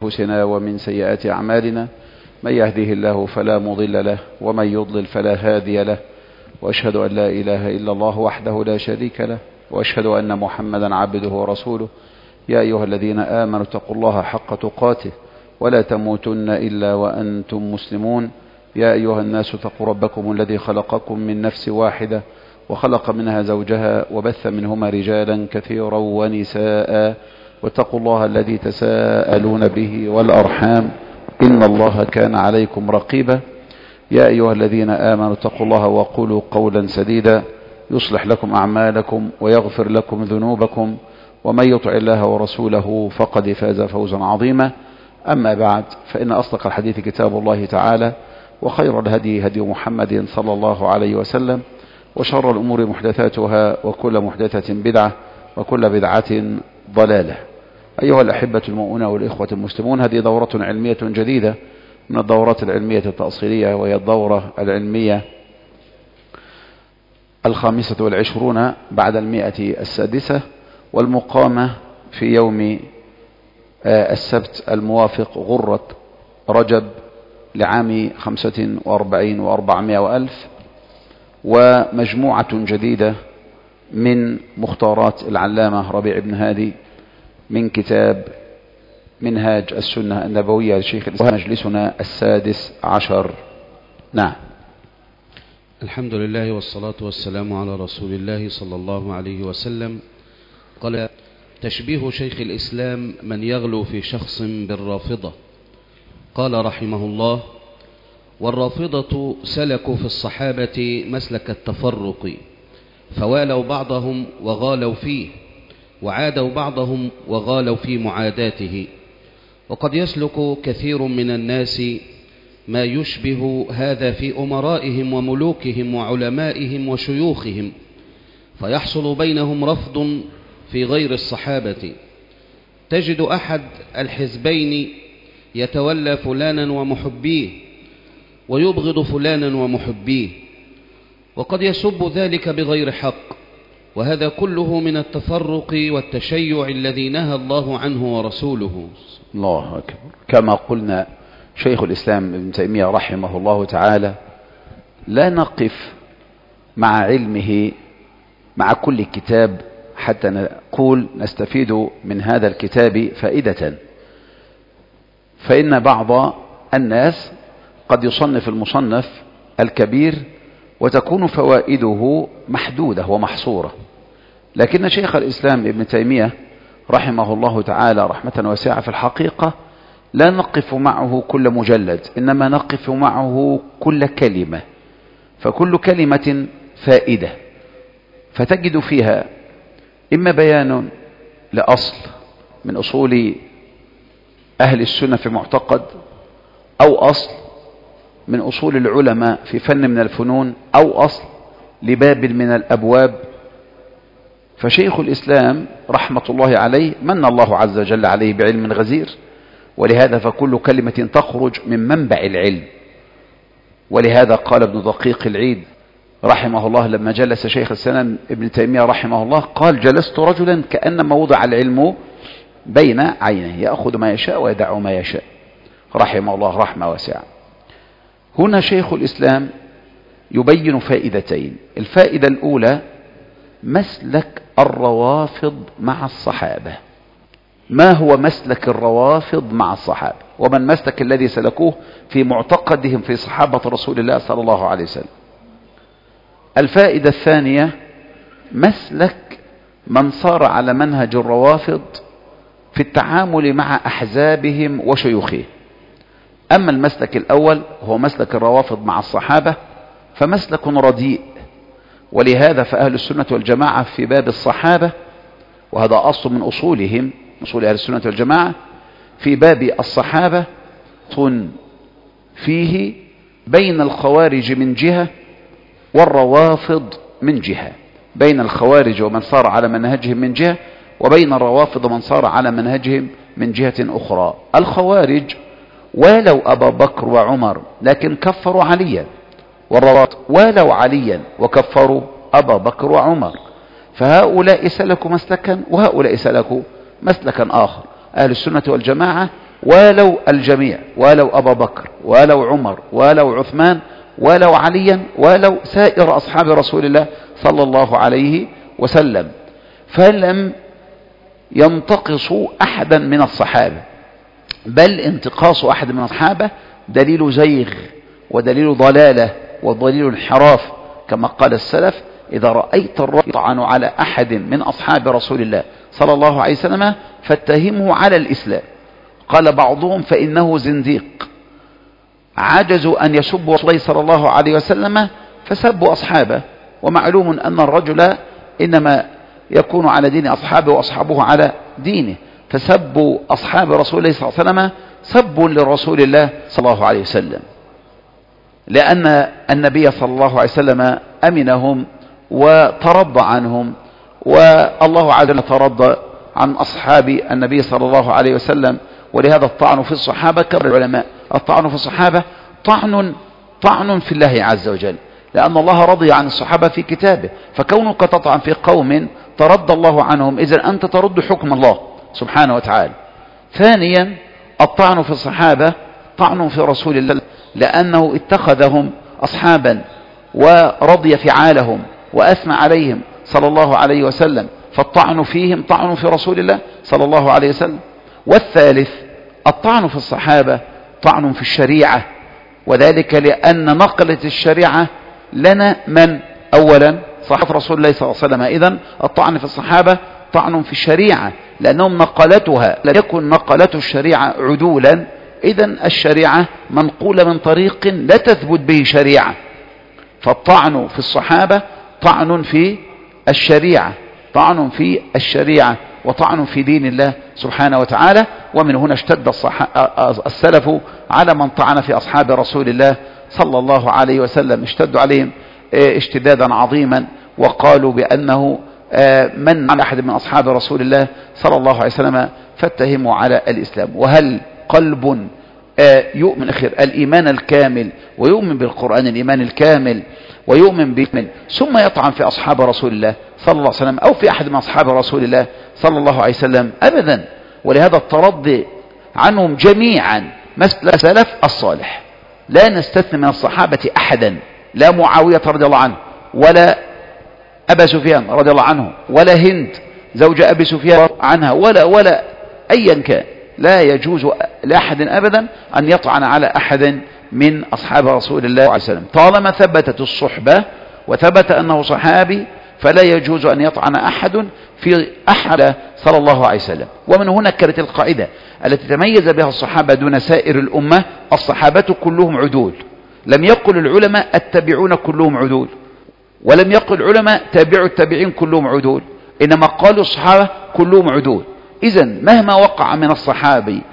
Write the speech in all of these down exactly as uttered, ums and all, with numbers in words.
أنفسنا ومن سيئات أعمالنا، من يهده الله فلا مضل له ومن يضلل فلا هادي له، وأشهد أن لا إله إلا الله وحده لا شريك له، وأشهد أن محمدا عبده ورسوله. يا أيها الذين آمنوا اتقوا الله حق تقاته ولا تموتن إلا وأنتم مسلمون. يا أيها الناس اتقوا ربكم الذي خلقكم من نفس واحدة وخلق منها زوجها وبث منهما رجالا كثيرا ونساء، واتقوا الله الذي تساءلون به والأرحام إن الله كان عليكم رقيبا. يا أيها الذين آمنوا اتقوا الله وقولوا قولا سديدا يصلح لكم أعمالكم ويغفر لكم ذنوبكم، ومن يطع الله ورسوله فقد فاز فوزا عظيما. أما بعد، فإن أصدق الحديث كتاب الله تعالى، وخير الهدي هدي محمد صلى الله عليه وسلم، وشر الأمور محدثاتها، وكل محدثة بدعة، وكل بدعة ضلالة. أيها الأحبة المؤمنون والإخوة المسلمون، هذه دورة علمية جديدة من الدورات العلمية التأصيلية، وهي الدورة العلمية الخامسة والعشرون بعد المئة السادسة، والمقامة في يوم السبت الموافق غرة رجب لعام خمسة وأربعين وأربعمائة وألف، ومجموعة جديدة من مختارات العلامة ربيع بن هادي من كتاب منهاج السنة النبوية لشيخ الإسلام، مجلسنا السادس عشر. نعم. الحمد لله والصلاة والسلام على رسول الله صلى الله عليه وسلم. قال: تشبيه شيخ الإسلام من يغلو في شخص بالرافضة. قال رحمه الله: والرافضة سلكوا في الصحابة مسلك التفرق، فوالوا بعضهم وغالوا فيه، وعادوا بعضهم وغالوا في معاداته. وقد يسلك كثير من الناس ما يشبه هذا في أمرائهم وملوكهم وعلمائهم وشيوخهم، فيحصل بينهم رفض في غير الصحابة. تجد أحد الحزبين يتولى فلانا ومحبيه، ويبغض فلانا ومحبيه، وقد يسب ذلك بغير حق، وهذا كله من التفرق والتشيع الذي نهى الله عنه ورسوله. الله أكبر. كما قلنا، شيخ الإسلام ابن تيمية رحمه الله تعالى لا نقف مع علمه مع كل كتاب حتى نقول نستفيد من هذا الكتاب فائدة، فإن بعض الناس قد يصنف المصنف الكبير وتكون فوائده محدودة ومحصورة، لكن شيخ الإسلام ابن تيمية رحمه الله تعالى رحمة واسعة في الحقيقة لا نقف معه كل مجلد، إنما نقف معه كل كلمة، فكل كلمة فائدة، فتجد فيها إما بيان لأصل من أصول أهل السنة في معتقد، أو أصل من أصول العلماء في فن من الفنون، أو أصل لباب من الأبواب. فشيخ الإسلام رحمة الله عليه من الله عز وجل عليه بعلم غزير، ولهذا فكل كلمة تخرج من منبع العلم. ولهذا قال ابن دقيق العيد رحمه الله لما جلس شيخ الإسلام ابن تيمية رحمه الله، قال: جلست رجلا كأنما وضع العلم بين عينيه، يأخذ ما يشاء ويدع ما يشاء، رحمه الله رحمة واسعة. هنا شيخ الإسلام يبين فائدتين. الفائدة الأولى مسلك الروافض مع الصحابة. ما هو مسلك الروافض مع الصحابة، وما المسلك الذي سلكوه في معتقدهم في صحابة رسول الله صلى الله عليه وسلم. الفائدة الثانية مسلك من صار على منهج الروافض في التعامل مع أحزابهم وشيوخهم. أما المسلك الأول هو مسلك الروافض مع الصحابة فمسلك رديء، ولهذا فأهل السنة والجماعة في باب الصحابة، وهذا أصل من أصولهم، أصول أهل السنة والجماعة، في باب الصحابة فيه بين الخوارج من جهة والروافض من جهة، بين الخوارج ومن صار على منهجهم من جهة، وبين الروافض ومن صار على منهجهم من جهة أخرى. الخوارج والوا أبا بكر وعمر لكن كفروا عليا، والروافض والوا عليا وكفروا أبا بكر وعمر، فهؤلاء سلكوا مسلكا وهؤلاء سلكوا مسلكا آخر. أهل السنة والجماعة ولو الجميع، ولو أبا بكر ولو عمر ولو عثمان ولو عليا ولو سائر أصحاب رسول الله صلى الله عليه وسلم، فلم ينتقصوا أحدا من الصحابة، بل انتقاص أحد من الصحابة دليل زيغ ودليل ضلالة ودليل انحراف، كما قال السلف: إذا رأيت الرجل يطعن على أحد من أصحاب رسول الله صلى الله عليه وسلم فاتهمه على الإسلام. قال بعضهم: فإنه زنديق. عجزوا أن يسبوا رسول الله صلى الله عليه وسلم فسبوا أصحابه، ومعلوم أن الرجل إنما يكون على دين أصحابه وأصحابه على دينه، فسبوا أصحاب رسول الله صلى الله عليه وسلم سب لرسول الله صلى الله عليه وسلم، لأن النبي صلى الله عليه وسلم أمنهم وترضى عنهم، والله عز وجل ترضى عن أصحاب النبي صلى الله عليه وسلم. ولهذا الطعن في الصحابة كما العلماء: الطعن في الصحابة طعن طعن في الله عز وجل، لأن الله رضي عن الصحابة في كتابه، فكونك تطعن في قوم ترضى الله عنهم إذن أنت ترد حكم الله سبحانه وتعالى. ثانيا، الطعن في الصحابة طعن في رسول الله، لأنه اتخذهم أصحابا ورضي فعالهم وأثنى عليهم صلى الله عليه وسلم، فالطعن فيهم طعن في رسول الله صلى الله عليه وسلم. والثالث، الطعن في الصحابة طعن في الشريعة، وذلك لأن نقلة الشريعة لنا من أولا صحابة رسول الله صلى الله عليه وسلم، إذن الطعن في الصحابة طعن في الشريعة، لأنهم نقلتها لم يكن نقلة الشريعة عدولا، إذن الشريعة منقولة من طريق لا تثبت به شريعة، فالطعن في الصحابة طعن في الشريعة، طعن في الشريعة وطعن في دين الله سبحانه وتعالى. ومن هنا اشتد السلف على من طعن في أصحاب رسول الله صلى الله عليه وسلم، اشتدوا عليهم اشتدادا عظيما، وقالوا بأنه من على أحد من أصحاب رسول الله صلى الله عليه وسلم فاتهموا على الإسلام. وهل قلب يؤمن أخير الإيمان الكامل ويؤمن بالقرآن الإيمان الكامل ويؤمن بمن ثم يطعن في أصحاب رسول الله صلى الله عليه وسلم أو في أحد من أصحاب رسول الله صلى الله عليه وسلم؟ أبدا. ولهذا الترضي عنهم جميعا مثل السلف الصالح، لا نستثني من الصحابة أحدا، لا معاوية رضي الله عنه ولا أبا سفيان رضي الله عنه ولا هند زوج أبي سفيان عنها ولا ولا أيا كان، لا يجوز لأحد أبدا أن يطعن على أحد من أصحاب رسول الله عليه وسلم، طالما ثبتت الصحبة وثبت أنه صحابي فلا يجوز أن يطعن أحد في أحد صلى الله عليه وسلم. ومن هنا كانت القاعدة التي تميز بها الصحابة دون سائر الأمة: الصحابة كلهم عدول. لم يقل العلماء التابعون كلهم عدول، ولم يقل العلماء تابعوا التابعين كلهم عدول، إنما قالوا الصحابة كلهم عدول. إذن مهما وقع من الصحابي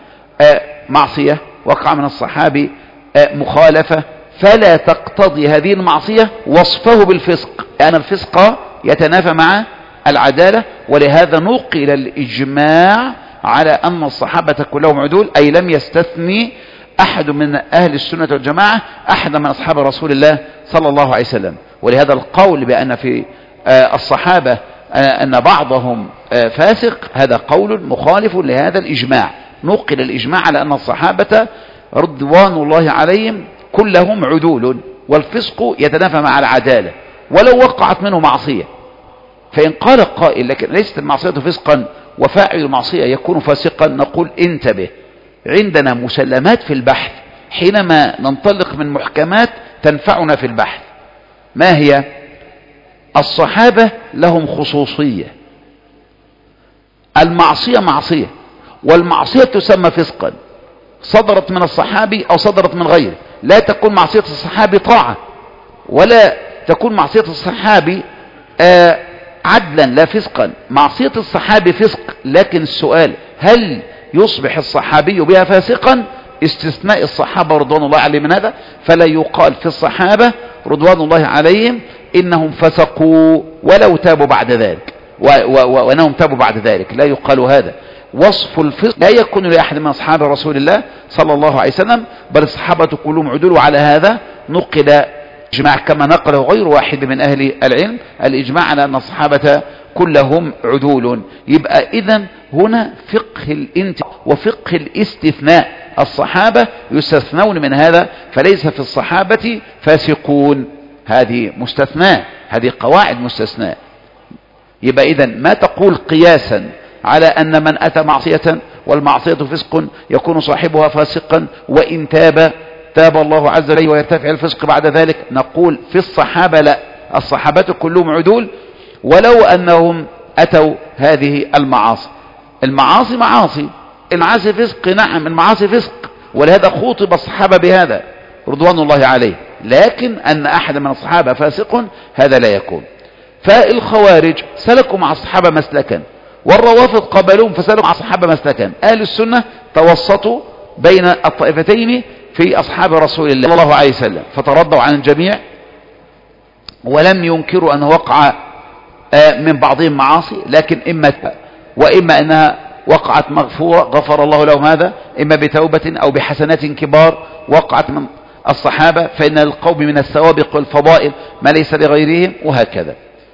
معصية، وقع من الصحابي مخالفة، فلا تقتضي هذه المعصية وصفه بالفسق، لأن الفسق يتنافى مع العدالة. ولهذا نقل الإجماع على أن الصحابة كلهم عدول، أي لم يستثني أحد من أهل السنة والجماعة أحد من أصحاب رسول الله صلى الله عليه وسلم. ولهذا القول بأن في الصحابة أن بعضهم فاسق هذا قول مخالف لهذا الإجماع. نقل الإجماع على أن الصحابة رضوان الله عليهم كلهم عدول، والفسق يتنافى مع العدالة ولو وقعت منه معصية. فإن قال قائل لكن ليست المعصية فسقا وفاعل المعصية يكون فاسقا، نقول انتبه، عندنا مسلمات في البحث حينما ننطلق من محكمات تنفعنا في البحث. ما هي؟ الصحابة لهم خصوصية، المعصية معصية، والمعصية تسمى فسقا صدرت من الصحابي أو صدرت من غيره. لا تكون معصية الصحابي طاعة، ولا تكون معصية الصحابي آه عدلا لا فسقا. معصية الصحابي فسق، لكن السؤال هل يصبح الصحابي بها فاسقا؟ استثناء الصحابة رضوان الله عليهم من هذا، فلا يقال في الصحابة رضوان الله عليهم إنهم فسقوا ولو تابوا بعد ذلك وأنهم تابوا بعد ذلك، لا يقال هذا. وصف الفسق لا يكون لأحد من أصحاب رسول الله صلى الله عليه وسلم، بل الصحابة كلهم عدول. وعلى هذا نقل إجماع كما نقله غير واحد من أهل العلم، الإجماع على أن الصحابة كلهم عدول. يبقى إذن هنا فقه الانتقاء وفقه الاستثناء. الصحابة يستثنون من هذا، فليس في الصحابة فاسقون، هذه مستثناء، هذه قواعد مستثناء. يبقى إذن ما تقول قياسا على أن من أتى معصية والمعصية فسق يكون صاحبها فاسقا وإن تاب تاب الله عز وجل ويرتفع الفسق بعد ذلك، نقول في الصحابة لا، الصحابة كلهم عدول ولو أنهم أتوا هذه المعاصي. المعاصي معاصي، المعاصي فسق، نعم المعاصي فسق، ولهذا خوطب الصحابة بهذا رضوان الله عليه، لكن أن أحد من الصحابة فاسق هذا لا يكون. فالخوارج سلكوا مع الصحابة مسلكا، والروافض قبلوهم فسلكوا مع الصحابة مسلكا. أهل السنة توسطوا بين الطائفتين في أصحاب رسول الله صلى الله عليه وسلم، فترضوا عن الجميع ولم ينكروا أنه وقع من بعضهم معاصي، لكن إما وإما أنها وقعت مغفورة غفر الله لهم هذا، إما بتوبة أو بحسنات كبار وقعت من الصحابة، فإن القوم من السوابق والفضائل ما ليس لغيرهم، وهكذا.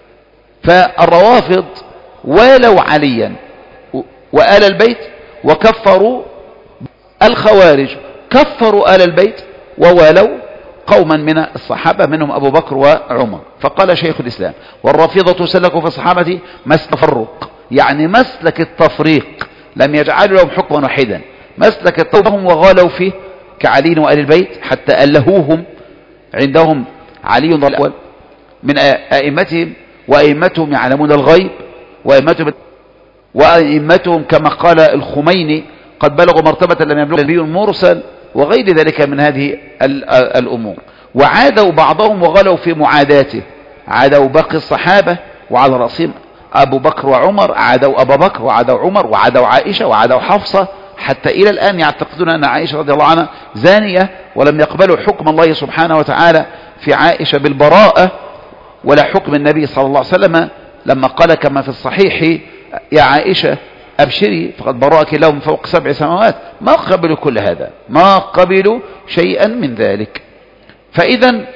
فالروافض والوا عليا وآل البيت وكفروا الخوارج، كفروا آل البيت ووالوا قوما من الصحابة منهم أبو بكر وعمر. فقال شيخ الإسلام: والرافضة سلكوا في الصحابة مسلك التفرق، يعني مسلك التفريق، لم يجعلوا لهم حكما واحدا، مسلك التوبهم وغالوا فيه كعلي وآل البيت حتى ألهوهم. عندهم علي الأول من أئمتهم، وأئمتهم يعلمون الغيب، وأئمتهم, وأئمتهم كما قال الخميني قد بلغوا مرتبة لم يبلغ النبي المرسل، وغير ذلك من هذه الأمور. وعادوا بعضهم وغلوا في معاداته، عادوا باقي الصحابة وعلى رأسهم أبو بكر وعمر، عادوا أبا بكر وعادوا عمر وعادوا عائشة وعادوا حفصة، حتى إلى الآن يعتقدون أن عائشة رضي الله عنها زانية، ولم يقبلوا حكم الله سبحانه وتعالى في عائشة بالبراءة، ولا حكم النبي صلى الله عليه وسلم لما قال كما في الصحيح: يا عائشة أبشري فقد برأك الله من فوق سبع سماوات. ما قبلوا كل هذا، ما قبلوا شيئا من ذلك. فإذا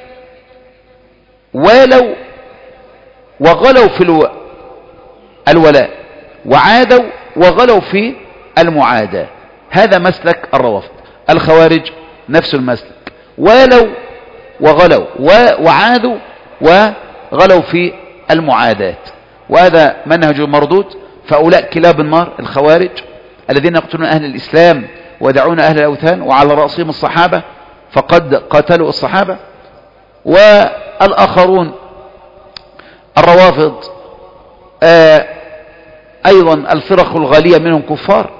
والوا وغلوا في الولاء، وعادوا وغلوا في المعاداة، هذا مسلك الروافض. الخوارج نفس المسلك، والوا وغلوا وعادوا وغلوا في المعاداة، وهذا منهج مردود. فأولاء كلاب النار الخوارج الذين يقتلون أهل الإسلام ودعون أهل الأوثان، وعلى رأسهم الصحابة، فقد قتلوا الصحابة. والآخرون الروافض آه أيضا الفرق الغالية منهم كفار،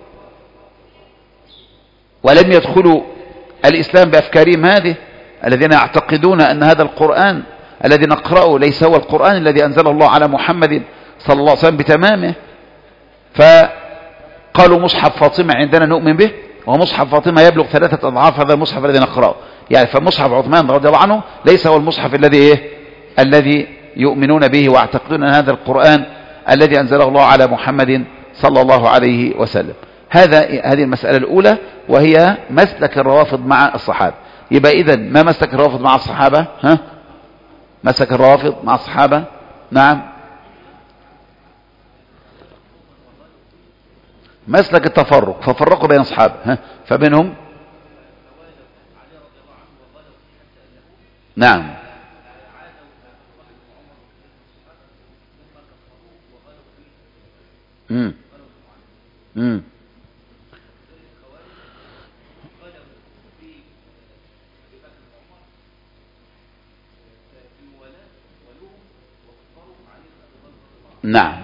ولم يدخلوا الإسلام بأفكارهم هذه، الذين يعتقدون أن هذا القرآن الذي نقرأه ليس هو القرآن الذي أنزل الله على محمد صلى الله عليه وسلم بتمامه. فقالوا مصحف فاطمة عندنا نؤمن به، ومصحف فاطمة يبلغ ثلاثة أضعاف هذا المصحف الذي نقرأه، يعني فمصحف عثمان رضي الله عنه ليس هو المصحف الذي إيه؟ الذي يؤمنون به ويعتقدون أن هذا القرآن الذي أنزله الله على محمد صلى الله عليه وسلم. هذا هذه المسألة الأولى، وهي مسلك الروافض مع الصحابة. يبقى إذن ما مسلك الروافض مع الصحابة؟ ها؟ مسلك الروافض مع الصحابة، نعم، مسلك التفرق، ففرقوا بين الصحابة، ها؟ فبينهم نعم امم امم نعم.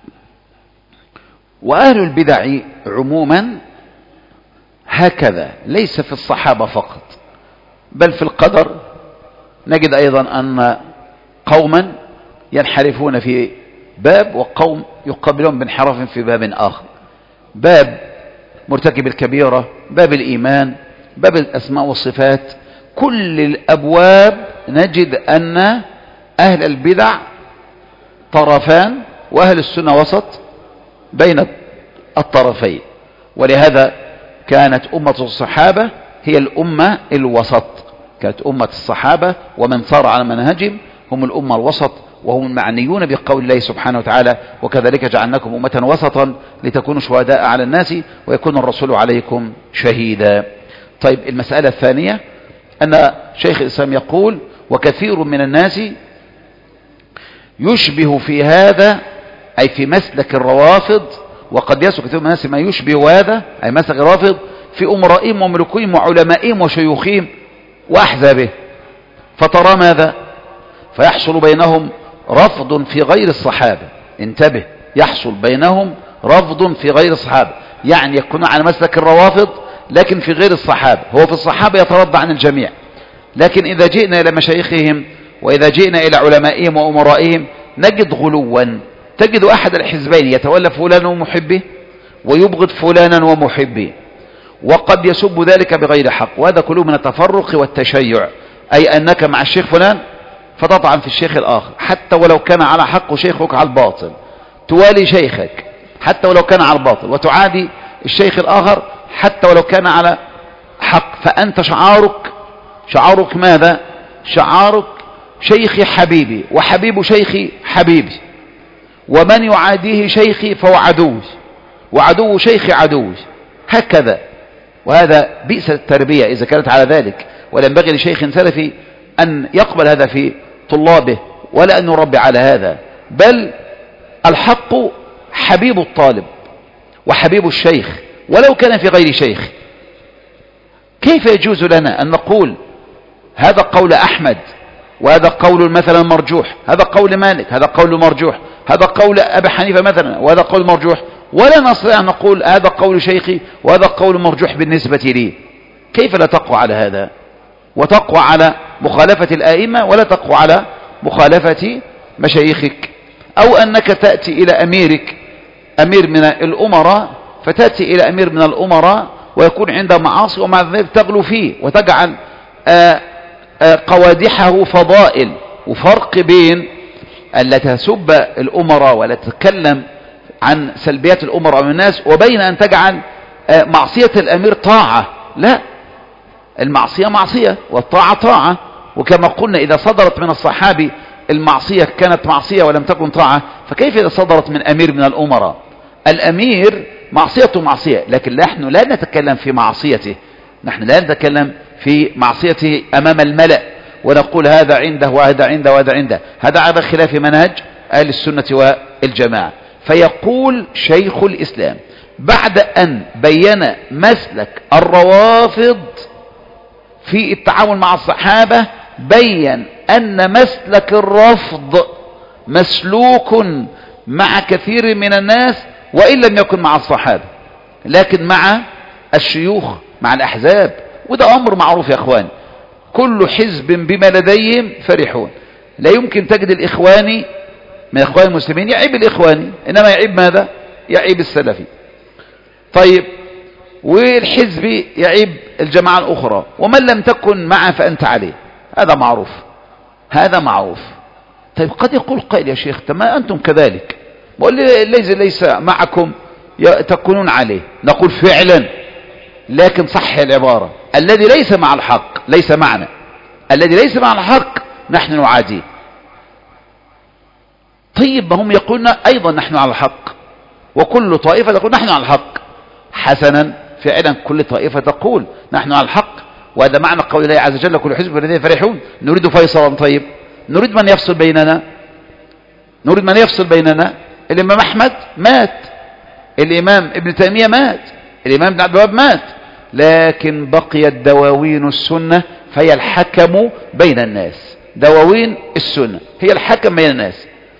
وأهل البدع عموما هكذا، ليس في الصحابة فقط، بل في القدر نجد أيضا أن قوما ينحرفون في باب، وقوم يقابلون بانحراف في باب آخر. باب مرتكب الكبيرة، باب الإيمان، باب الأسماء والصفات، كل الأبواب نجد أن أهل البدع طرفان، وأهل السنة وسط بين الطرفين. ولهذا كانت أمة الصحابة هي الأمة الوسط، كانت أمة الصحابة ومن صار على منهجهم هم الأمة الوسط، وهم المعنيون بقول الله سبحانه وتعالى وكذلك جعلناكم أمة وسطا لتكونوا شهداء على الناس ويكون الرسول عليكم شهيدا. طيب المسألة الثانية أن شيخ الإسلام يقول وكثير من الناس يشبه في هذا أي في مسلك الروافض، وقد يسلك كثير من الناس ما يشبه هذا أي مسلك الروافض في أمرائهم وملوكهم وعلمائهم وشيوخهم وأحزابه، فترى ماذا؟ فيحصل بينهم رفض في غير الصحابة. انتبه، يحصل بينهم رفض في غير الصحابة، يعني يكون على مسلك الروافض لكن في غير الصحابة. هو في الصحابة يترضى عن الجميع، لكن إذا جئنا إلى مشايخهم وإذا جئنا إلى علمائهم وأمرائهم نجد غلوا. تجد أحد الحزبين يتولى فلانا ومحبه ويبغض فلانا ومحبه، وقد يسب ذلك بغير حق، وهذا كله من التفرق والتشيع، أي أنك مع الشيخ فلان فتطعن في الشيخ الآخر حتى ولو كان على حق وشيخك على الباطل، توالي شيخك حتى ولو كان على الباطل وتعادي الشيخ الآخر حتى ولو كان على حق. فأنت شعارك شعارك ماذا؟ شعارك شيخي حبيبي وحبيب شيخي حبيبي، ومن يعاديه شيخي فهو عدوي وعدو شيخي عدوي، هكذا. وهذا بئس التربية إذا كانت على ذلك، ولا ينبغي لشيخ سلفي أن يقبل هذا في طلابه ولا أن يربي على هذا، بل الحق حبيب الطالب وحبيب الشيخ ولو كان في غير شيخ. كيف يجوز لنا أن نقول هذا قول أحمد وهذا قول مثلا مرجوح، هذا قول مالك، هذا قول مرجوح، هذا قول أبي حنيفة مثلا وهذا قول مرجوح، ولا نستطيع أن نقول هذا قول شيخي وهذا قول مرجوح بالنسبة لي؟ كيف لا تقوى على هذا وتقوى على مخالفة الآئمة ولا تقوى على مخالفة مشايخك؟ أو أنك تأتي إلى أميرك، أمير من الأمراء، فتأتي إلى أمير من الأمراء ويكون عنده معاصي ومع ذلك تغلو فيه وتجعل آآ آآ قوادحه فضائل. وفرق بين أن لا تسب الأمراء ولا تتكلم عن سلبيات الأمراء من الناس وبين أن تجعل معصية الأمير طاعة. لا، المعصية معصية والطاعة طاعة، وكما قلنا إذا صدرت من الصحابي المعصية كانت معصية ولم تكن طاعة، فكيف إذا صدرت من أمير من الأمراء؟ الأمير معصيته معصية، لكن نحن لا نتكلم في معصيته، نحن لا نتكلم في معصيته أمام الملأ ونقول هذا عنده وهذا عنده وهذا عنده، هذا على خلاف منهج أهل السنة والجماعة. فيقول شيخ الإسلام بعد أن بين مسلك الروافض في التعامل مع الصحابة، بين أن مسلك الرفض مسلوك مع كثير من الناس وإن لم يكن مع الصحابة لكن مع الشيوخ مع الأحزاب. وده أمر معروف يا أخواني، كل حزب بما لديهم فرحون. لا يمكن تجد الإخواني من إخوان المسلمين يعيب الإخواني، إنما يعيب ماذا؟ يعيب السلفي. طيب، والحزبي يعيب الجماعة الأخرى، ومن لم تكن معه فأنت عليه، هذا معروف، هذا معروف. طيب قد يقول قائل يا شيخ ما أنتم كذلك، ليس ليس معكم تكونون عليه. نقول فعلا، لكن صح العبارة، الذي ليس مع الحق ليس معنا، الذي ليس مع الحق نحن نعاديه. طيب ما هم يقولون أيضا نحن على الحق، وكل طائفة تقول نحن على الحق. حسنا، فعلا كل طائفة تقول نحن على الحق، وهذا معنى قول الله عز وجل كل حزب بما فرحون. نريد فيصلا. طيب نريد من يفصل بيننا، نريد من يفصل بيننا. الإمام أحمد مات، الإمام ابن تيمية مات، الإمام ابن عبد الوهاب مات، لكن بقيت دواوين السنة فهي الحكم بين الناس. دواوين السنة هي الحكم بين الناس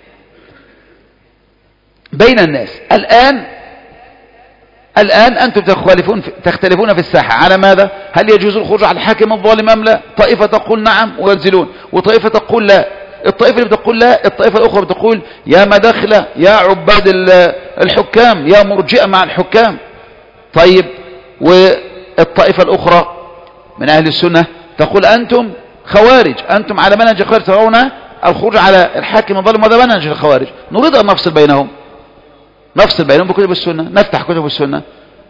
بين الناس الآن الآن أنتم تختلفون في تختلفون في الساحة على ماذا؟ هل يجوز الخروج على الحاكم الظالم أم لا؟ طائفة تقول نعم وينزلون، وطائفة تقول لا. الطائفة اللي بتقول لا، الطائفة الأخرى بتقول يا مداخلة، يا عباد الحكام، يا مرجئة مع الحكام. طيب، والطائفة الأخرى من أهل السنة تقول أنتم خوارج، أنتم على منهج الخوارج، ترون الخروج على الحاكم الظالم، وهذا منهج الخوارج. نريد أن نفصل بينهم، نفصل بينهم بكتب السنة، نفتح كتب السنة.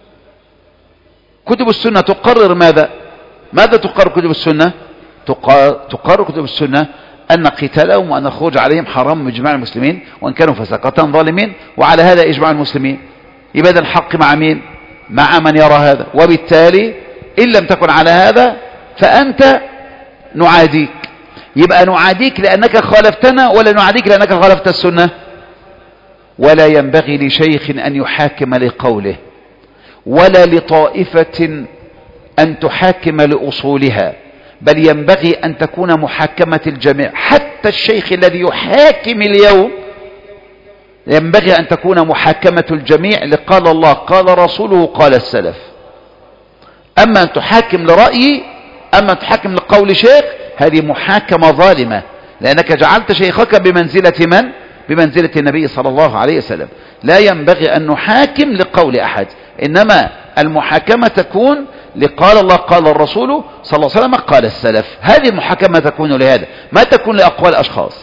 كتب السنة تقرر ماذا؟ ماذا تقرر كتب السنة؟ تقرر كتب السنة أن قتالهم وأن الخروج عليهم حرام بإجماع المسلمين وأن كانوا فسقة ظالمين، وعلى هذا إجماع المسلمين. يبقى الحق مع مين؟ مع من يرى هذا. وبالتالي إن لم تكن على هذا فأنت نعاديك. يبقى نعاديك لأنك خالفتنا ولا نعاديك لأنك خالفت السنة؟ ولا ينبغي لشيخ أن يحاكم لقوله ولا لطائفة أن تحاكم لأصولها، بل ينبغي أن تكون محاكمة الجميع. حتى الشيخ الذي يحاكم اليوم ينبغي أن تكون محاكمة الجميع لقال الله قال رسوله قال السلف. أما أن تحاكم لرأيي، أما أن تحاكم لقول شيخ، هذه محاكمة ظالمة، لأنك جعلت شيخك بمنزلة من؟ بمنزلة النبي صلى الله عليه وسلم. لا ينبغي أن نحاكم لقول أحد، إنما المحاكمة تكون لقال الله قال الرسول صلى الله عليه وسلم قال السلف. هذه المحاكمة تكون لهذا، ما تكون لأقوال أشخاص،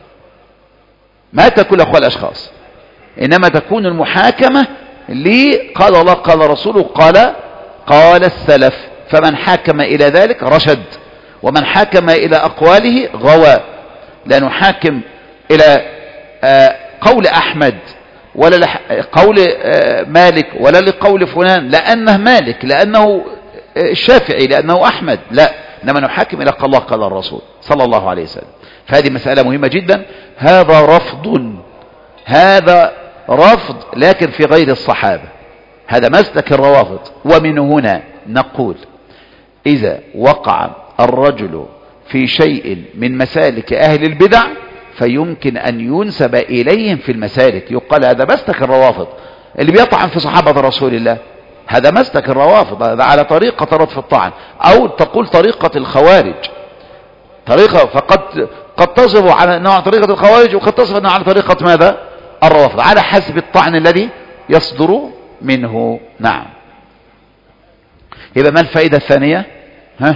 ما تكون لأقوال أشخاص، إنما تكون المحاكمة لقال الله قال الرسول قال قال السلف. فمن حاكم إلى ذلك رشد، ومن حاكم إلى أقواله غوى. لا نحاكم إلى قول أحمد ولا لقول مالك ولا لقول فلان لأنه مالك، لأنه الشافعي، لأنه أحمد، لا، إنما نحاكم إلى قال الله قال الرسول صلى الله عليه وسلم. فهذه مسألة مهمة جدا. هذا رفض، هذا رفض لكن في غير الصحابة، هذا مسلك الروافض. ومن هنا نقول إذا وقع الرجل في شيء من مسالك أهل البدع فيمكن أن ينسب إليهم في المسالك، يقال هذا مسلك الروافض اللي بيطعن في صحابة رسول الله، هذا مسلك الروافض، هذا على طريقة رد الطعن، أو تقول طريقة الخوارج، طريقة فقد قد تصف على نوع طريقة الخوارج وقد تصف أنه على طريقة ماذا؟ الروافض، على حسب الطعن الذي يصدر منه. نعم. يبقى ما الفائدة الثانية؟ ها؟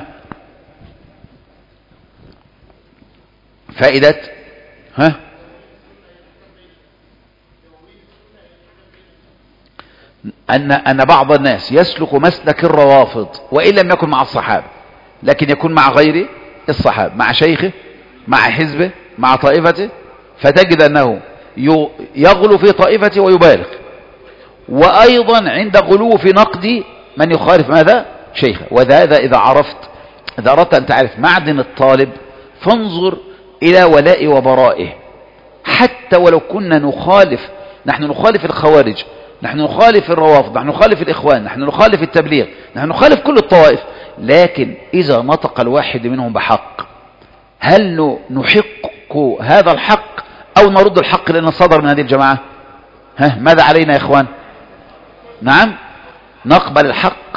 فائدة ها؟ أن أن بعض الناس يسلك مسلك الروافض وإن لم يكن مع الصحابة، لكن يكون مع غير الصحابة، مع شيخه، مع حزبه، مع طائفته، فتجد أنه يغلو في طائفته ويبالغ، وأيضا عند غلو في نقد من يخالف ماذا؟ شيخه. وهذا إذا عرفت، إذا أردت أن تعرف معدن الطالب فانظر إلى ولاء وبرائه. حتى ولو كنا نخالف، نحن نخالف الخوارج، نحن نخالف الروافض، نحن نخالف الإخوان، نحن نخالف التبليغ، نحن نخالف كل الطوائف، لكن إذا نطق الواحد منهم بحق هل نحق هذا الحق أو نرد الحق لأنه صدر من هذه الجماعة؟ ها، ماذا علينا يا إخوان؟ نعم، نقبل الحق،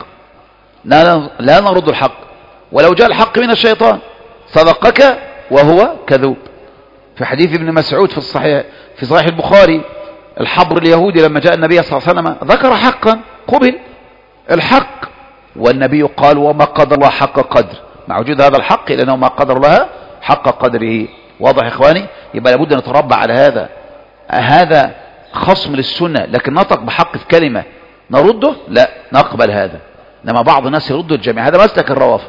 لا, لا نرد الحق. ولو جاء الحق من الشيطان صدقك وهو كذوب. في حديث ابن مسعود في الصحيح في صحيح البخاري، الحبر اليهودي لما جاء النبي صلى الله عليه وسلم ذكر حقا قبل الحق، والنبي قال وما قدر الله حق قدر، مع وجود هذا الحق لأنه ما قدر الله حق قدره. واضح يا إخواني؟ يبقى لابد أن نتربى على هذا. هذا خصم للسنة، لكن نطق بحق في كلمة نرده؟ لا، نقبل هذا. إنما بعض الناس يرد الجميع، هذا مسلك الروافض.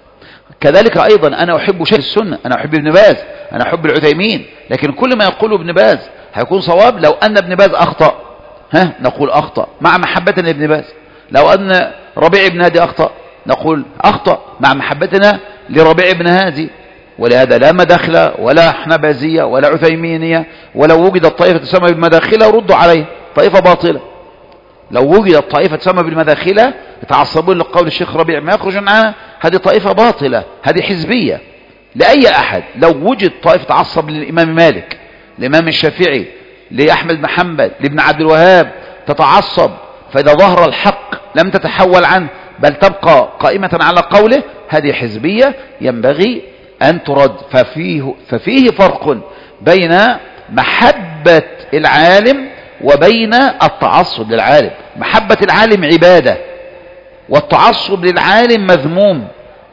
كذلك أيضا أنا أحب شيخ السنة، أنا أحب ابن باز، أنا أحب العثيمين، لكن كل ما يقوله ابن باز هيكون صواب. لو أن ابن باز أخطأ ها نقول أخطأ مع محبتنا لابن باز. لو أن ربيع بن هادي أخطأ نقول أخطأ مع محبتنا لربيع بن هادي. ولهذا لا مداخلة ولا حنبازية ولا عثيمينية، ولو وجدت طائفة تسمى بالمداخلة ردوا عليه، طائفة باطلة. لو وجدت طائفة تسمى بالمداخلة يتعصبون لقول الشيخ ربيع ما يخرج عنها، هذه طائفة باطلة، هذه حزبية لأي أحد. لو وجد طائفة تعصب للإمام مالك، للإمام الشافعي، لأحمد بن حنبل، لابن عبد الوهاب، تتعصب، فإذا ظهر الحق لم تتحول عنه بل تبقى قائمة على قوله، هذه حزبية ينبغي أن ترد. ففيه, ففيه فرق بين محبة العالم وبين التعصب للعالم. محبة العالم عبادة، والتعصب للعالم مذموم.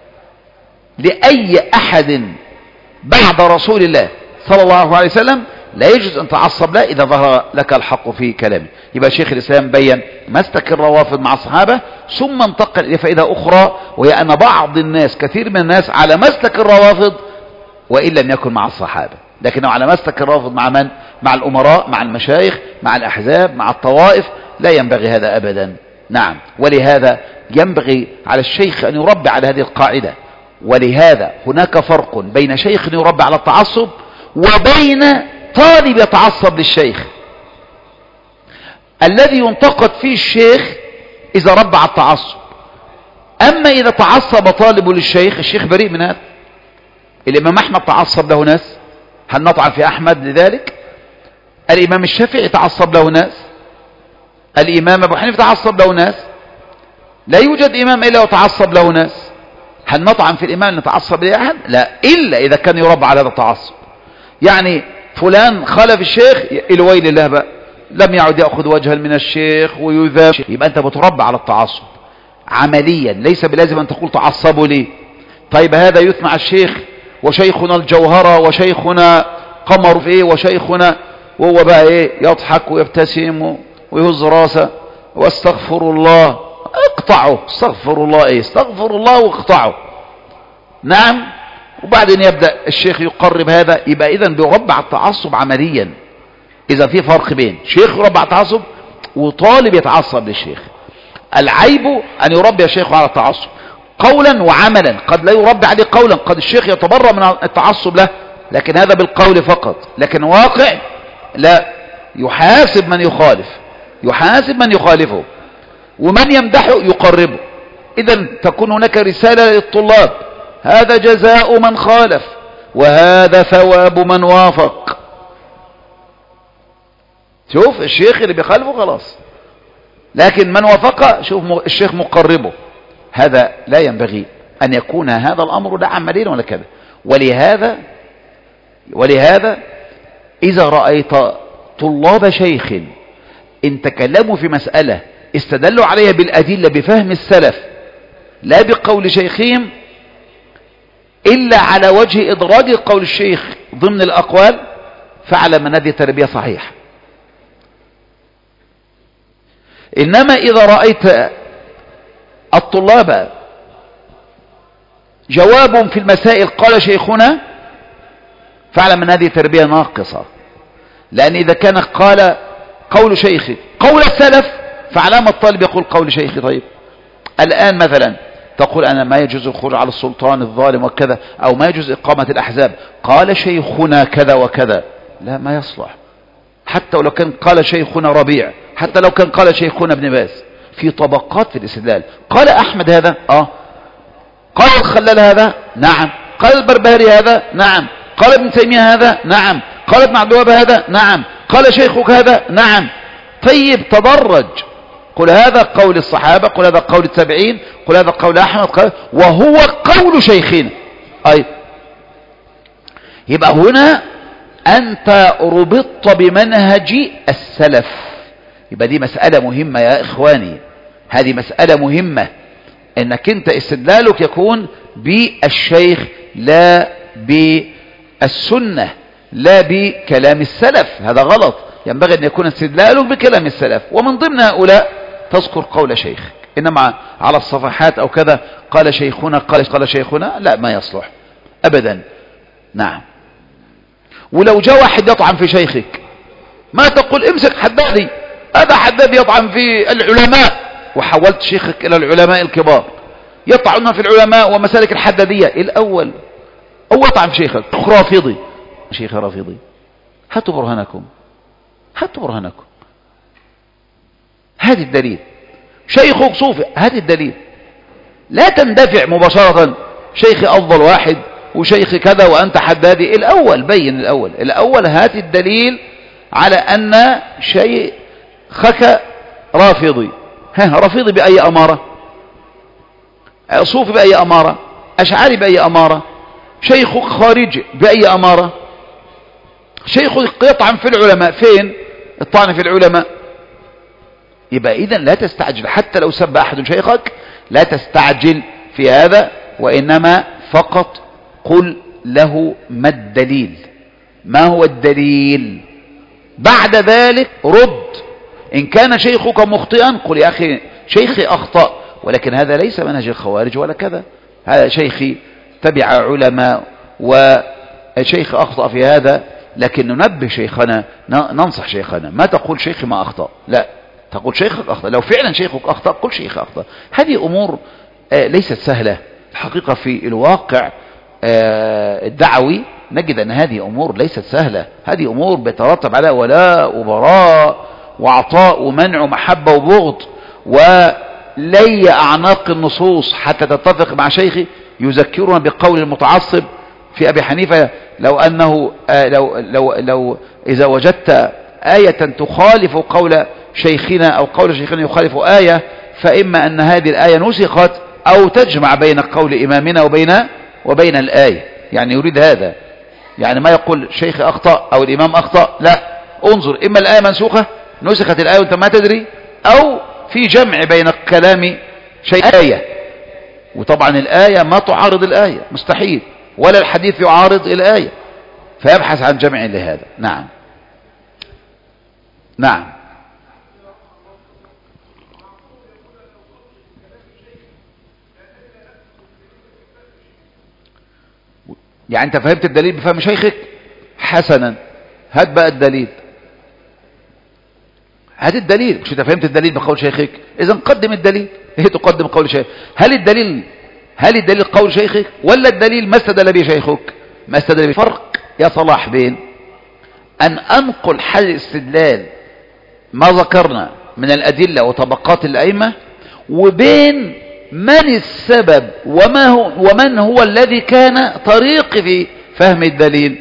لأي أحد بعد رسول الله صلى الله عليه وسلم لا يجوز أن تعصب له إذا ظهر لك الحق في كلامه. يبقى شيخ الإسلام بيّن مسلك الروافض مع الصحابة، ثم انتقل إلى فائدة أخرى، وهي أن بعض الناس، كثير من الناس، على مسلك الروافض وإن لم يكن مع الصحابة، لكنه على مسلك الرافض مع من؟ مع الأمراء، مع المشايخ، مع الأحزاب، مع الطوائف. لا ينبغي هذا أبدا. نعم. ولهذا ينبغي على الشيخ أن يربي على هذه القاعدة. ولهذا هناك فرق بين شيخ يربي على التعصب وبين طالب يتعصب للشيخ. الذي ينتقد فيه الشيخ إذا ربى على التعصب. أما إذا تعصب طالب للشيخ، الشيخ بريء من هذا. الإمام أحمد تعصب له ناس، هل نطعن في أحمد لذلك؟ الإمام الشافعي تعصب له ناس، الإمام أبو حنيفة تعصب له ناس. لا يوجد إمام إلا وتعصب له ناس. هل نطعن في الإمام أن يتعصب لأحد؟ لا، إلا إذا كان يربى على هذا التعصب. يعني فلان خالف الشيخ، الويل الله بقى، لم يعد يأخذ وجها من الشيخ ويذاب. يبقى أنت بتربى على التعصب عمليا، ليس بلازم أن تقول تعصبوا لي. طيب هذا يثنى على الشيخ، وشيخنا الجوهرة، وشيخنا قمر في ايه، وشيخنا، وهو بقى ايه، يضحك ويبتسم ويهز راسه واستغفر الله. اقطعه. استغفر الله ايه، استغفر الله واقطعه. نعم. وبعدين يبدأ الشيخ يقرب هذا. يبقى اذا بيربى على التعصب عمليا. اذا في فرق بين شيخ يربى على التعصب وطالب يتعصب للشيخ. العيب ان يربي الشيخ على التعصب قولا وعملا. قد لا يربي عليه قولا، قد الشيخ يتبرأ من التعصب له، لكن هذا بالقول فقط. لكن واقع لا، يحاسب من يخالف، يحاسب من يخالفه، ومن يمدحه يقربه. إذن تكون هناك رسالة للطلاب: هذا جزاء من خالف، وهذا ثواب من وافق. شوف الشيخ اللي بيخالفه خلاص، لكن من وافق شوف الشيخ مقربه. هذا لا ينبغي أن يكون هذا الأمر لا عمليا ولا كذا. ولهذا ولهذا إذا رأيت طلاب شيخ إن تكلموا في مسألة استدلوا عليها بالأدلة بفهم السلف لا بقول شيخهم، إلا على وجه إدراج قول الشيخ ضمن الأقوال، فاعلم أن هذه تربية صحيحة. إنما إذا رأيت الطلاب جواب في المسائل قال شيخنا، فاعلم أن هذه تربية ناقصة. لأن إذا كان قال قول شيخي قول السلف، فعلامة الطالب يقول قول شيخي. طيب الآن مثلا تقول أنا ما يجوز الخروج على السلطان الظالم وكذا، أو ما يجوز إقامة الأحزاب، قال شيخنا كذا وكذا. لا، ما يصلح. حتى ولو كان قال شيخنا ربيع، حتى لو كان قال شيخنا ابن باز، في طبقات في الاستدلال. قال أحمد هذا، آه قال الخلال هذا، نعم. قال البربهاري هذا، نعم. قال ابن تيمية هذا، نعم. قال ابن عبد الوهاب هذا، نعم. قال شيخك هذا، نعم. طيب تدرج، قل هذا قول الصحابة، قل هذا قول التابعين، قل هذا قول أحمد، قل وهو قول شيخنا. أي يبقى هنا أنت ربطت بمنهج السلف. يبقى دي مسألة مهمة يا إخواني، هذه مسألة مهمة، أنك أنت استدلالك يكون بالشيخ لا بالسنة، لا بكلام السلف. هذا غلط. ينبغي أن يكون استدلالك بكلام السلف، ومن ضمن هؤلاء تذكر قول شيخ. إنما على الصفحات أو كذا قال شيخنا قال قال شيخنا، لا، ما يصلح أبدا. نعم. ولو جاء واحد يطعن في شيخك، ما تقول امسك حدادي، هذا حدادي يطعن في العلماء، وحولت شيخك إلى العلماء الكبار يطعنون في العلماء ومسالك الحدادية. الأول أو يطعن في شيخك رافضي، شيخ رافضي، هاتوا برهانكم، هاتوا برهانكم، هذه الدليل. شيخك صوفي، هذه الدليل. لا تندفع مباشرة شيخي أفضل واحد وشيخي كذا وأنت حدادي. الأول بين، الأول الأول هات الدليل على أن شيخك رافضي. ها، رافضي بأي أمارة؟ صوفي بأي أمارة؟ أشعري بأي أمارة؟ شيخك خارجي بأي أمارة؟ شيخك يطعن في العلماء، فين الطعن في العلماء؟ يبقى إذن لا تستعجل، حتى لو سب أحد شيخك لا تستعجل في هذا، وإنما فقط قل له ما الدليل، ما هو الدليل. بعد ذلك رد. إن كان شيخك مخطئا قل يا أخي شيخي أخطأ، ولكن هذا ليس منهج الخوارج ولا كذا، هذا شيخي تبع علماء شيخ أخطأ في هذا، لكن ننبه شيخنا، ننصح شيخنا. ما تقول شيخي ما أخطأ، لا، تقول شيخك أخطأ. لو فعلا شيخك أخطأ قل شيخ أخطأ. هذه أمور ليست سهلة الحقيقة. في الواقع الدعوي نجد أن هذه أمور ليست سهلة. هذه أمور بيترتب عليها ولاء وبراء وعطاء ومنع ومحبة وبغض ولي أعناق النصوص حتى تتفق مع شيخي. يذكرنا بقول المتعصب في أبي حنيفة: لو أنه لو لو لو إذا وجدت آية تخالف قول شيخنا أو قول شيخنا يخالف آية، فإما أن هذه الآية نسخت أو تجمع بين قول إمامنا وبين وبين الآية. يعني يريد هذا، يعني ما يقول شيخ أخطأ أو الإمام أخطأ، لا، انظر، إما الآية منسوخة نسخت الآية وأنت ما تدري، أو في جمع بين كلام شيء آية. وطبعا الآية ما تعارض الآية، مستحيل، ولا الحديث يعارض الآية، فيبحث عن جمع لهذا. نعم نعم. يعني انت فهمت الدليل بفهم شيخك؟ حسنا، هات بقى الدليل، هات الدليل. مش انت فهمت الدليل بقول شيخك؟ اذا قدم الدليل. ايه تقدم قول شيخك؟ هل الدليل هل الدليل قول شيخك ولا الدليل ما استدل به شيخك؟ ما استدل به. فرق يا صلاح بين ان انقل حل الاستدلال ما ذكرنا من الادله وطبقات الائمه، وبين من السبب وما هو ومن هو الذي كان طريقي في فهم الدليل.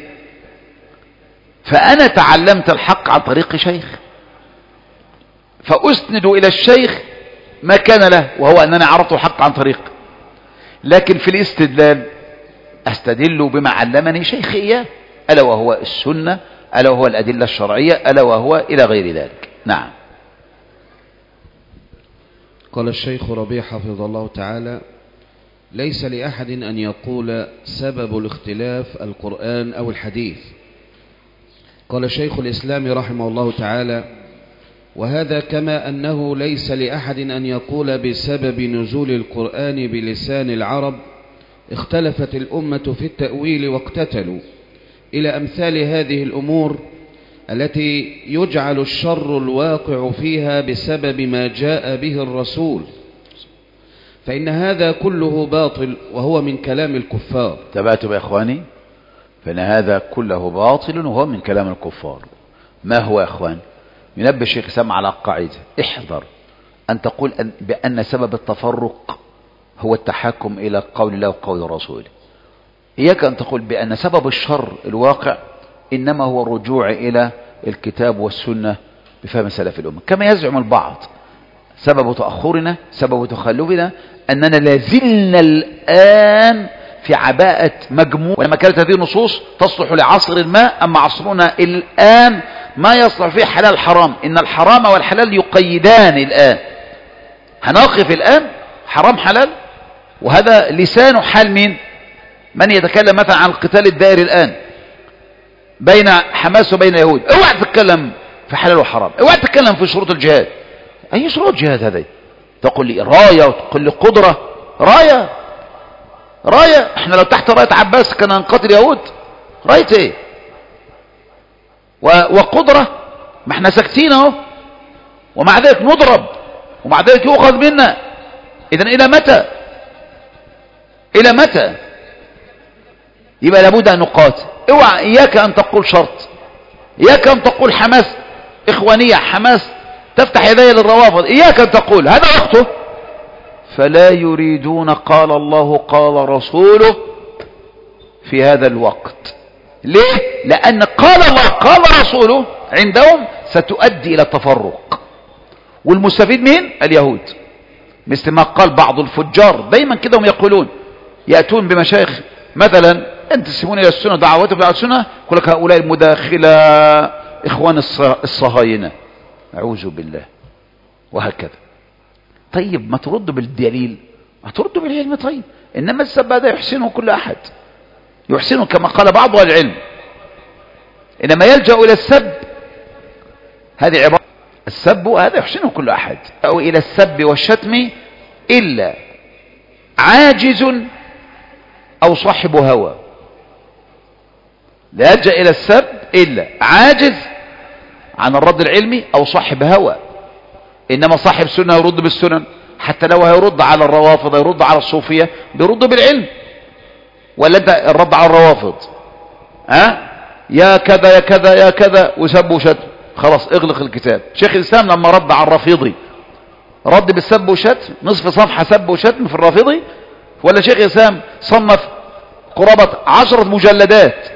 فأنا تعلمت الحق عن طريق شيخ، فأسند إلى الشيخ ما كان له، وهو أنني عرفت الحق عن طريق. لكن في الاستدلال أستدل بما علمني شيخي إياه، ألا وهو السنة، ألا وهو الأدلة الشرعية، ألا وهو إلى غير ذلك. نعم. قال الشيخ ربيع حفظه الله تعالى: ليس لأحد أن يقول سبب الاختلاف القرآن أو الحديث. قال شيخ الإسلام رحمه الله تعالى: وهذا كما أنه ليس لأحد أن يقول بسبب نزول القرآن بلسان العرب اختلفت الأمة في التأويل واقتتلوا، إلى أمثال هذه الأمور التي يجعل الشر الواقع فيها بسبب ما جاء به الرسول، فإن هذا كله باطل وهو من كلام الكفار. تبعتم يا إخواني؟ فإن هذا كله باطل وهو من كلام الكفار. ما هو يا إخوان؟ ينبه الشيخ سامع على قاعدة: احذر أن تقول أن بأن سبب التفرق هو التحكم إلى قول الله وقول رسوله. إياك أن تقول بأن سبب الشر الواقع إنما هو الرجوع إلى الكتاب والسنة بفهم سلف الأمة، كما يزعم البعض. سبب تأخرنا، سبب تخلفنا، أننا لازلنا الآن في عباءة مجموع، ولما كانت هذه النصوص تصلح لعصر ما، أما عصرنا الآن ما يصلح فيه حلال حرام. إن الحرام والحلال يقيدان الآن. هنقف الآن حرام حلال، وهذا لسان حال مين؟ من يتكلم مثلا عن القتال الدائري الآن بين حماس وبين اليهود. اوعى تتكلم في حلال وحرام، اوعى تتكلم في شروط الجهاد. اي شروط جهاد هذه؟ تقول لي راية وتقول لي قدرة. راية راية احنا لو تحت راية عباس كان نقاتل يهود. راية ايه؟ وقدرة ما احنا ساكتين اهو، ومع ذلك نضرب، ومع ذلك يؤخذ منا. اذا الى متى؟ الى متى؟ يبقى لابد ان نقاتل. اوعى اياك ان تقول شرط، اياك ان تقول حماس اخوانية، حماس تفتح يدي للروافض، اياك ان تقول هذا وقته. فلا يريدون قال الله قال رسوله في هذا الوقت. ليه؟ لان قال الله قال رسوله عندهم ستؤدي الى التفرق، والمستفيد مين؟ اليهود. مثل ما قال بعض الفجار دايما كده هم يقولون، يأتون بمشايخ مثلا انتسبون الى السنة، دعوتهم الى السنة، يقول لك هؤلاء المداخلة اخوان الصهاينة، اعوذ بالله، وهكذا. طيب ما ترد بالدليل، ما ترد بالعلم. طيب انما السب هذا يحسنه كل احد، يحسنه كما قال بعض اهل العلم. انما يلجأ الى السب، هذه عبارة السب هذا يحسنه كل احد، او الى السب والشتم الا عاجز او صاحب هوى. لا يلجأ إلى السب إلا عاجز عن الرد العلمي أو صاحب هوى. إنما صاحب سنة يرد بالسنن، حتى لو هيرد على الروافض يرد على الصوفية بيرد بالعلم. ولا أنت الرد على الروافض ها يا كذا يا كذا يا كذا وسب وشتم، خلاص اغلق الكتاب. شيخ الإسلام لما رد على الرافضي رد بالسب وشتم، نصف صفحة سب وشتم في الرافضي. ولا شيخ الإسلام صنف قرابة عشرة مجلدات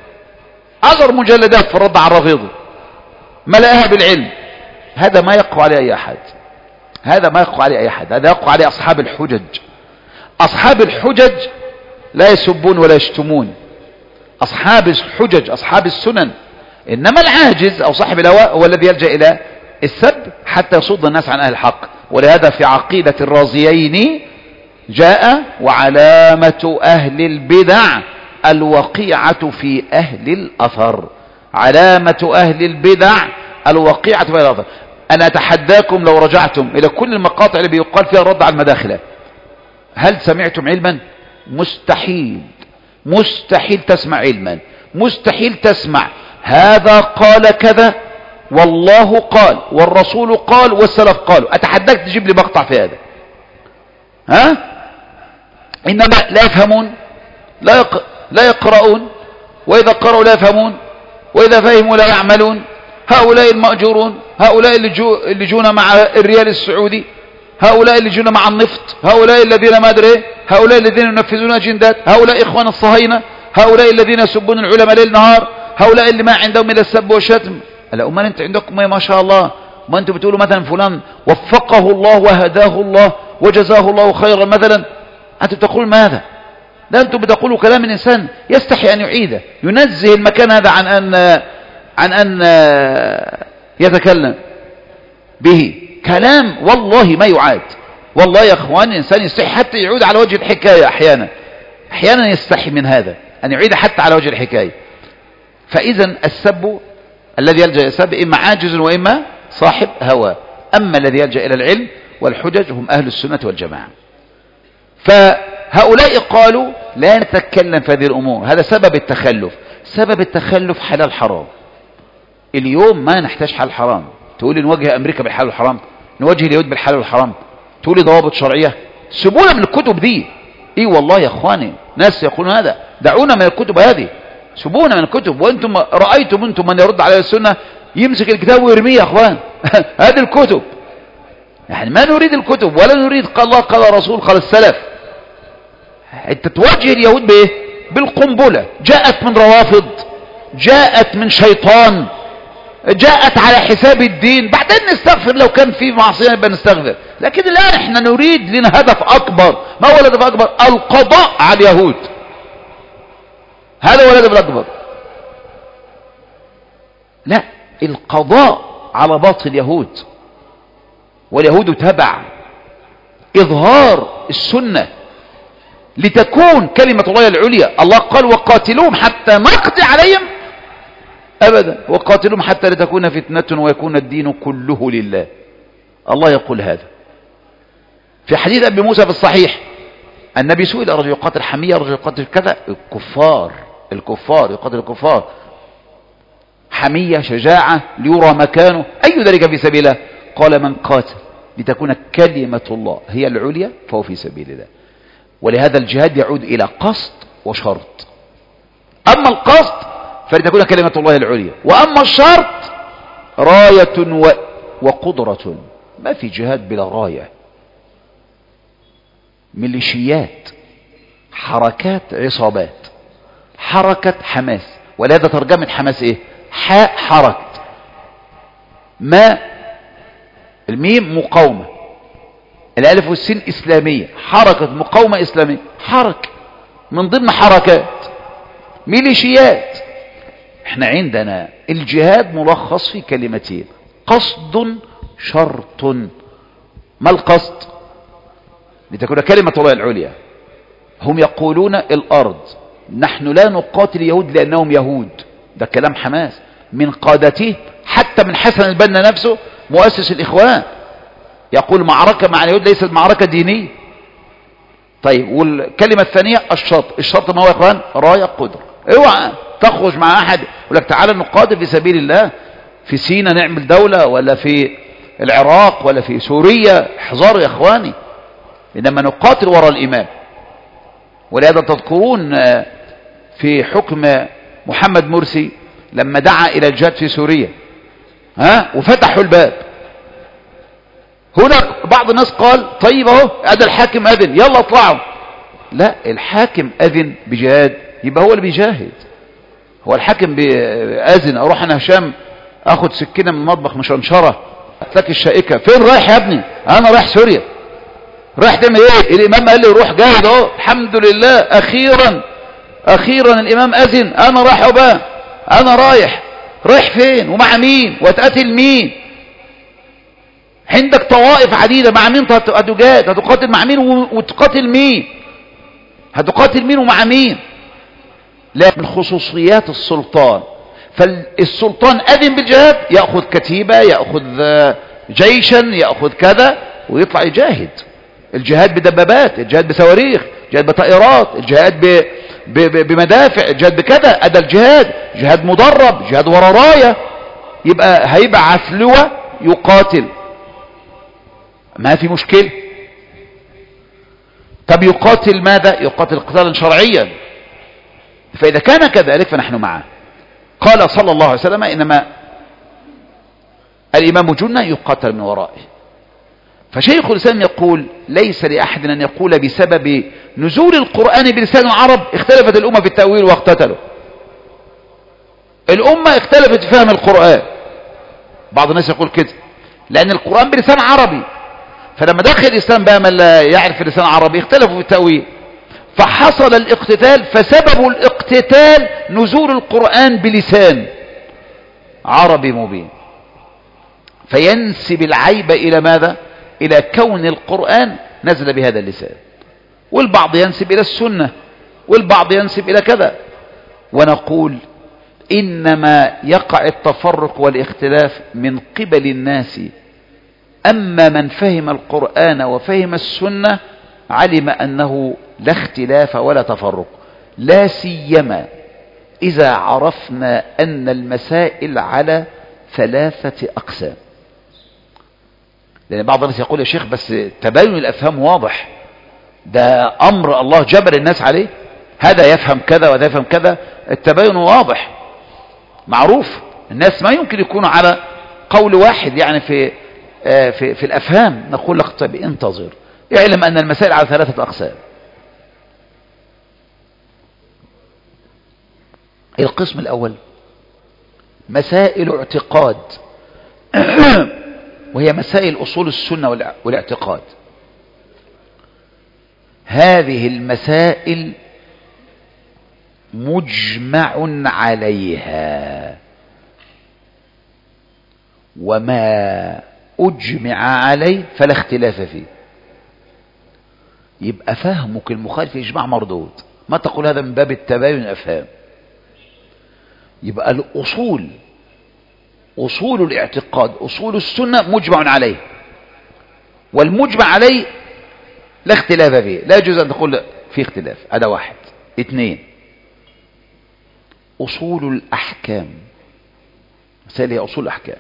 عشر مجلدات في الرد على الرافضي ملأها بالعلم. هذا ما يقوى عليه أي أحد، هذا ما يقوى عليه أي أحد، هذا يقوى عليه أصحاب الحجج. أصحاب الحجج لا يسبون ولا يشتمون، أصحاب الحجج أصحاب السنن. إنما العاجز أو صاحب الهوى هو الذي يلجأ إلى السب حتى يصد الناس عن أهل الحق. ولهذا في عقيدة الرازيين جاء وعلامة أهل البدع الوقيعة في أهل الأثر. علامة أهل البدع الوقيعة في أهل الأثر. أنا أتحداكم لو رجعتم إلى كل المقاطع اللي بيقال فيها الرد على المداخلة، هل سمعتم علما؟ مستحيل، مستحيل تسمع علما، مستحيل تسمع هذا قال كذا والله قال والرسول قال والسلف قالوا. أتحداك تجيب لي مقطع في هذا. ها؟ إنما لا يفهمون، لا, يق... لا يقرؤون، وإذا قرأوا لا يفهمون، وإذا فهموا لا يعملون. هؤلاء المأجورون، هؤلاء اللي, جو... اللي جونا مع الريال السعودي، هؤلاء اللي جونا مع النفط، هؤلاء الذين ما أدري، هؤلاء الذين ينفذون أجندات، هؤلاء إخوان الصهاينة، هؤلاء الذين يسبون العلماء ليل نهار، هؤلاء اللي ما عندهم إلا السب والشتم. لا أمان أنت عندكم ما شاء الله، ما أنتم بتقولوا مثلا فلان وفقه الله وهداه الله وجزاه الله خيرا مثلا، أنتم بتقولوا ماذا؟ لا أنتم بتقولوا كلام الإنسان يستحي أن يعيده، ينزه المكان هذا عن أن عن أن يتكلم به كلام والله ما يعاد. والله يا أخوان الإنسان يستحي حتى يعود على وجه الحكاية أحيانا، أحيانا يستحي من هذا أن يعيد حتى على وجه الحكاية. فإذا السب الذي يلجأ إلى السب إما عاجز وإما صاحب هوى. أما الذي يلجأ إلى العلم والحجج هم أهل السنة والجماعة. فهؤلاء قالوا لا نتكلم في هذه الأمور، هذا سبب التخلف. سبب التخلف حلال حرام. اليوم ما نحتاج حلال حرام. تقولي نواجه أمريكا بالحلال والحرام، نواجه اليهود بالحلال والحرام، تقولي ضوابط شرعية. سيبونا من الكتب دي. اي والله يا اخواني ناس يقولون هذا، دعونا من الكتب هذه، سيبونا من الكتب. وانتم رأيتم انتم من يرد على السنة يمسك الكتاب ويرميه يا اخوان. هذه الكتب، يعني ما نريد الكتب ولا نريد قال الله قال رسول قال السلف. انت تواجه اليهود بايه؟ بالقنبلة. جاءت من روافض، جاءت من شيطان، جاءت على حساب الدين. بعدين نستغفر لو كان في معصية يبقى نستغفر، لكن الآن احنا نريد لنا هدف أكبر. ما هو الهدف الأكبر؟ القضاء على اليهود. هذا هو الهدف الأكبر. لا، القضاء على باطل اليهود. واليهود تبع إظهار السنة لتكون كلمة الله العليا. الله قال وقاتلوهم حتى نقضي عليهم أبدا، وقاتلهم حتى لا تكون فتنة ويكون الدين كله لله. الله يقول هذا في حديث أبي موسى في الصحيح. النبي سئل رجل يقاتل حمية، رجل يقاتل كذا. الكفار الكفار يقاتل الكفار حمية شجاعة ليرى مكانه، أي ذلك في سبيل الله؟ قال من قاتل لتكون كلمة الله هي العليا فهو في سبيل الله. ولهذا الجهاد يعود إلى قصد وشرط. أما القصد فلتكون كلمة الله العليا، وأما الشرط راية و... وقدرة. ما في جهاد بلا راية. ميليشيات، حركات، عصابات. حركة حماس، ولهذا ترجمة حماس ايه؟ حاء حركة، ما الميم مقاومة، الالف والسين اسلامية. حركة مقاومة اسلامية، حركة من ضمن حركات ميليشيات. احنا عندنا الجهاد ملخص في كلمتين: قصد شرط. ما القصد؟ لتكون كلمة الله العليا. هم يقولون الأرض، نحن لا نقاتل اليهود لأنهم يهود. ده كلام حماس من قادته، حتى من حسن البنا نفسه مؤسس الإخوان يقول معركة مع اليهود ليست معركة دينية. طيب والكلمة الثانية الشرط. الشرط ما هو يا إخوان؟ راية قدر. اوعى تخرج مع احد يقول لك تعالى نقاتل في سبيل الله في سينا نعمل دولة، ولا في العراق، ولا في سوريا. احذروا يا اخواني، انما نقاتل وراء الامام. ولهذا تذكرون في حكم محمد مرسي لما دعا الى الجهاد في سوريا، ها، وفتحوا الباب. هناك بعض الناس قال طيب اهو ادى الحاكم اذن يلا اطلعوا. لا، الحاكم اذن بجهاد يبقى هو اللي بيجاهد. هو الحاكم بيأذن اروح انا هشام اخد سكينه من المطبخ مش انشره اتلاقي الشائكه، فين رايح يا ابني؟ انا رايح سوريا. رايح تعمل ايه؟ الامام قال لي روح جاهد اهو. الحمد لله اخيرا اخيرا الامام اذن، انا رايح عقباه. انا رايح رايح فين ومع مين وتقاتل مين؟ عندك طوائف عديده، مع مين هتجاهد؟ هتقاتل مع مين وتقاتل مين؟ هتقاتل مين ومع مين؟ لا، من خصوصيات السلطان. فالسلطان أذن بالجهاد يأخذ كتيبة، يأخذ جيشا، يأخذ كذا ويطلع يجاهد. الجهاد بدبابات، الجهاد بصواريخ، الجهاد بطائرات، الجهاد ب... ب... ب... بمدافع، الجهاد بكذا. أدى الجهاد جهاد مدرب، جهاد ورا راية. يبقى هيبعث لواء يقاتل، ما في مشكلة. طب يقاتل ماذا؟ يقاتل قتالا شرعيا. فإذا كان كذلك فنحن معه. قال صلى الله عليه وسلم إنما الإمام جنة يقاتل من ورائه. فشيخ الإسلام يقول ليس لأحد أن يقول بسبب نزول القرآن بلسان العرب اختلفت الأمة في التأويل واقتتلوا. الأمة اختلفت في فهم القرآن. بعض الناس يقول كده لأن القرآن بلسان عربي، فلما دخل الإسلام بقى من لا يعرف اللسان العربي اختلفوا في التأويل فحصل الاقتتال. فسبب الاقتتال نزول القرآن بلسان عربي مبين، فينسب العيب إلى ماذا؟ إلى كون القرآن نزل بهذا اللسان. والبعض ينسب إلى السنة، والبعض ينسب إلى كذا. ونقول إنما يقع التفرق والاختلاف من قبل الناس. أما من فهم القرآن وفهم السنة علم أنه لا اختلاف ولا تفرق، لا سيما إذا عرفنا أن المسائل على ثلاثة أقسام. لأن بعض الناس يقول يا شيخ بس تباين الأفهام واضح، ده أمر الله جبر الناس عليه، هذا يفهم كذا وهذا يفهم كذا. التباين واضح معروف، الناس ما يمكن يكونوا على قول واحد يعني في في في الأفهام. نقول لك طيب انتظر، اعلم أن المسائل على ثلاثة أقسام. القسم الأول مسائل اعتقاد وهي مسائل أصول السنة والاعتقاد. هذه المسائل مجمع عليها، وما أجمع عليه فلا اختلاف فيه. يبقى فهمك المخالف إجماع مردود، ما تقول هذا من باب التباين الأفهام. يبقى الأصول، أصول الاعتقاد، أصول السنة مجمع عليه، والمجمع عليه لا اختلاف فيه، لا يجوز أن تقول في اختلاف. هذا واحد. اثنين، أصول الأحكام، مسألة هي أصول الأحكام،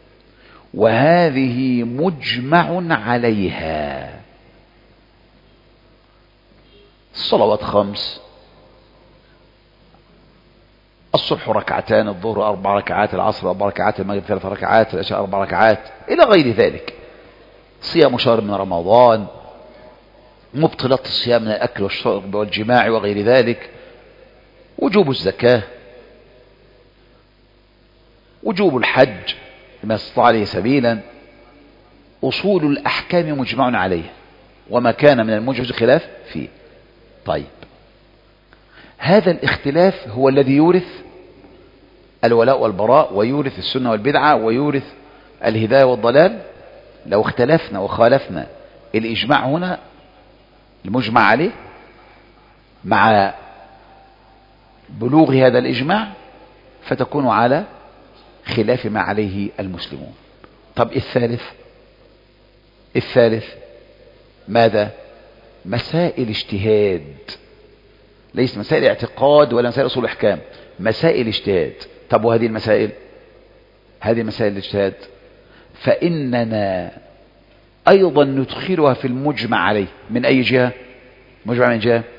وهذه مجمع عليها. الصلوات خمس، الصبح ركعتان، الظهر أربع ركعات، العصر أربع ركعات، المغرب ثلاث ركعات، العشاء أربع ركعات، إلى غير ذلك. صيام شهر من رمضان، مبطلات الصيام من الأكل والشرب والجماع وغير ذلك، وجوب الزكاة، وجوب الحج لما استطاع عليه سبيلا. أصول الأحكام مجمع عليه، وما كان من المجوز خلاف فيه. طيب، هذا الاختلاف هو الذي يورث الولاء والبراء، ويورث السنة والبدعة، ويورث الهداية والضلال. لو اختلفنا وخالفنا الإجماع هنا المجمع عليه مع بلوغ هذا الإجماع فتكون على خلاف ما عليه المسلمون. طب الثالث، الثالث ماذا؟ مسائل اجتهاد. ليس مسائل اعتقاد ولا مسائل أصول احكام، مسائل اجتهاد. طب وهذه المسائل، هذه مسائل الاجتهاد فإننا أيضا ندخلها في المجمع عليه. من أي جهة؟ مجمع من جهة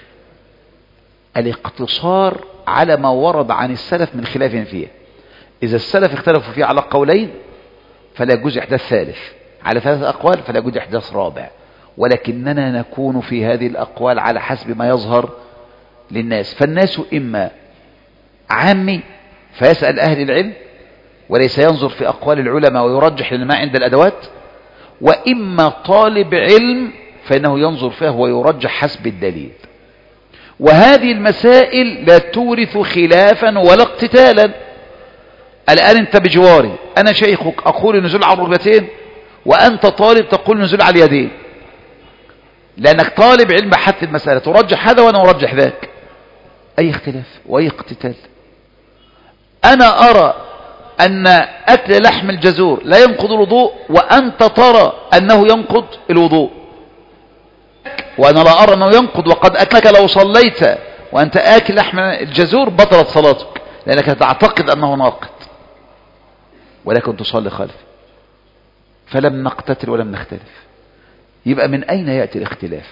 الاقتصار على ما ورد عن السلف من خلاف فيه. إذا السلف اختلفوا فيه على قولين فلا يجوز إحداث ثالث، على ثلاث أقوال فلا يجوز إحداث رابع، ولكننا نكون في هذه الأقوال على حسب ما يظهر للناس. فالناس إما عامي فيسأل أهل العلم وليس ينظر في أقوال العلماء ويرجح لما عند الأدوات، وإما طالب علم فإنه ينظر فيه ويرجح حسب الدليل. وهذه المسائل لا تورث خلافا ولا اقتتالا. الآن أنت بجواري، أنا شيخك أقول نزول على الركبتين وأنت طالب تقول نزول على اليدين، لأنك طالب علم بحث المسألة، ترجح هذا وأنا أرجح ذاك. أي اختلاف وأي اقتتال. أنا أرى أن أكل لحم الجزور لا ينقض الوضوء وأنت ترى أنه ينقض الوضوء، وأنا لا أرى أنه ينقض، وقد أكلك لو صليت وأنت آكل لحم الجزور بطلت صلاتك لأنك تعتقد أنه ناقض، ولكن تصلي خلفه. فلم نقتتل ولم نختلف. يبقى من أين يأتي الاختلاف؟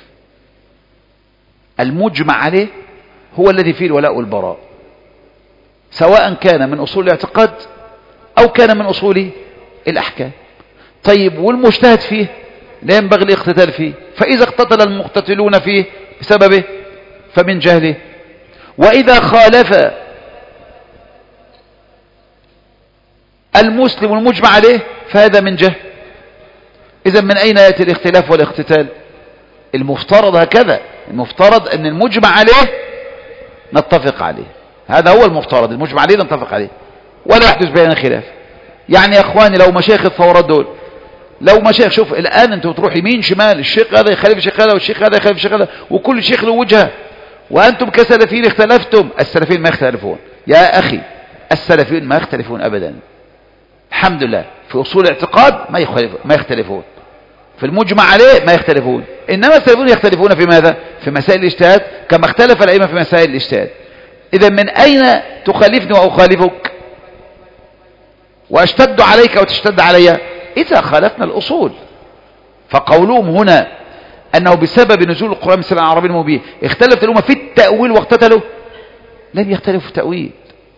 المجمع عليه هو الذي فيه الولاء والبراء، سواء كان من أصول الاعتقاد أو كان من أصول الأحكام. طيب والمجتهد فيه لا ينبغي الاقتتال فيه، فإذا اقتتل المقتتلون فيه بسببه فمن جهله، وإذا خالف المسلم المجمع عليه فهذا من جهل. إذا من أين يأتي الاختلاف والاقتتال؟ المفترض هكذا، المفترض أن المجمع عليه نتفق عليه، هذا هو المفترض، المجمع عليه نتفق عليه ولا يحدث بيننا خلاف. يعني يا اخواني لو مشايخ الثورات دول، لو مشايخ، شوف الآن انتوا تروح يمين شمال، الشيخ هذا يخالف الشيخ هذا والشيخ هذا يخالف الشيخ هذا، وكل شيخ له وجهه، وأنتم كسلفيين اختلفتم. السلفيين ما يختلفون يا أخي، السلفيين ما يختلفون أبدا، الحمد لله. في أصول الاعتقاد ما يختلفون، ما يختلفون في المجمع عليه ما يختلفون، إنما السلفيون يختلفون في ماذا؟ في مسائل الاجتهاد، كما اختلف الأئمة في مسائل الاجتهاد. إذا من أين تخالفني وأخالفك وأشتد عليك وتشتد علي؟ إذا خالفنا الأصول. فقولهم هنا أنه بسبب نزول القرآن مثل العربي المبين اختلفت الأمة في التأويل واقتتلوا، لم يختلفوا في تأويل،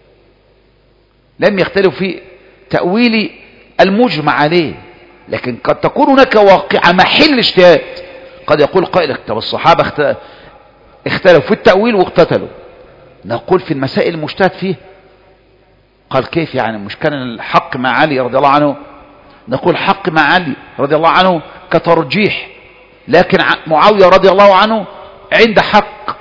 لم يختلفوا في تأويل المجمع عليه، لكن قد تكون هناك واقعة محل اجتهاد. قد يقول قائل طب الصحابة اختلفوا في التأويل واقتتلوا، نقول في المسائل المجتهد فيه. قال كيف يعني؟ مش كان الحق مع علي رضي الله عنه؟ نقول حق مع علي رضي الله عنه كترجيح، لكن معاوية رضي الله عنه عند حق،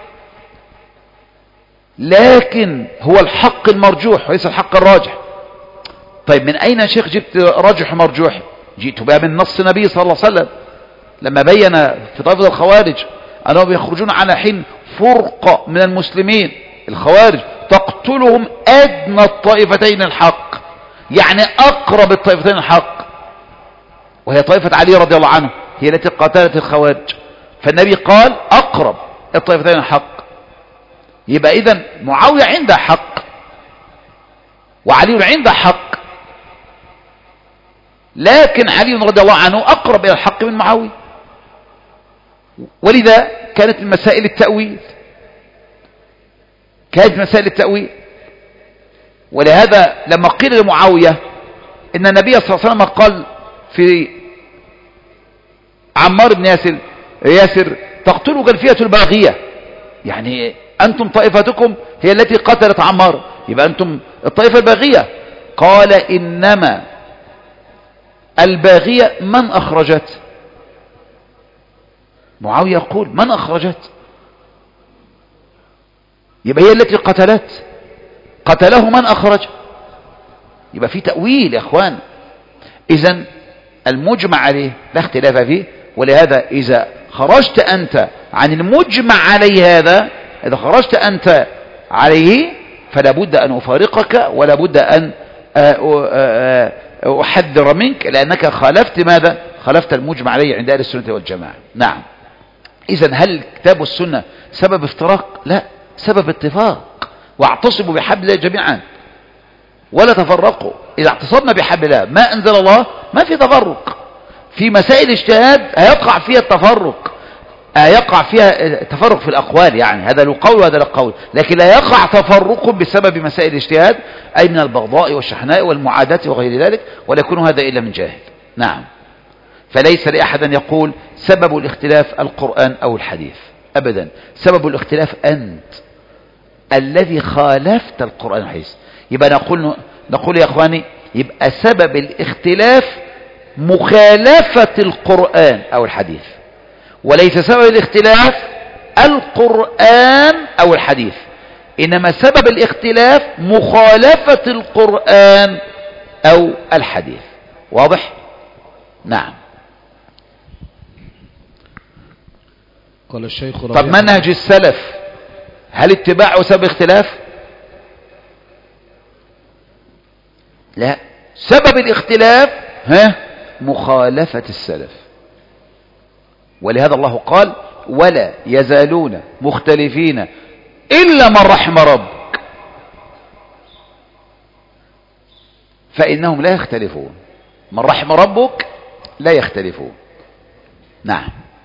لكن هو الحق المرجوح وليس الحق الراجح. طيب من أين يا شيخ جبت راجح مرجوح؟ جئت بها من نص النبي صلى الله عليه وسلم لما بين في طائفة الخوارج أنهم يخرجون على حين فرقة من المسلمين الخوارج تقتلهم أدنى الطائفتين الحق، يعني أقرب الطائفتين الحق، وهي طائفة علي رضي الله عنه هي التي قاتلت الخوارج، فالنبي قال أقرب الطائفتين الحق. يبقى إذن معاوية عنده حق وعلي عنده حق، لكن علي رضي الله عنه أقرب إلى الحق من معاوية، ولذا كانت المسائل التأويل، كانت مسائل التأويل. ولهذا لما قيل لمعاوية إن النبي صلى الله عليه وسلم قال في عمار بن ياسر ياسر تقتلك الفئة الباغية، يعني أنتم طائفتكم هي التي قتلت عمار، يبقى أنتم الطائفة الباغية. قال إنما الباغية من أخرجت. معاوية يقول من أخرجت، يبقى هي التي قتلت، قتله من أخرج، يبقى في تأويل يا أخوان. إذن المجمع عليه لا اختلاف فيه، ولهذا إذا خرجت أنت عن المجمع عليه هذا، إذا خرجت أنت عليه فلا بد أن أفارقك ولا بد أن أحذر منك، لأنك خالفت ماذا؟ خالفت المجمع عليه عند أهل السنة والجماعة. نعم. إذن هل الكتاب والسنة سبب افتراق؟ لا، سبب اتفاق، واعتصموا بحبل الله جميعا ولا تفرقوا. إذا اعتصمنا بحبل الله ما أنزل الله ما في تفرق. في مسائل اجتهاد هيقع فيها التفرق، هيقع فيها تفرق في الأقوال، يعني هذا له قول وهذا له قول، لكن لا يقع تفرق بسبب مسائل الاجتهاد، أي من البغضاء والشحناء والمعاداة وغير ذلك، ولا يكون هذا إلا من جاهل. نعم. فليس لأحد أن يقول سبب الاختلاف القرآن أو الحديث، أبدا. سبب الاختلاف أنت الذي خالفت القرآن والحديث. يبقى نقول نقول يا أخواني، يبقى سبب الاختلاف مخالفة القرآن أو الحديث، وليس سبب الاختلاف القرآن أو الحديث، إنما سبب الاختلاف مخالفة القرآن أو الحديث. واضح؟ نعم. قال الشيخ طب منهج السلف هل اتباعه سبب اختلاف؟ لا، سبب الاختلاف ها مخالفة السلف. ولهذا الله قال ولا يزالون مختلفين إلا من رحم ربك فإنهم لا يختلفون. من رحم ربك لا يختلفون. نعم.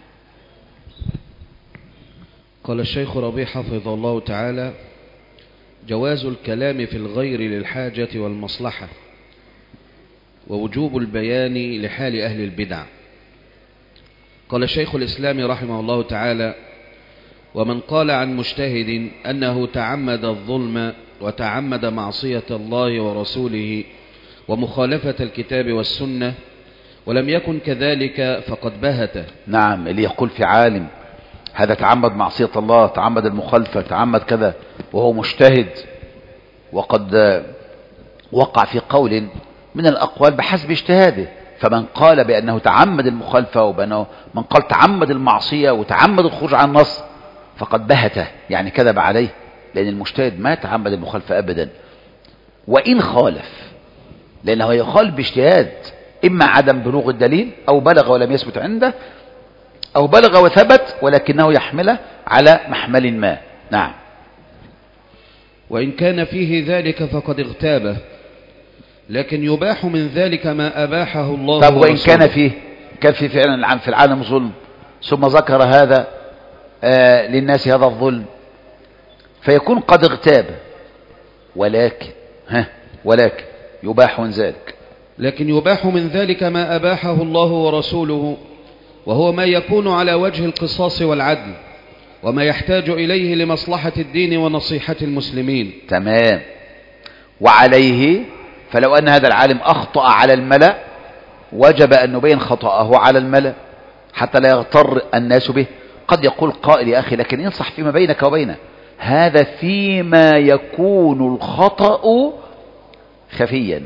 قال الشيخ ربيع حفظه الله تعالى: جواز الكلام في الغير للحاجة والمصلحة، ووجوب البيان لحال أهل البدع. قال شيخ الإسلام رحمه الله تعالى: ومن قال عن مجتهد أنه تعمد الظلم وتعمد معصية الله ورسوله ومخالفة الكتاب والسنة ولم يكن كذلك فقد بهت. نعم، اللي يقول في عالم هذا تعمد معصية الله، تعمد المخالفة، تعمد كذا، وهو مجتهد وقد وقع في قول من الأقوال بحسب اجتهاده. فمن قال بأنه تعمد المخالفة، وبأنه من قال تعمد المعصية وتعمد الخروج عن النص فقد بهته، يعني كذب عليه، لأن المجتهد ما تعمد المخالفة أبدا وإن خالف، لأنه يخالف باجتهاد، إما عدم بلوغ الدليل أو بلغ ولم يثبت عنده، أو بلغ وثبت ولكنه يحمله على محمل ما. نعم. وإن كان فيه ذلك فقد اغتابه، لكن يباح من ذلك ما أباحه الله. طب وإن كان فيه كان في فعلا في العالم ظلم، ثم ذكر هذا آه للناس هذا الظلم، فيكون قد اغتاب، ولكن ها ولكن يباح من ذلك لكن يباح من ذلك ما أباحه الله ورسوله، وهو ما يكون على وجه القصاص والعدل، وما يحتاج إليه لمصلحة الدين ونصيحة المسلمين. تمام. وعليه فلو أن هذا العالم أخطأ على الملأ وجب أن نبين خطأه على الملأ حتى لا يغتر الناس به. قد يقول قائل يا أخي لكن انصح فيما بينك وبينه، هذا فيما يكون الخطأ خفيا،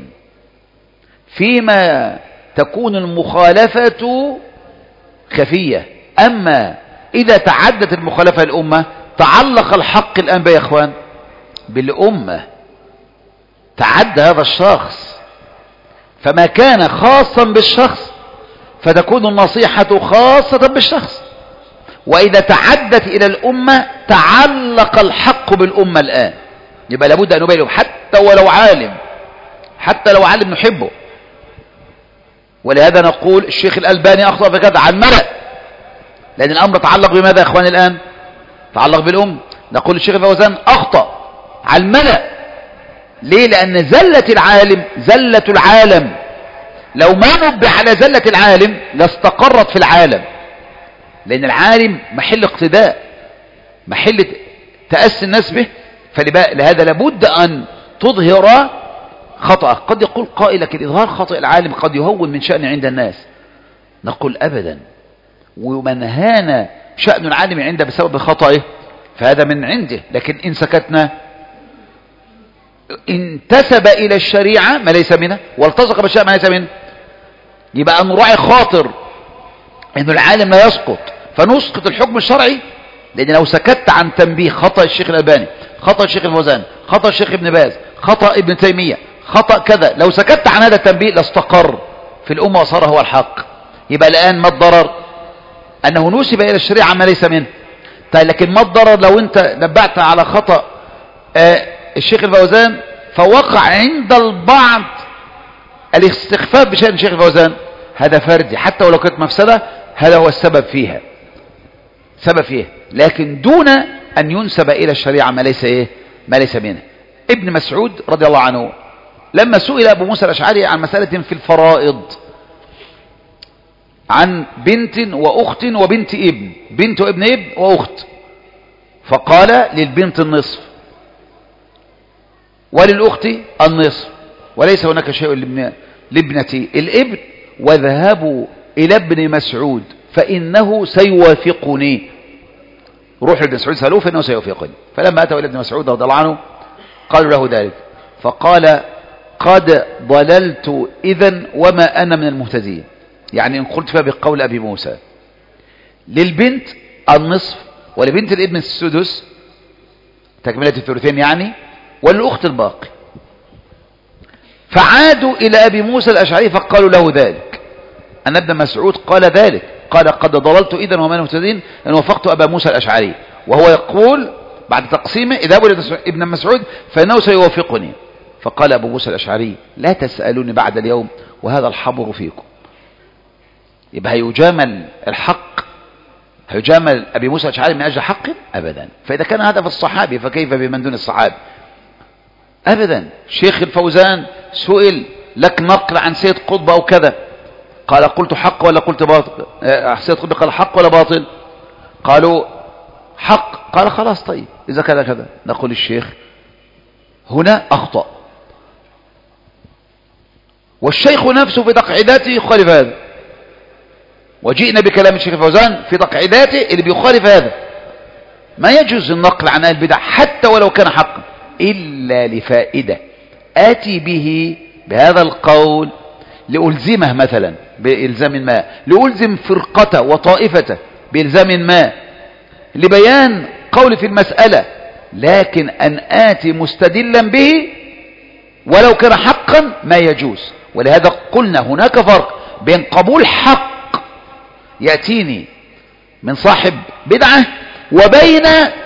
فيما تكون المخالفة خفية. أما إذا تعدت المخالفة الأمة تعلق الحق الآن يا إخوان بالأمة، تعدى هذا الشخص، فما كان خاصا بالشخص فتكون النصيحة خاصة بالشخص، وإذا تعدت إلى الأمة تعلق الحق بالأمة الآن. يبقى لابد أن نبين حتى ولو عالم، حتى لو عالم نحبه. ولهذا نقول الشيخ الألباني أخطأ في كذا عن ملأ، لأن الأمر تعلق بماذا يا إخواني الآن؟ تعلق بالأم. نقول الشيخ الفوزان أخطأ عن ملأ. ليه؟ لأن زلة العالم زلة العالم، لو ما نبه على زلة العالم لاستقرت في العالم، لأن العالم محل اقتداء، محل تأسي الناس به. فلهذا لابد أن تظهر خطأ. قد يقول قائل لكن إظهار خطأ العالم قد يهون من شأن عند الناس. نقول أبدا، ومن هان شأن العالم عنده بسبب خطأه فهذا من عنده، لكن إن سكتنا انتسب إلى الشريعة ما ليس منها والتصق بالشريعة ما ليس منها. يبقى أن نراعي خاطر أن العالم لا يسقط فنسقط الحكم الشرعي، لأن لو سكت عن تنبيه خطأ الشيخ الألباني، خطأ الشيخ الفوزان، خطأ الشيخ ابن باز، خطأ ابن تيمية، خطأ كذا، لو سكت عن هذا التنبيه لاستقر في الأمة وصار هو الحق. يبقى الآن ما الضرر؟ أنه نسب إلى الشريعة ما ليس منه. طيب لكن ما الضرر لو انت نبعت على خطأ آه الشيخ الفوزان فوقع عند البعض الاستخفاف بشأن الشيخ الفوزان؟ هذا فردي، حتى ولو كانت مفسدة هذا هو السبب فيها، سبب فيها، لكن دون أن ينسب إلى الشريعة ما ليس إيه ما ليس منه. ابن مسعود رضي الله عنه لما سئل أبو موسى الأشعري عن مسألة في الفرائض، عن بنت وأخت وبنت ابن، بنت وابن ابن وأخت، فقال للبنت النصف وللأخت النصف وليس هناك شيء لابنة الابن، واذهبوا إلى ابن مسعود فإنه سيوافقني. روح لابن مسعود سألوه فإنه سيوافقني. فلما أتوا إلى ابن مسعود رضي الله عنه قالوا له ذلك، فقال قد ضللت إذن وما أنا من المهتدين. يعني إن قلت فيها بقول أبي موسى للبنت النصف ولبنت الابن السدس تكملة الثلثين يعني، وللأخت الباقي. فعادوا إلى أبي موسى الأشعري فقالوا له ذلك، أن ابن مسعود قال ذلك، قال قد ضللت إذن وما أنا مهتدين أن وافقت أبا موسى الأشعري، وهو يقول بعد تقسيمه اذهبوا إلى ابن مسعود فإنه سيوافقني. فقال أبو موسى الأشعري لا تسألوني بعد اليوم وهذا الحبر فيكم. يبقى هيجامل الحق، هيجامل أبي موسى الأشعري من أجل حق؟ أبدا. فإذا كان هذا في الصحابي فكيف بمن دون الصحابي؟ أبدا. شيخ الفوزان سئل لك نقل عن سيد قطب أو كذا، قال قلت حق ولا قلت باطل؟ سيد قطب قال حق ولا باطل؟ قالوا حق. قال خلاص طيب إذا كذا كذا نقول الشيخ هنا أخطأ، والشيخ نفسه في تقعيداته يخالف هذا، وجئنا بكلام الشيخ الفوزان في تقعيداته اللي بيخالف هذا. ما يجوز النقل عن أهل البدع حتى ولو كان حقا إلا لفائدة آتي به بهذا القول لألزمه مثلا بإلزام ما، لألزم فرقته وطائفته بإلزام ما، لبيان قول في المسألة، لكن أن آتي مستدلا به ولو كان حقا ما يجوز. ولهذا قلنا هناك فرق بين قبول حق يأتيني من صاحب بدعة وبين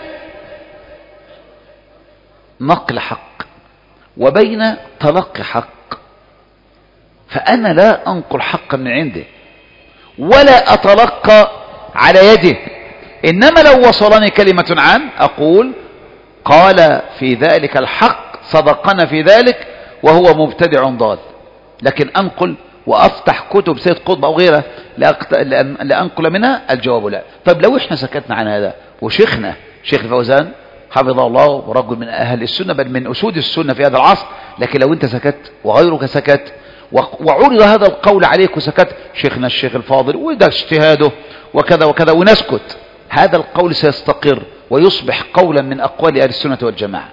نقل حق وبين تلقي حق. فأنا لا أنقل حقا من عنده ولا أتلقى على يده، إنما لو وصلني كلمة عنه أقول قال في ذلك الحق صدقنا في ذلك وهو مبتدع ضال. لكن أنقل وأفتح كتب سيد قطب أو غيره لأنقل منها؟ الجواب لا. طيب لو إحنا سكتنا عن هذا وشيخنا شيخ الفوزان حفظه الله ورجل من أهل السنة بل من أسود السنة في هذا العصر، لكن لو أنت سكت وغيرك سكت وعرض هذا القول عليك وسكت، شيخنا الشيخ الفاضل وده اجتهاده وكذا وكذا ونسكت، هذا القول سيستقر ويصبح قولا من أقوال أهل السنة والجماعة.